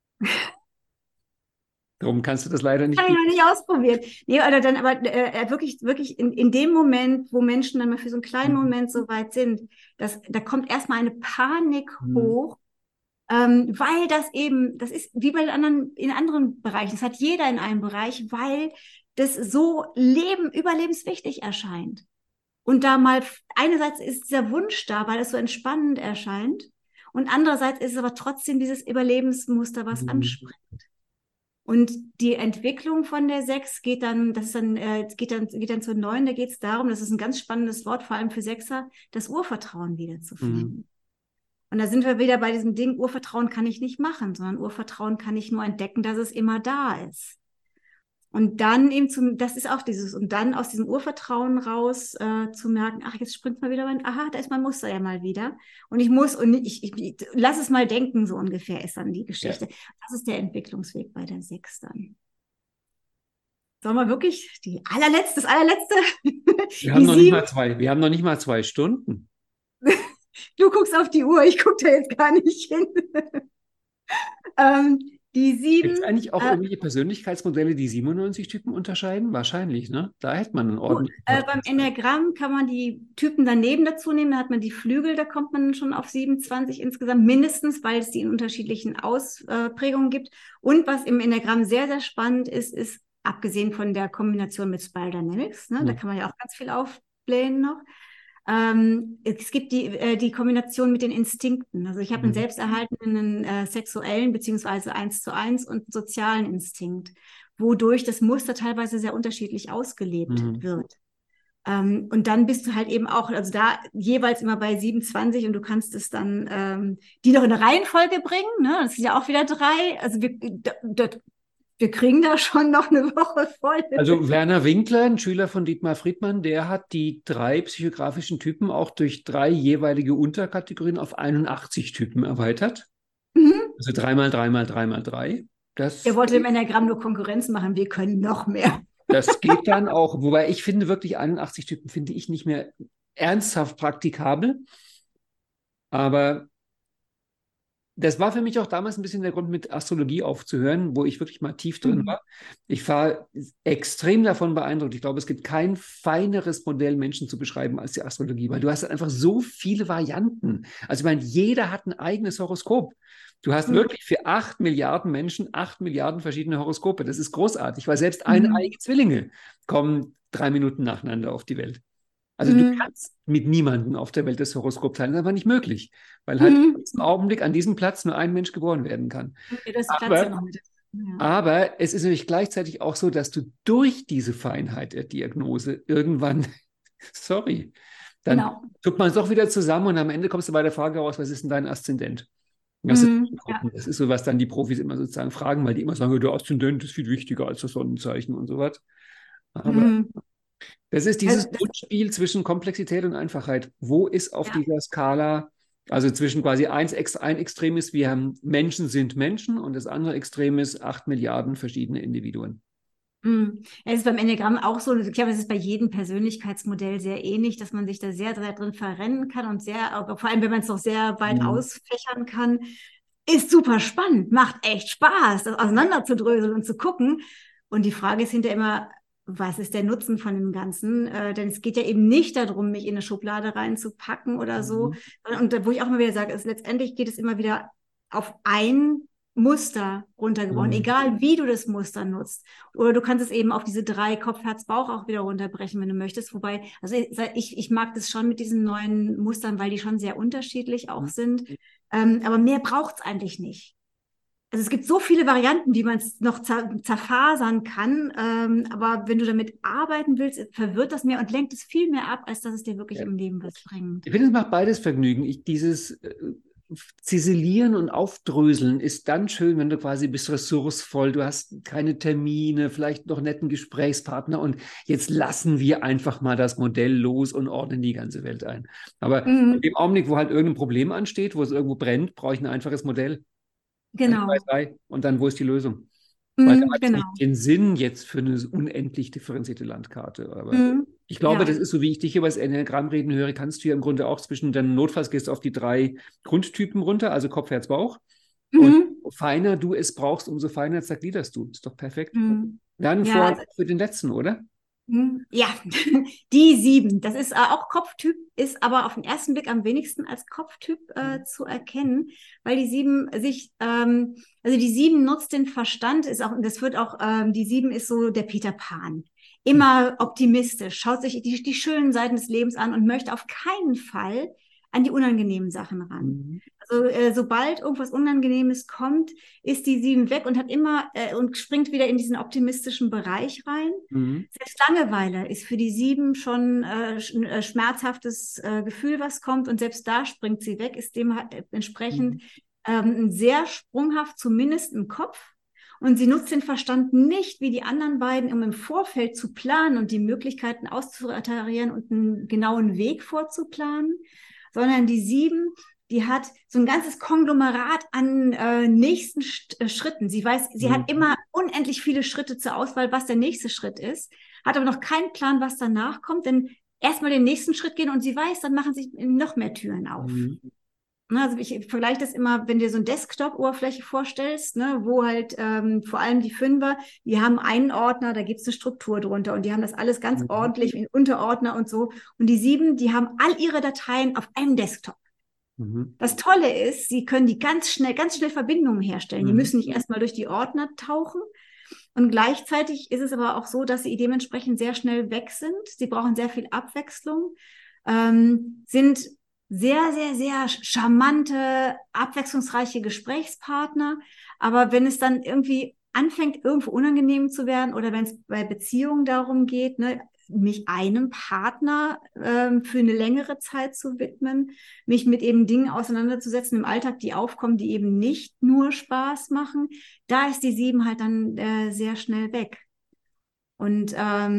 Darum kannst du das leider nicht. Habe ich noch nicht ausprobiert. Nee, oder dann aber wirklich in dem Moment, wo Menschen dann mal für so einen kleinen Moment so weit sind, da kommt erstmal eine Panik hoch, weil das ist wie bei in anderen Bereichen, das hat jeder in einem Bereich, weil das so überlebenswichtig erscheint. Und da mal, einerseits ist dieser Wunsch da, weil es so entspannend erscheint, und andererseits ist es aber trotzdem dieses Überlebensmuster, was anspringt. Und die Entwicklung von der 6 geht dann zur 9, da geht es darum, das ist ein ganz spannendes Wort, vor allem für Sechser, das Urvertrauen wiederzufinden. Und da sind wir wieder bei diesem Ding, Urvertrauen kann ich nicht machen, sondern Urvertrauen kann ich nur entdecken, dass es immer da ist. Und dann eben das ist auch dieses, und dann aus diesem Urvertrauen raus zu merken, ach, jetzt springt mal wieder da ist mein Muster ja mal wieder. Und ich lass es mal denken, so ungefähr ist dann die Geschichte. Ja. Das ist der Entwicklungsweg bei der 6 dann. Sollen wir wirklich das allerletzte? Wir haben noch nicht mal 2 Stunden. Du guckst auf die Uhr, ich gucke da jetzt gar nicht hin. Die 7. Gibt es eigentlich auch irgendwelche Persönlichkeitsmodelle, die 97-Typen unterscheiden? Wahrscheinlich, ne? Da hätte man einen ordentlichen. Beim Enneagramm kann man die Typen daneben dazu nehmen, da hat man die Flügel, da kommt man schon auf 27 insgesamt, mindestens, weil es die in unterschiedlichen Ausprägungen gibt. Und was im Enneagramm sehr, sehr spannend ist, abgesehen von der Kombination mit Spiral Dynamics, ne? Da kann man ja auch ganz viel aufblähen noch. Es gibt die Kombination mit den Instinkten. Also ich habe einen selbsterhaltenden sexuellen beziehungsweise 1:1 und sozialen Instinkt, wodurch das Muster teilweise sehr unterschiedlich ausgelebt wird. Und dann bist du halt eben auch, also da jeweils immer bei 27 und du kannst es dann die noch in eine Reihenfolge bringen, ne? Das sind ja auch wieder 3. Also wir kriegen da schon noch eine Woche voll. Also Werner Winkler, ein Schüler von Dietmar Friedmann, der hat die 3 psychografischen Typen auch durch 3 jeweilige Unterkategorien auf 81 Typen erweitert. Mhm. Also 3 mal 3 mal 3 mal 3. Er wollte dem Enneagramm nur Konkurrenz machen, wir können noch mehr. Das geht dann auch, wobei ich finde wirklich 81 Typen finde ich nicht mehr ernsthaft praktikabel. Aber das war für mich auch damals ein bisschen der Grund, mit Astrologie aufzuhören, wo ich wirklich mal tief drin war. Ich war extrem davon beeindruckt. Ich glaube, es gibt kein feineres Modell, Menschen zu beschreiben, als die Astrologie, weil du hast einfach so viele Varianten. Also ich meine, jeder hat ein eigenes Horoskop. Du hast wirklich für 8 Milliarden Menschen 8 Milliarden verschiedene Horoskope. Das ist großartig, weil selbst eineige Zwillinge kommen 3 Minuten nacheinander auf die Welt. Also du kannst mit niemandem auf der Welt das Horoskop teilen, das ist aber nicht möglich, weil halt in diesem Augenblick an diesem Platz nur ein Mensch geboren werden kann. Ja, das Platz ja Aber, noch mit. Ja. aber es ist natürlich gleichzeitig auch so, dass du durch diese Feinheit der Diagnose irgendwann, sorry, dann Genau. tut man es doch wieder zusammen und am Ende kommst du bei der Frage raus, was ist denn dein Aszendent? Ja. Das ist so, was dann die Profis immer sozusagen fragen, weil die immer sagen, der Aszendent ist viel wichtiger als das Sonnenzeichen und sowas. Aber das ist dieses Grundspiel zwischen Komplexität und Einfachheit. Wo ist auf dieser Skala, also zwischen quasi ein Extrem ist, wir haben Menschen sind Menschen und das andere Extrem ist 8 Milliarden verschiedene Individuen. Es ist beim Enneagramm auch so, ich glaube, es ist bei jedem Persönlichkeitsmodell sehr ähnlich, dass man sich da sehr drin verrennen kann und vor allem, wenn man es noch sehr weit ausfächern kann, ist super spannend, macht echt Spaß, das auseinanderzudröseln und zu gucken. Und die Frage ist hinterher immer, was ist der Nutzen von dem Ganzen? Denn es geht ja eben nicht darum, mich in eine Schublade reinzupacken oder so. Und wo ich auch immer wieder sage, letztendlich geht es immer wieder auf ein Muster runtergebrochen, egal wie du das Muster nutzt. Oder du kannst es eben auf diese 3 Kopf, Herz, Bauch auch wieder runterbrechen, wenn du möchtest. Wobei, also ich mag das schon mit diesen neuen Mustern, weil die schon sehr unterschiedlich auch sind. Aber mehr braucht es eigentlich nicht. Also es gibt so viele Varianten, wie man es noch zerfasern kann. Aber wenn du damit arbeiten willst, verwirrt das mehr und lenkt es viel mehr ab, als dass es dir wirklich im Leben was bringt. Ich finde, es macht beides Vergnügen. Dieses Ziselieren und Aufdröseln ist dann schön, wenn du quasi bist ressourcevoll, du hast keine Termine, vielleicht noch einen netten Gesprächspartner und jetzt lassen wir einfach mal das Modell los und ordnen die ganze Welt ein. Aber im Augenblick, wo halt irgendein Problem ansteht, wo es irgendwo brennt, brauche ich ein einfaches Modell. Genau. 1, 2, 3 und dann, wo ist die Lösung? Weil da hat es Genau. nicht den Sinn jetzt für eine unendlich differenzierte Landkarte. Aber ich glaube, das ist so, wie ich dich über das Enneagramm reden höre, kannst du ja im Grunde auch zwischen den Notfalls gehst auf die 3 Grundtypen runter, also Kopf, Herz, Bauch. Und feiner du es brauchst, umso feiner zergliederst du. Ist doch perfekt. Dann für den letzten, oder? Ja, die 7. Das ist auch Kopftyp, ist aber auf den ersten Blick am wenigsten als Kopftyp zu erkennen, weil die 7 also die 7 nutzt den Verstand, die 7 ist so der Peter Pan. Immer optimistisch, schaut sich die schönen Seiten des Lebens an und möchte auf keinen Fall an die unangenehmen Sachen ran. Also sobald irgendwas Unangenehmes kommt, ist die 7 weg und hat immer und springt wieder in diesen optimistischen Bereich rein. Selbst Langeweile ist für die 7 schon ein schmerzhaftes Gefühl, was kommt, und selbst da springt sie weg, ist dementsprechend sehr sprunghaft, zumindest im Kopf. Und sie nutzt den Verstand nicht wie die anderen beiden, um im Vorfeld zu planen und die Möglichkeiten auszutarieren und einen genauen Weg vorzuplanen, sondern die 7, die hat so ein ganzes Konglomerat an nächsten Schritten. Sie weiß, sie hat immer unendlich viele Schritte zur Auswahl, was der nächste Schritt ist, hat aber noch keinen Plan, was danach kommt, denn erstmal den nächsten Schritt gehen und sie weiß, dann machen sich noch mehr Türen auf. Also ich vergleiche das immer, wenn du dir so eine Desktop-Oberfläche vorstellst, ne, wo halt vor allem die 5er, die haben einen Ordner, da gibt es eine Struktur drunter und die haben das alles ganz ordentlich in Unterordner und so. Und die 7, die haben all ihre Dateien auf einem Desktop. Das Tolle ist, sie können die ganz schnell Verbindungen herstellen. Die müssen nicht erstmal durch die Ordner tauchen. Und gleichzeitig ist es aber auch so, dass sie dementsprechend sehr schnell weg sind. Sie brauchen sehr viel Abwechslung, sind sehr, sehr, sehr charmante, abwechslungsreiche Gesprächspartner. Aber wenn es dann irgendwie anfängt, irgendwo unangenehm zu werden oder wenn es bei Beziehungen darum geht, ne, mich einem Partner für eine längere Zeit zu widmen, mich mit eben Dingen auseinanderzusetzen im Alltag, die aufkommen, die eben nicht nur Spaß machen, da ist die 7 halt dann sehr schnell weg. Und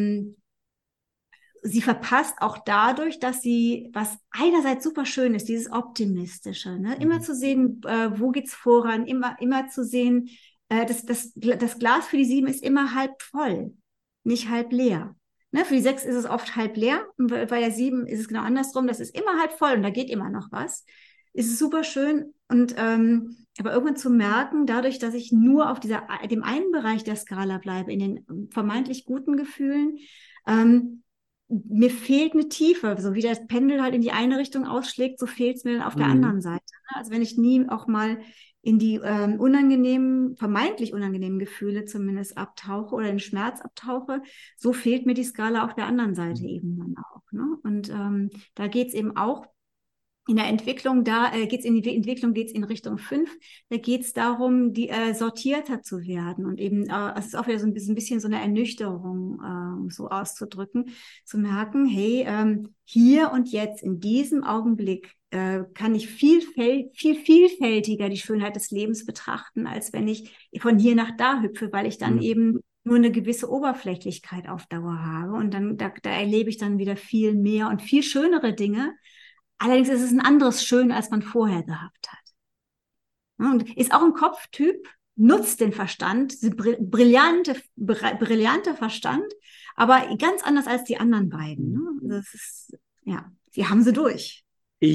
sie verpasst auch dadurch, dass sie, was einerseits super schön ist, dieses Optimistische, ne? Immer zu sehen, wo geht's voran, immer zu sehen, das Glas für die 7 ist immer halb voll, nicht halb leer. Ne? Für die 6 ist es oft halb leer, und bei der 7 ist es genau andersrum, das ist immer halb voll und da geht immer noch was. Ist super schön und aber irgendwann zu merken, dadurch, dass ich nur auf dem einen Bereich der Skala bleibe, in den vermeintlich guten Gefühlen, mir fehlt eine Tiefe, so wie das Pendel halt in die eine Richtung ausschlägt, so fehlt es mir dann auf der anderen Seite. Also wenn ich nie auch mal in die vermeintlich unangenehmen Gefühle zumindest abtauche oder den Schmerz abtauche, so fehlt mir die Skala auf der anderen Seite eben dann auch. Ne? Und da geht es eben auch in der Entwicklung, geht's in Richtung 5. Da geht's darum, sortierter zu werden und eben, es ist auch wieder so ein bisschen so eine Ernüchterung, um so auszudrücken, zu merken, hey, hier und jetzt, in diesem Augenblick, kann ich viel vielfältiger die Schönheit des Lebens betrachten, als wenn ich von hier nach da hüpfe, weil ich dann eben nur eine gewisse Oberflächlichkeit auf Dauer habe. Und dann, da erlebe ich dann wieder viel mehr und viel schönere Dinge. Allerdings ist es ein anderes Schön, als man vorher gehabt hat. Und ist auch ein Kopftyp, nutzt den Verstand, brillante Verstand, aber ganz anders als die anderen beiden. Ne? Das ist, ja, die haben sie durch.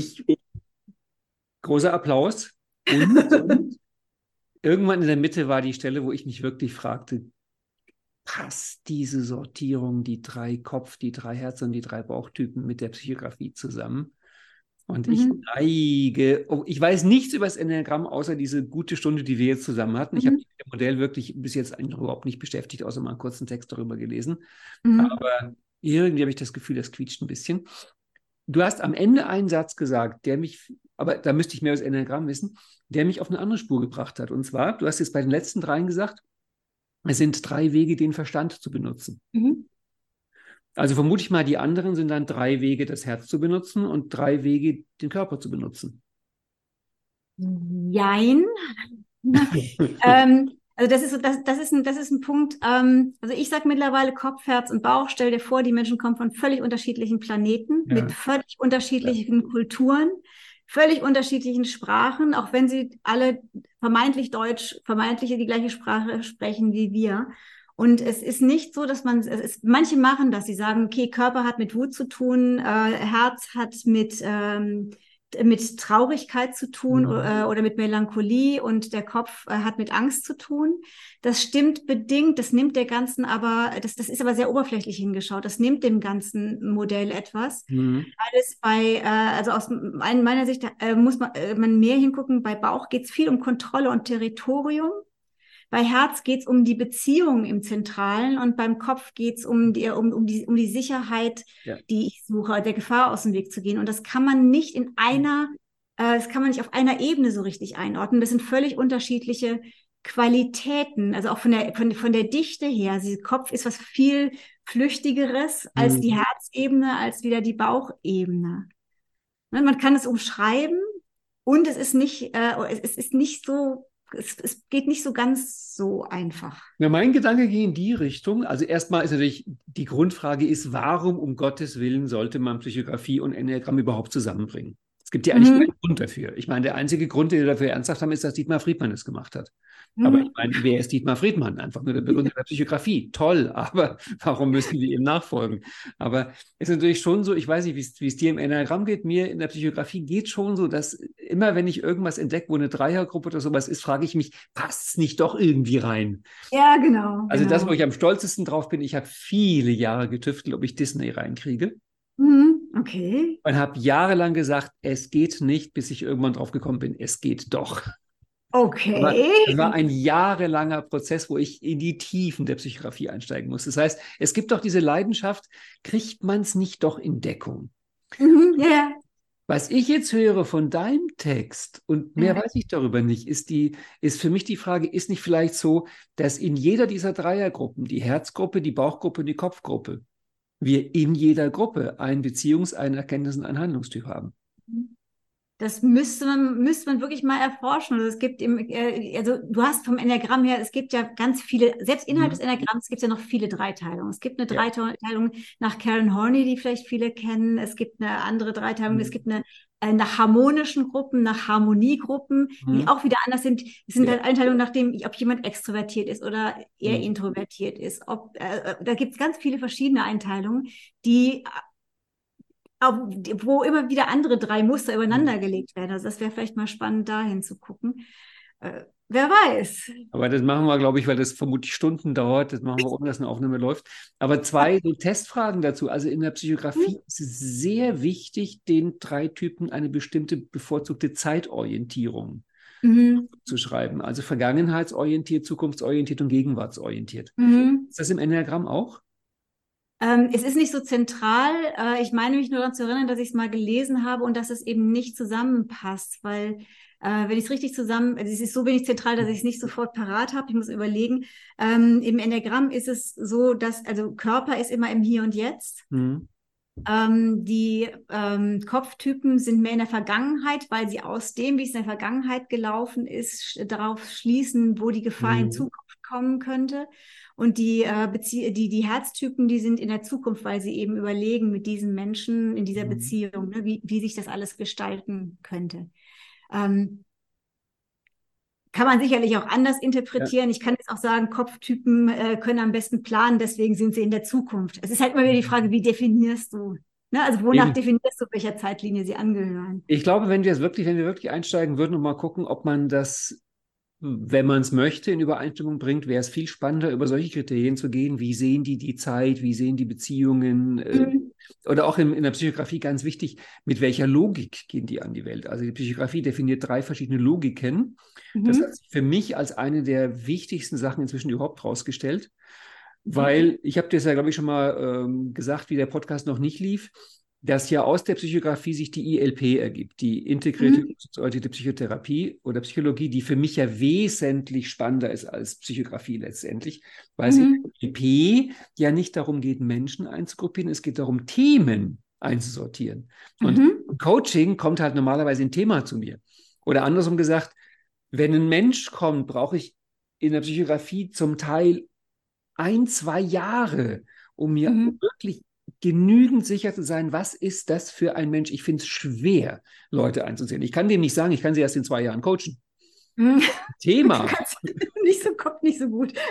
Großer Applaus. Und irgendwann in der Mitte war die Stelle, wo ich mich wirklich fragte, passt diese Sortierung, die 3 Kopf-, die 3 Herz- und die 3 Bauchtypen mit der Psychografie zusammen? Und ich neige, ich weiß nichts über das Enneagramm, außer diese gute Stunde, die wir jetzt zusammen hatten. Ich habe mich mit dem Modell wirklich bis jetzt eigentlich überhaupt nicht beschäftigt, außer mal einen kurzen Text darüber gelesen. Aber irgendwie habe ich das Gefühl, das quietscht ein bisschen. Du hast am Ende einen Satz gesagt, aber da müsste ich mehr über das Enneagramm wissen, der mich auf eine andere Spur gebracht hat. Und zwar, du hast jetzt bei den letzten 3 gesagt, es sind 3 Wege, den Verstand zu benutzen. Also vermute ich mal, die anderen sind dann 3 Wege, das Herz zu benutzen und 3 Wege, den Körper zu benutzen. Jein. Also das ist ein Punkt. Also ich sage mittlerweile Kopf, Herz und Bauch. Stell dir vor, die Menschen kommen von völlig unterschiedlichen Planeten, mit völlig unterschiedlichen Kulturen, völlig unterschiedlichen Sprachen, auch wenn sie alle vermeintlich die gleiche Sprache sprechen wie wir. Und es ist nicht so, dass manche machen das, sie sagen, okay, Körper hat mit Wut zu tun, Herz hat mit Traurigkeit zu tun oder mit Melancholie und der Kopf hat mit Angst zu tun. Das stimmt bedingt, das nimmt der ganzen das ist aber sehr oberflächlich hingeschaut, das nimmt dem ganzen Modell etwas. Alles also aus meiner Sicht muss man mehr hingucken, bei Bauch geht es viel um Kontrolle und Territorium. Bei Herz geht es um die Beziehung im Zentralen und beim Kopf geht es um die Sicherheit, die ich suche, der Gefahr aus dem Weg zu gehen. Und das kann man nicht das kann man nicht auf einer Ebene so richtig einordnen. Das sind völlig unterschiedliche Qualitäten, also auch von der Dichte her. Also der Kopf ist was viel Flüchtigeres als die Herzebene, als wieder die Bauchebene. Man kann es umschreiben und es ist nicht so. Es geht nicht so ganz so einfach. Ja, mein Gedanke ging in die Richtung. Also erstmal ist natürlich die Grundfrage ist, warum um Gottes Willen sollte man Psychografie und Enneagramm überhaupt zusammenbringen? Es gibt ja eigentlich keinen Grund dafür. Ich meine, der einzige Grund, den wir dafür ernsthaft haben, ist, dass Dietmar Friedmann es gemacht hat. Aber ich meine, wer ist Dietmar Friedmann? Einfach nur der Begründer der Psychografie. Toll, aber warum müssen wir ihm nachfolgen? Aber es ist natürlich schon so, ich weiß nicht, wie es dir im Enneagramm geht, mir in der Psychografie geht schon so, dass immer, wenn ich irgendwas entdecke, wo eine Dreiergruppe oder sowas ist, frage ich mich, passt es nicht doch irgendwie rein? Ja, genau. Also das, wo ich am stolzesten drauf bin, ich habe viele Jahre getüftelt, ob ich Disney reinkriege. Okay. Und habe jahrelang gesagt, es geht nicht, bis ich irgendwann drauf gekommen bin, es geht doch. Okay. Aber es war ein jahrelanger Prozess, wo ich in die Tiefen der Psychografie einsteigen muss. Das heißt, es gibt doch diese Leidenschaft, kriegt man es nicht doch in Deckung? Ja. Was ich jetzt höre von deinem Text, und mehr Ja. weiß ich darüber nicht, ist für mich die Frage, ist nicht vielleicht so, dass in jeder dieser Dreiergruppen, die Herzgruppe, die Bauchgruppe und die Kopfgruppe, wir in jeder Gruppe einen einen Erkenntnis- und einen Handlungstyp haben? Das müsste man wirklich mal erforschen. Also es gibt also du hast vom Enneagramm her, es gibt ja ganz viele, selbst innerhalb des Mhm. Enneagramms gibt es ja noch viele Dreiteilungen. Es gibt eine Ja. Dreiteilung nach Karen Horney, die vielleicht viele kennen. Es gibt eine andere Dreiteilung. Es Mhm. gibt eine nach harmonischen Gruppen, nach Harmoniegruppen, die Mhm. auch wieder anders sind. Es sind Ja. halt Einteilungen nach dem, ob jemand extrovertiert ist oder eher Mhm. introvertiert ist. Da gibt es ganz viele verschiedene Einteilungen, die wo immer wieder andere drei Muster Mhm. übereinander gelegt werden. Also das wäre vielleicht mal spannend, da hinzugucken. Wer weiß. Aber das machen wir, glaube ich, weil das vermutlich Stunden dauert. Das machen wir, ohne dass eine Aufnahme läuft. Aber Ja. zwei so Testfragen dazu. Also in der Psychografie ist es sehr wichtig, den drei Typen eine bestimmte bevorzugte Zeitorientierung Mhm. zu schreiben. Also vergangenheitsorientiert, zukunftsorientiert und gegenwartsorientiert. Mhm. Ist das im Enneagramm auch? Es ist nicht so zentral. Ich meine mich nur daran zu erinnern, dass ich es mal gelesen habe und dass es eben nicht zusammenpasst, weil wenn ich es richtig also es ist so wenig zentral, dass ich es nicht sofort parat habe. Ich muss überlegen. Im Enneagramm ist es so, dass also Körper ist immer im Hier und Jetzt. Mhm. Die Kopftypen sind mehr in der Vergangenheit, weil sie aus dem, wie es in der Vergangenheit gelaufen ist, darauf schließen, wo die Gefahr in Mhm. Zukunft kommen könnte. Und die Herztypen, die sind in der Zukunft, weil sie eben überlegen mit diesen Menschen in dieser Mhm. Beziehung, ne, wie sich das alles gestalten könnte. Ähm, Kann man sicherlich auch anders Ja. interpretieren. Ich kann jetzt auch sagen, Kopftypen können am besten planen, deswegen sind sie in der Zukunft. Es ist halt immer wieder die Frage, wie definierst du? Ne? Also wonach Eben. definierst du, welcher Zeitlinie sie angehören? Ich glaube, wenn wir wirklich einsteigen würden und mal gucken, ob man das, wenn man es möchte, in Übereinstimmung bringt, wäre es viel spannender, über solche Kriterien zu gehen. Wie sehen die Zeit? Wie sehen die Beziehungen? Mhm. Oder auch in der Psychografie ganz wichtig, mit welcher Logik gehen die an die Welt? Also die Psychografie definiert drei verschiedene Logiken. Das hat Mhm. sich für mich als eine der wichtigsten Sachen inzwischen überhaupt herausgestellt, Mhm. weil ich habe dir das ja, glaube ich, schon mal gesagt, wie der Podcast noch nicht lief, dass ja aus der Psychografie sich die ILP ergibt, die integrierte Mhm. orientierte Psychotherapie oder Psychologie, die für mich ja wesentlich spannender ist als Psychografie letztendlich, weil es in Mhm. der ILP ja nicht darum geht, Menschen einzugruppieren, es geht darum, Themen einzusortieren. Und Mhm. im Coaching kommt halt normalerweise ein Thema zu mir. Oder andersrum gesagt, wenn ein Mensch kommt, brauche ich in der Psychografie zum Teil 1, 2 Jahre, um mir Mhm. wirklich genügend sicher zu sein, was ist das für ein Mensch? Ich finde es schwer, Leute einzusehen. Ich kann dem nicht sagen, ich kann sie erst in 2 Jahren coachen. Mhm. Thema, Kommt nicht so gut.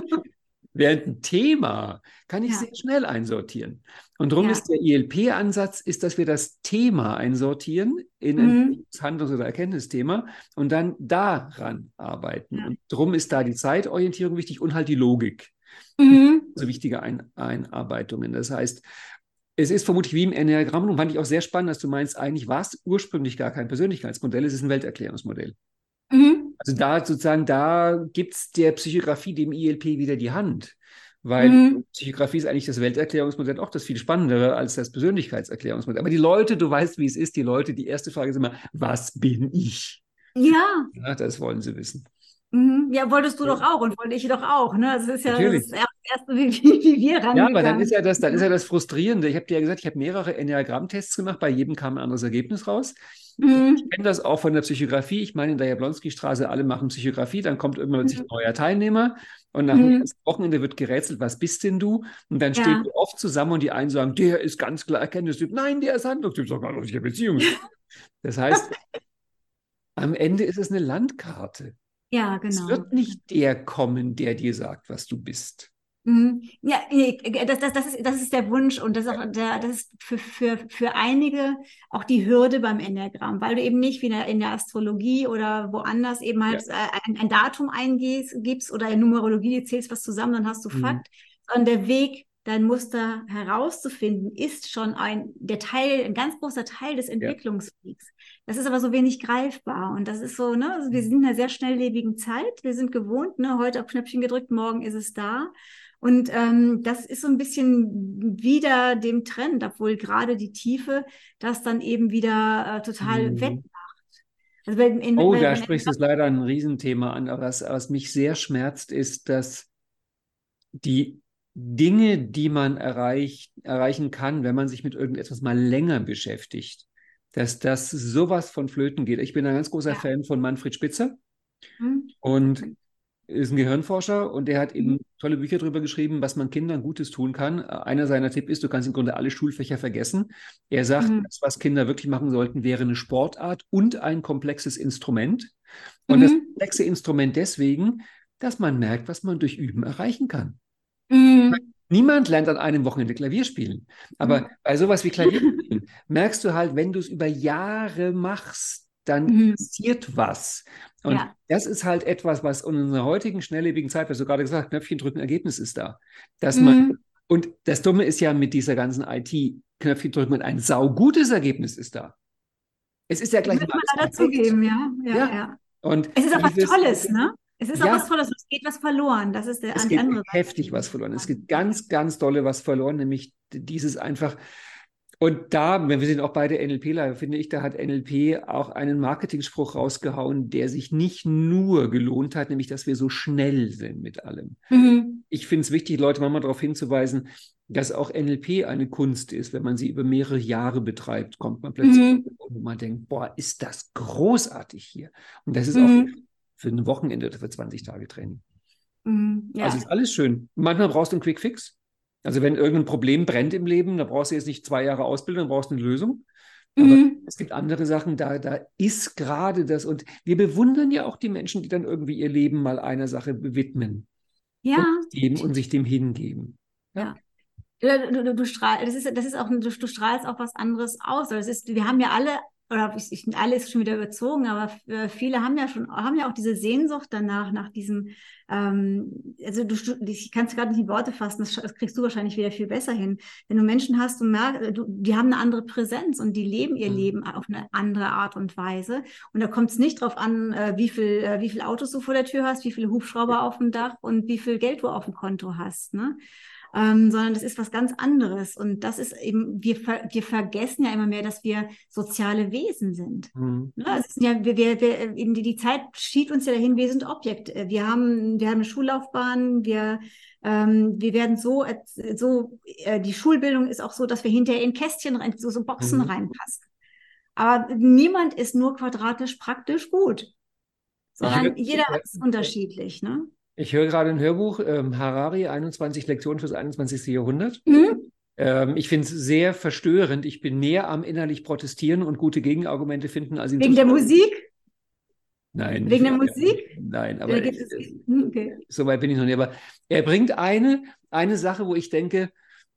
während ein Thema kann ich Ja, sehr schnell einsortieren. Und darum ja. ist der ILP-Ansatz, ist, dass wir das Thema einsortieren in ein Mhm. Handlungs- oder Erkenntnisthema und dann daran arbeiten. Ja. Und darum ist da die Zeitorientierung wichtig und halt die Logik. Mhm. So wichtige Einarbeitungen. Das heißt, es ist vermutlich wie im Enneagramm und fand ich auch sehr spannend, dass du meinst, eigentlich war es ursprünglich gar kein Persönlichkeitsmodell, es ist ein Welterklärungsmodell. Mhm. Also da sozusagen, da gibt es der Psychografie, dem ILP wieder die Hand. Weil Mhm. Psychografie ist eigentlich das Welterklärungsmodell auch das viel spannendere als das Persönlichkeitserklärungsmodell. Aber die Leute, du weißt, wie es ist, die Leute, die erste Frage ist immer, was bin ich? Ja. Ja, das wollen sie wissen. Mhm. Ja, wolltest du doch auch und wollte ich doch auch, ne? Das ist ja Natürlich. das Erste, wie wir Ja, aber dann rangegangen dann ist sind. ja das Frustrierende. Ich habe dir ja gesagt, ich habe mehrere Enneagramm-Tests gemacht, bei jedem kam ein anderes Ergebnis raus. Ich Mhm. kenne das auch von der Psychografie. Ich meine, in der Jablonski-Straße, alle machen Psychografie, dann kommt irgendwann plötzlich ein Mhm. neuer Teilnehmer und nach dem Mhm. ersten Wochenende wird gerätselt, was bist denn du? Und dann stehen Ja. wir oft zusammen und die einen sagen, der ist ganz klar Erkenntnistyp. Nein, der ist Handlungstyp. Sag mal, ich Beziehungstyp. Das heißt, am Ende ist es eine Landkarte. Ja, Es genau. wird nicht der kommen, der dir sagt, was du bist. Mhm. Ja, nee, das ist der Wunsch und das ist auch das ist für einige auch die Hürde beim Enneagramm, weil du eben nicht wie in der Astrologie oder woanders eben Ja. halt ein Datum gibst oder in Numerologie zählst was zusammen, dann hast du Mhm. Fakt, sondern der Weg, dein Muster herauszufinden, ist schon ein ganz großer Teil des Ja. Entwicklungswegs. Das ist aber so wenig greifbar und das ist so, ne, also wir sind in einer sehr schnelllebigen Zeit, wir sind gewohnt, ne, heute auf Knöpfchen gedrückt, morgen ist es da. Und das ist so ein bisschen wieder dem Trend, obwohl gerade die Tiefe das dann eben wieder total Mhm. wettmacht. Also Da sprichst du es leider ein Riesenthema an. Aber was mich sehr schmerzt, ist, dass die Dinge, die man erreichen kann, wenn man sich mit irgendetwas mal länger beschäftigt, dass das sowas von flöten geht. Ich bin ein ganz großer ja. Fan von Manfred Spitzer Hm? und ist ein Gehirnforscher und der hat Mhm. eben tolle Bücher darüber geschrieben, was man Kindern Gutes tun kann. Einer seiner Tipps ist, du kannst im Grunde alle Schulfächer vergessen. Er sagt, Mhm. das, was Kinder wirklich machen sollten, wäre eine Sportart und ein komplexes Instrument. Und das Mhm. komplexe Instrument deswegen, dass man merkt, was man durch Üben erreichen kann. Mhm. Niemand lernt an einem Wochenende Klavier spielen. Aber Mhm. bei sowas wie Klavierspielen merkst du halt, wenn du es über Jahre machst, dann Mhm. passiert was. Und Ja. das ist halt etwas, was in unserer heutigen schnelllebigen Zeit, was du gerade gesagt hast, Knöpfchen drücken, Ergebnis ist da. Dass man, Mhm. und das Dumme ist ja mit dieser ganzen IT, Knöpfchen drücken, ein saugutes Ergebnis ist da. Es ist ja Das gleich muss mal man alles leider perfekt. zugeben, ja. Ja, Ja. ja. Und Es ist auch was dieses, Tolles, ne? Es ist auch was ja, Tolles. Es geht was verloren. Das ist es die geht andere heftig Seite. was verloren. Es geht ganz, ganz dolle was verloren, nämlich dieses einfach. Und da, wir sind auch beide NLPler, finde ich, da hat NLP auch einen Marketingspruch rausgehauen, der sich nicht nur gelohnt hat, nämlich, dass wir so schnell sind mit allem. Mhm. Ich finde es wichtig, Leute manchmal darauf hinzuweisen, dass auch NLP eine Kunst ist. Wenn man sie über mehrere Jahre betreibt, kommt man plötzlich, Mhm. wo man denkt, boah, ist das großartig hier. Und das ist auch Mhm. für ein Wochenende oder für 20 Tage Training. Mhm. Also Ja. ist alles schön. Manchmal brauchst du einen Quick Fix. Also wenn irgendein Problem brennt im Leben, da brauchst du jetzt nicht 2 Jahre Ausbildung, dann brauchst du eine Lösung. Aber Mhm. es gibt andere Sachen, da ist gerade das. Und wir bewundern ja auch die Menschen, die dann irgendwie ihr Leben mal einer Sache widmen Ja. und geben und sich dem hingeben. Ja. Ja. Du strahlst, das ist auch, du strahlst auch was anderes aus. Also das ist, wir haben ja alle, oder alle ist schon wieder überzogen, aber viele haben ja auch diese Sehnsucht danach, nach diesem, also ich kann es gerade nicht in Worte fassen, das kriegst du wahrscheinlich wieder viel besser hin. Wenn du Menschen hast und merkst, die haben eine andere Präsenz und die leben ihr Mhm. Leben auf eine andere Art und Weise. Und da kommt es nicht drauf an, wie viel Autos du vor der Tür hast, wie viele Hubschrauber auf dem Dach und wie viel Geld du auf dem Konto hast, ne? Sondern das ist was ganz anderes. Und das ist eben, wir vergessen ja immer mehr, dass wir soziale Wesen sind. Mhm. Ne? Es ist ja, eben die Zeit schiebt uns ja dahin, wir sind Objekt. Wir haben eine Schullaufbahn, wir werden die Schulbildung ist auch so, dass wir hinterher in Kästchen rein, so Boxen Mhm. reinpassen. Aber niemand ist nur quadratisch praktisch gut, Ich höre sondern jeder ist unterschiedlich, ne? ich hör gerade ein Hörbuch, Harari, 21 Lektionen fürs 21. Jahrhundert. Mhm. Ich finde es sehr verstörend. Ich bin mehr am innerlich protestieren und gute Gegenargumente finden, als ihm Wegen der zuzustimmen. Musik? Nein, Wegen der Musik? nein, Da aber gibt es. Okay. so weit bin ich noch nicht. Aber er bringt eine Sache, wo ich denke,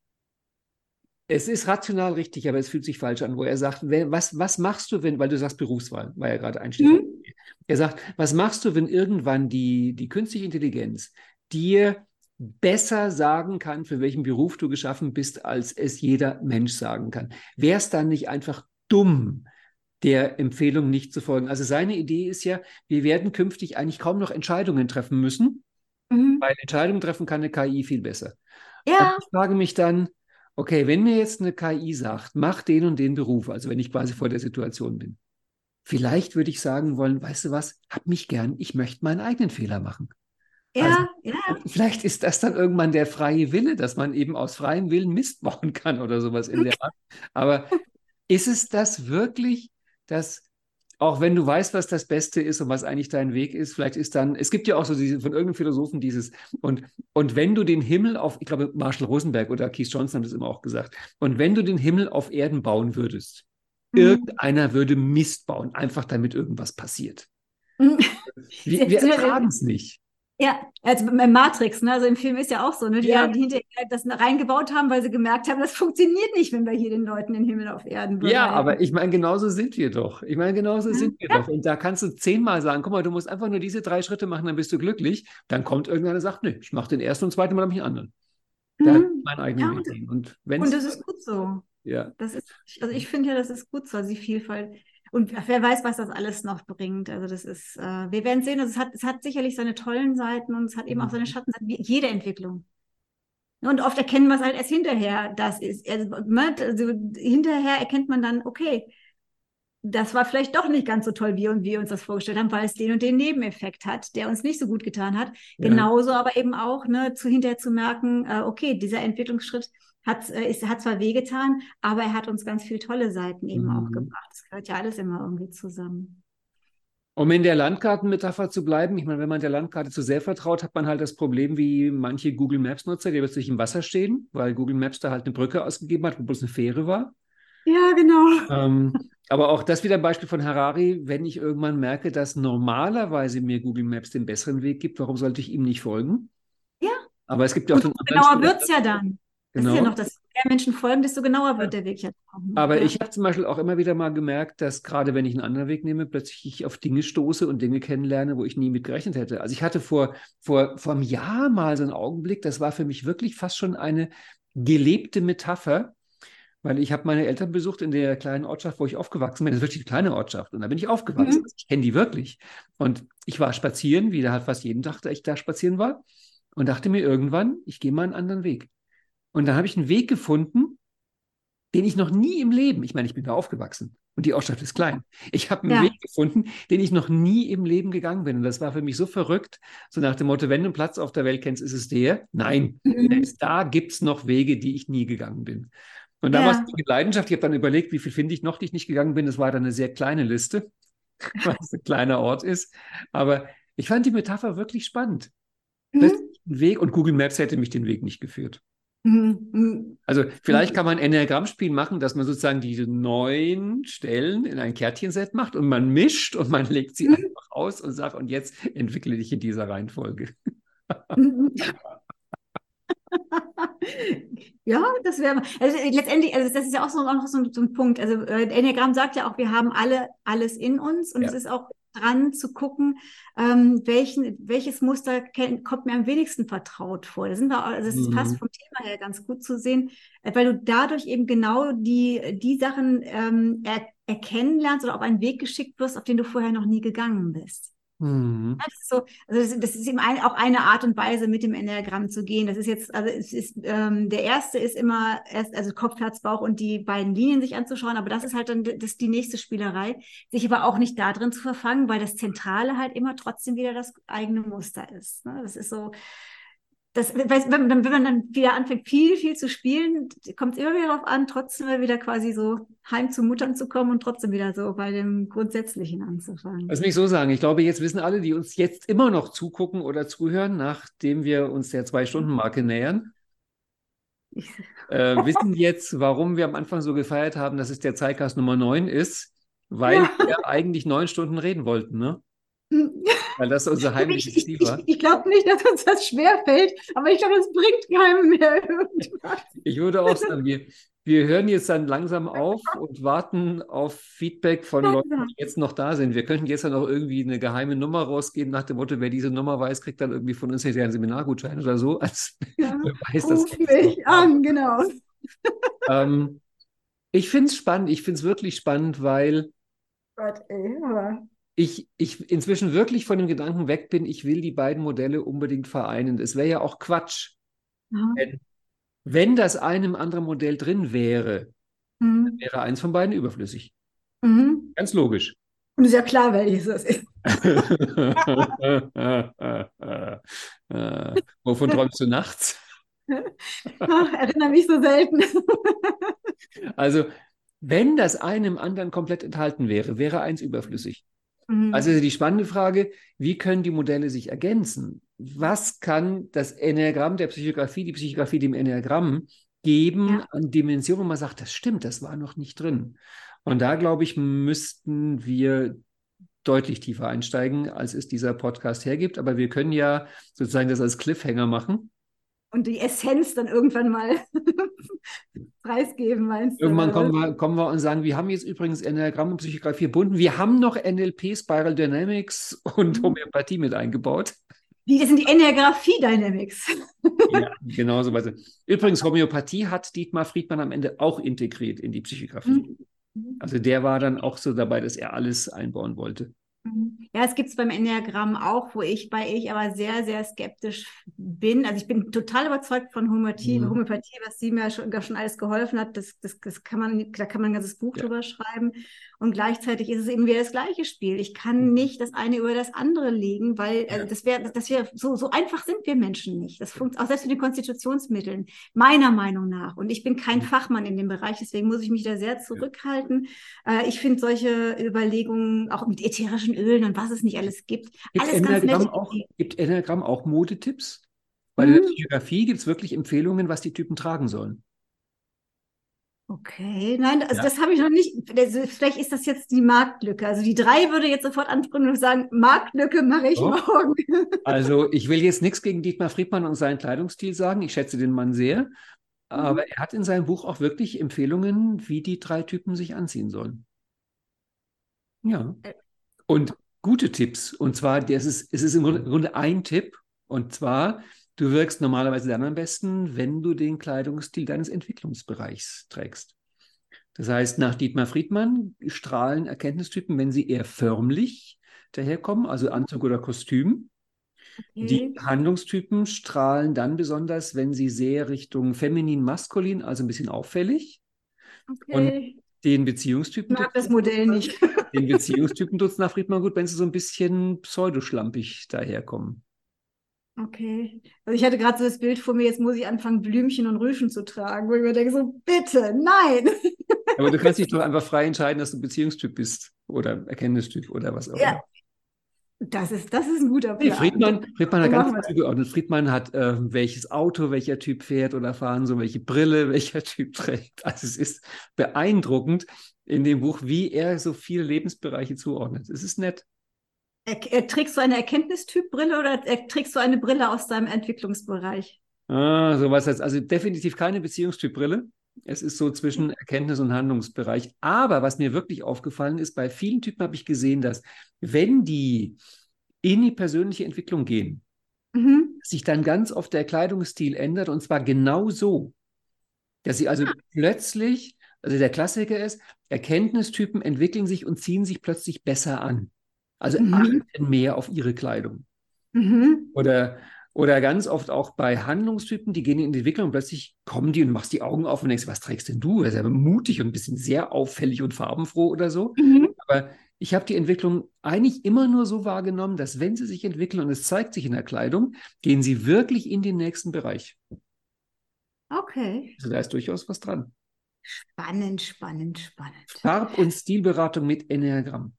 es ist rational richtig, aber es fühlt sich falsch an, wo er sagt, was machst du, wenn, weil du sagst Berufswahl, war ja gerade ein Stichwort. Mhm. Er sagt, was machst du, wenn irgendwann die künstliche Intelligenz dir besser sagen kann, für welchen Beruf du geschaffen bist, als es jeder Mensch sagen kann? Wäre es dann nicht einfach dumm, der Empfehlung nicht zu folgen? Also seine Idee ist ja, wir werden künftig eigentlich kaum noch Entscheidungen treffen müssen, Mhm. weil Entscheidungen treffen kann eine KI viel besser. Und Ja, ich frage mich dann, okay, wenn mir jetzt eine KI sagt, mach den und den Beruf, also wenn ich quasi vor der Situation bin, vielleicht würde ich sagen wollen, weißt du was, hab mich gern, ich möchte meinen eigenen Fehler machen. Also ja, ja. vielleicht ist das dann irgendwann der freie Wille, dass man eben aus freiem Willen Mist bauen kann oder sowas in der Art. Aber ist es das wirklich, dass auch wenn du weißt, was das Beste ist und was eigentlich dein Weg ist, vielleicht ist dann, es gibt ja auch so von irgendeinem Philosophen und wenn du den Himmel auf, ich glaube, Marshall Rosenberg oder Keith Johnson haben das immer auch gesagt, und wenn du den Himmel auf Erden bauen würdest, Mhm. irgendeiner würde Mist bauen, einfach damit irgendwas passiert. Mhm. Wir ertragen es nicht. Ja, also bei Matrix, ne? Also im Film ist ja auch so, ne? Ja, Die hinterher das reingebaut haben, weil sie gemerkt haben, das funktioniert nicht, wenn wir hier den Leuten den Himmel auf Erden ja, aber bereiten. ich meine, genauso sind wir doch. Ich meine, genauso sind wir Ja. doch. Und da kannst du 10-mal sagen, guck mal, du musst einfach nur diese 3 Schritte machen, dann bist du glücklich. Dann kommt irgendeiner und sagt, nee, ich mache den ersten und zweiten Mal, mache ich den anderen. Da will ich Mhm. meinen eigenen Ja, Weg gehen. Und wenn und es, das ist gut so. ja. Das ist, also ich finde ja, das ist gut so, also die Vielfalt. Und wer weiß, was das alles noch bringt. Also das ist, wir werden sehen, also es hat sicherlich seine tollen Seiten und es hat eben auch seine Schattenseiten, wie jede Entwicklung. Und oft erkennen wir es halt erst hinterher, das ist. Also hinterher erkennt man dann, okay, das war vielleicht doch nicht ganz so toll, wie wir uns das vorgestellt haben, weil es den und den Nebeneffekt hat, der uns nicht so gut getan hat. Ja. Genauso aber eben auch, ne, hinterher zu merken, okay, dieser Entwicklungsschritt hat zwar wehgetan, aber er hat uns ganz viele tolle Seiten eben auch gebracht. Das gehört ja alles immer irgendwie zusammen. Um in der Landkartenmetapher zu bleiben, ich meine, wenn man der Landkarte zu sehr vertraut, hat man halt das Problem wie manche Google Maps-Nutzer, die plötzlich im Wasser stehen, weil Google Maps da halt eine Brücke ausgegeben hat, wo bloß eine Fähre war. Ja, genau. Aber auch das wieder ein Beispiel von Harari, wenn ich irgendwann merke, dass normalerweise mir Google Maps den besseren Weg gibt, warum sollte ich ihm nicht folgen? Ja. Aber es gibt ja auch Und den anderen genauer wird es ja dann. Das ist ja Genau. noch das, je mehr Menschen folgen, desto genauer wird der Weg ja dann. Aber Ja. ich habe zum Beispiel auch immer wieder mal gemerkt, dass gerade wenn ich einen anderen Weg nehme, plötzlich ich auf Dinge stoße und Dinge kennenlerne, wo ich nie mit gerechnet hätte. Also ich hatte vor einem Jahr mal so einen Augenblick, das war für mich wirklich fast schon eine gelebte Metapher, weil ich habe meine Eltern besucht in der kleinen Ortschaft, wo ich aufgewachsen bin. Das ist wirklich eine kleine Ortschaft. Und da bin ich aufgewachsen. Mhm. Ich kenne die wirklich. Und ich war spazieren, wie da halt fast jeden Tag, da ich da spazieren war. Und dachte mir irgendwann, ich gehe mal einen anderen Weg. Und dann habe ich einen Weg gefunden, den ich noch nie im Leben, ich meine, ich bin da aufgewachsen und die Ortschaft ist klein. Ich habe einen Ja. Weg gefunden, den ich noch nie im Leben gegangen bin. Und das war für mich so verrückt, so nach dem Motto, wenn du einen Platz auf der Welt kennst, ist es der. Nein, da gibt es noch Wege, die ich nie gegangen bin. Und da war es Ja. die Leidenschaft. Ich habe dann überlegt, wie viel finde ich noch, die ich nicht gegangen bin. Das war dann eine sehr kleine Liste, weil es ein kleiner Ort ist. Aber ich fand die Metapher wirklich spannend. Plötzlich ein Weg und Google Maps hätte mich den Weg nicht geführt. Mhm. Also vielleicht kann man ein Enneagrammspiel machen, dass man sozusagen diese 9 Stellen in ein Kärtchenset macht und man mischt und man legt sie einfach aus und sagt, und jetzt entwickle dich in dieser Reihenfolge. Ja, das wäre, also letztendlich, also das ist ja auch noch so ein Punkt. Also Enneagramm sagt ja auch, wir haben alle alles in uns und Ja. es ist auch dran zu gucken, welches Muster kommt mir am wenigsten vertraut vor. Da sind wir, also es passt vom Thema her ganz gut zu sehen, weil du dadurch eben genau die Sachen erkennen lernst oder auf einen Weg geschickt wirst, auf den du vorher noch nie gegangen bist. Mhm. Das ist so, also das ist eben auch eine Art und Weise, mit dem Enneagramm zu gehen. Das ist jetzt, also es ist, der erste ist immer erst, also Kopf, Herz, Bauch und die beiden Linien sich anzuschauen, aber das ist halt dann die nächste Spielerei, sich aber auch nicht da drin zu verfangen, weil das Zentrale halt immer trotzdem wieder das eigene Muster ist. Ne? Das ist so, wenn man dann wieder anfängt, viel zu spielen, kommt es immer wieder darauf an, trotzdem wieder quasi so heim zu Muttern zu kommen und trotzdem wieder so bei dem Grundsätzlichen anzufangen. Lass mich so sagen, ich glaube, jetzt wissen alle, die uns jetzt immer noch zugucken oder zuhören, nachdem wir uns der 2-Stunden-Marke nähern, wissen jetzt, warum wir am Anfang so gefeiert haben, dass es der Zeitcast Nummer 9 ist, weil wir eigentlich 9 Stunden reden wollten, ne? Weil das unser heimliches Ziel war. Ich glaube nicht, dass uns das schwerfällt, aber ich glaube, es bringt keinem mehr irgendwas. Ich würde auch sagen, wir hören jetzt dann langsam auf und warten auf Feedback von Leuten, die jetzt noch da sind. Wir könnten jetzt dann auch irgendwie eine geheime Nummer rausgeben, nach dem Motto, wer diese Nummer weiß, kriegt dann irgendwie von uns hinterher einen Seminargutschein oder so. Als Beweis, dass Ruf mich an, genau. Ich finde es spannend, ich finde es wirklich spannend, weil Gott, ey, aber ich inzwischen wirklich von dem Gedanken weg bin, ich will die beiden Modelle unbedingt vereinen. Es wäre ja auch Quatsch, wenn das einem anderen Modell drin wäre, dann wäre eins von beiden überflüssig. Ganz logisch. Und ist ja klar, welches das ist. Wovon träumst du nachts? Ach, erinnere mich so selten. Also, wenn das einem anderen komplett enthalten wäre, wäre eins überflüssig. Also die spannende Frage, wie können die Modelle sich ergänzen? Was kann das Enneagramm der Psychografie, die Psychografie dem Enneagramm geben an Dimensionen, wo man sagt, das stimmt, das war noch nicht drin. Und da, glaube ich, müssten wir deutlich tiefer einsteigen, als es dieser Podcast hergibt. Aber wir können ja sozusagen das als Cliffhanger machen. Und die Essenz dann irgendwann mal preisgeben, meinst du? Irgendwann kommen wir und sagen, wir haben jetzt übrigens Enneagramm und Psychografie verbunden. Wir haben noch NLP, Spiral Dynamics und Homöopathie mit eingebaut. Das sind die Enneagraphie Dynamics. Ja, genau so. Übrigens, Homöopathie hat Dietmar Friedmann am Ende auch integriert in die Psychografie. Also der war dann auch so dabei, dass er alles einbauen wollte. Ja, es gibt es beim Enneagramm auch, bei ich aber sehr, sehr skeptisch bin. Also ich bin total überzeugt von Mhm. Homöopathie, was sie mir schon alles geholfen hat. Das kann man, da kann man ein ganzes Buch Ja. drüber schreiben. Und gleichzeitig ist es eben wieder das gleiche Spiel. Ich kann nicht das eine über das andere legen, weil also Ja. so einfach sind wir Menschen nicht. Das funktioniert auch selbst mit den Konstitutionsmitteln, meiner Meinung nach. Und ich bin kein Fachmann in dem Bereich, deswegen muss ich mich da sehr Ja. zurückhalten. Ich finde solche Überlegungen auch mit ätherischen Ölen und was es nicht alles gibt, alles ganz nette Ideen. Gibt Enneagramm auch Modetipps? Bei der Hm, Psychografie gibt es wirklich Empfehlungen, was die Typen tragen sollen. okay, nein, also Ja. das habe ich noch nicht. Vielleicht ist das jetzt die Marktlücke. Also die drei würde jetzt sofort anspringen und sagen, Marktlücke mache ich Doch. morgen. Also ich will jetzt nichts gegen Dietmar Friedmann und seinen Kleidungsstil sagen. Ich schätze den Mann sehr. Aber Mhm. er hat in seinem Buch auch wirklich Empfehlungen, wie die drei Typen sich anziehen sollen. Ja. Äh, Und gute Tipps. Und zwar, es ist im Grunde ein Tipp. Und zwar, du wirkst normalerweise dann am besten, wenn du den Kleidungsstil deines Entwicklungsbereichs trägst. Das heißt, nach Dietmar Friedmann strahlen Erkenntnistypen, wenn sie eher förmlich daherkommen, also Anzug oder Kostüm. Die Okay, Handlungstypen strahlen dann besonders, wenn sie sehr Richtung feminin-maskulin, also ein bisschen auffällig. Und okay. den Ich Beziehungstypen tut mag das Modell nicht. den Beziehungstypen tut's nach Friedmann gut, wenn sie so ein bisschen pseudoschlampig daherkommen. Okay. Also ich hatte gerade so das Bild vor mir, jetzt muss ich anfangen, Blümchen und Rüschen zu tragen, wo ich mir denke, so, bitte, nein. Aber du kannst dich doch einfach frei entscheiden, dass du Beziehungstyp bist oder Erkenntnistyp oder was auch immer. Ja, das ist ein guter Nee, Plan. Friedmann So hat ganz machen wir viel das. zugeordnet. Friedmann hat, welches Auto welcher Typ fährt oder fahren, so welche Brille welcher Typ trägt. Also es ist beeindruckend in dem Buch, wie er so viele Lebensbereiche zuordnet. Es ist nett. Trägst du eine Erkenntnistyp-Brille oder trägst du eine Brille aus deinem Entwicklungsbereich? Sowas heißt also definitiv keine Beziehungstypbrille. Es ist so zwischen Erkenntnis- und Handlungsbereich. Aber was mir wirklich aufgefallen ist, bei vielen Typen habe ich gesehen, dass wenn die in die persönliche Entwicklung gehen, Mhm. sich dann ganz oft der Kleidungsstil ändert und zwar genau so, dass sie also plötzlich, also der Klassiker ist, Erkenntnistypen entwickeln sich und ziehen sich plötzlich besser an. Also Mhm. achten mehr auf ihre Kleidung. Mhm. Oder, oder ganz oft auch bei Handlungstypen, die gehen in die Entwicklung und plötzlich kommen die und du machst die Augen auf und denkst, was trägst denn du? Das ist ja mutig und ein bisschen sehr auffällig und farbenfroh oder so. Mhm. Aber ich habe die Entwicklung eigentlich immer nur so wahrgenommen, dass wenn sie sich entwickeln und es zeigt sich in der Kleidung, gehen sie wirklich in den nächsten Bereich. Okay. Also da ist durchaus was dran. Spannend, spannend, spannend. Farb- und Stilberatung mit Enneagramm.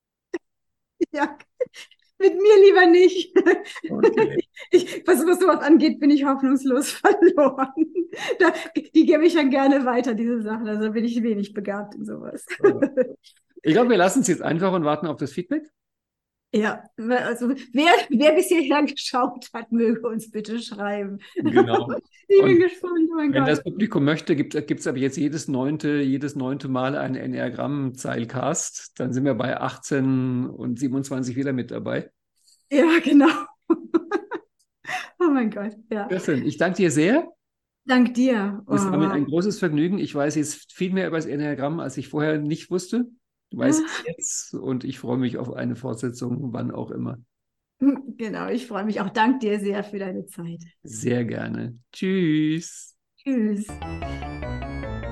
Ja, mit mir lieber nicht. Okay. Was sowas angeht, bin ich hoffnungslos verloren. Die gebe ich dann gerne weiter, diese Sachen. Also bin ich wenig begabt in sowas. Ich glaube, wir lassen es jetzt einfach und warten auf das Feedback. Ja, also wer bis hierher geschaut hat, möge uns bitte schreiben. Genau. Ich bin Und gespannt, oh mein wenn Gott. das Publikum möchte, gibt es aber jetzt jedes neunte Mal einen Enneagramm-Zeilcast. Dann sind wir bei 18 und 27 wieder mit dabei. Ja, genau. Oh mein Gott, ja. Christian, ich danke dir sehr. Dank dir. Oh, Es war mir ein wow. großes Vergnügen. Ich weiß jetzt viel mehr über das Enneagramm, als ich vorher nicht wusste. Du weißt es jetzt und ich freue mich auf eine Fortsetzung, wann auch immer. Genau, ich freue mich auch. Dank dir sehr für deine Zeit. Sehr gerne. Tschüss. Tschüss.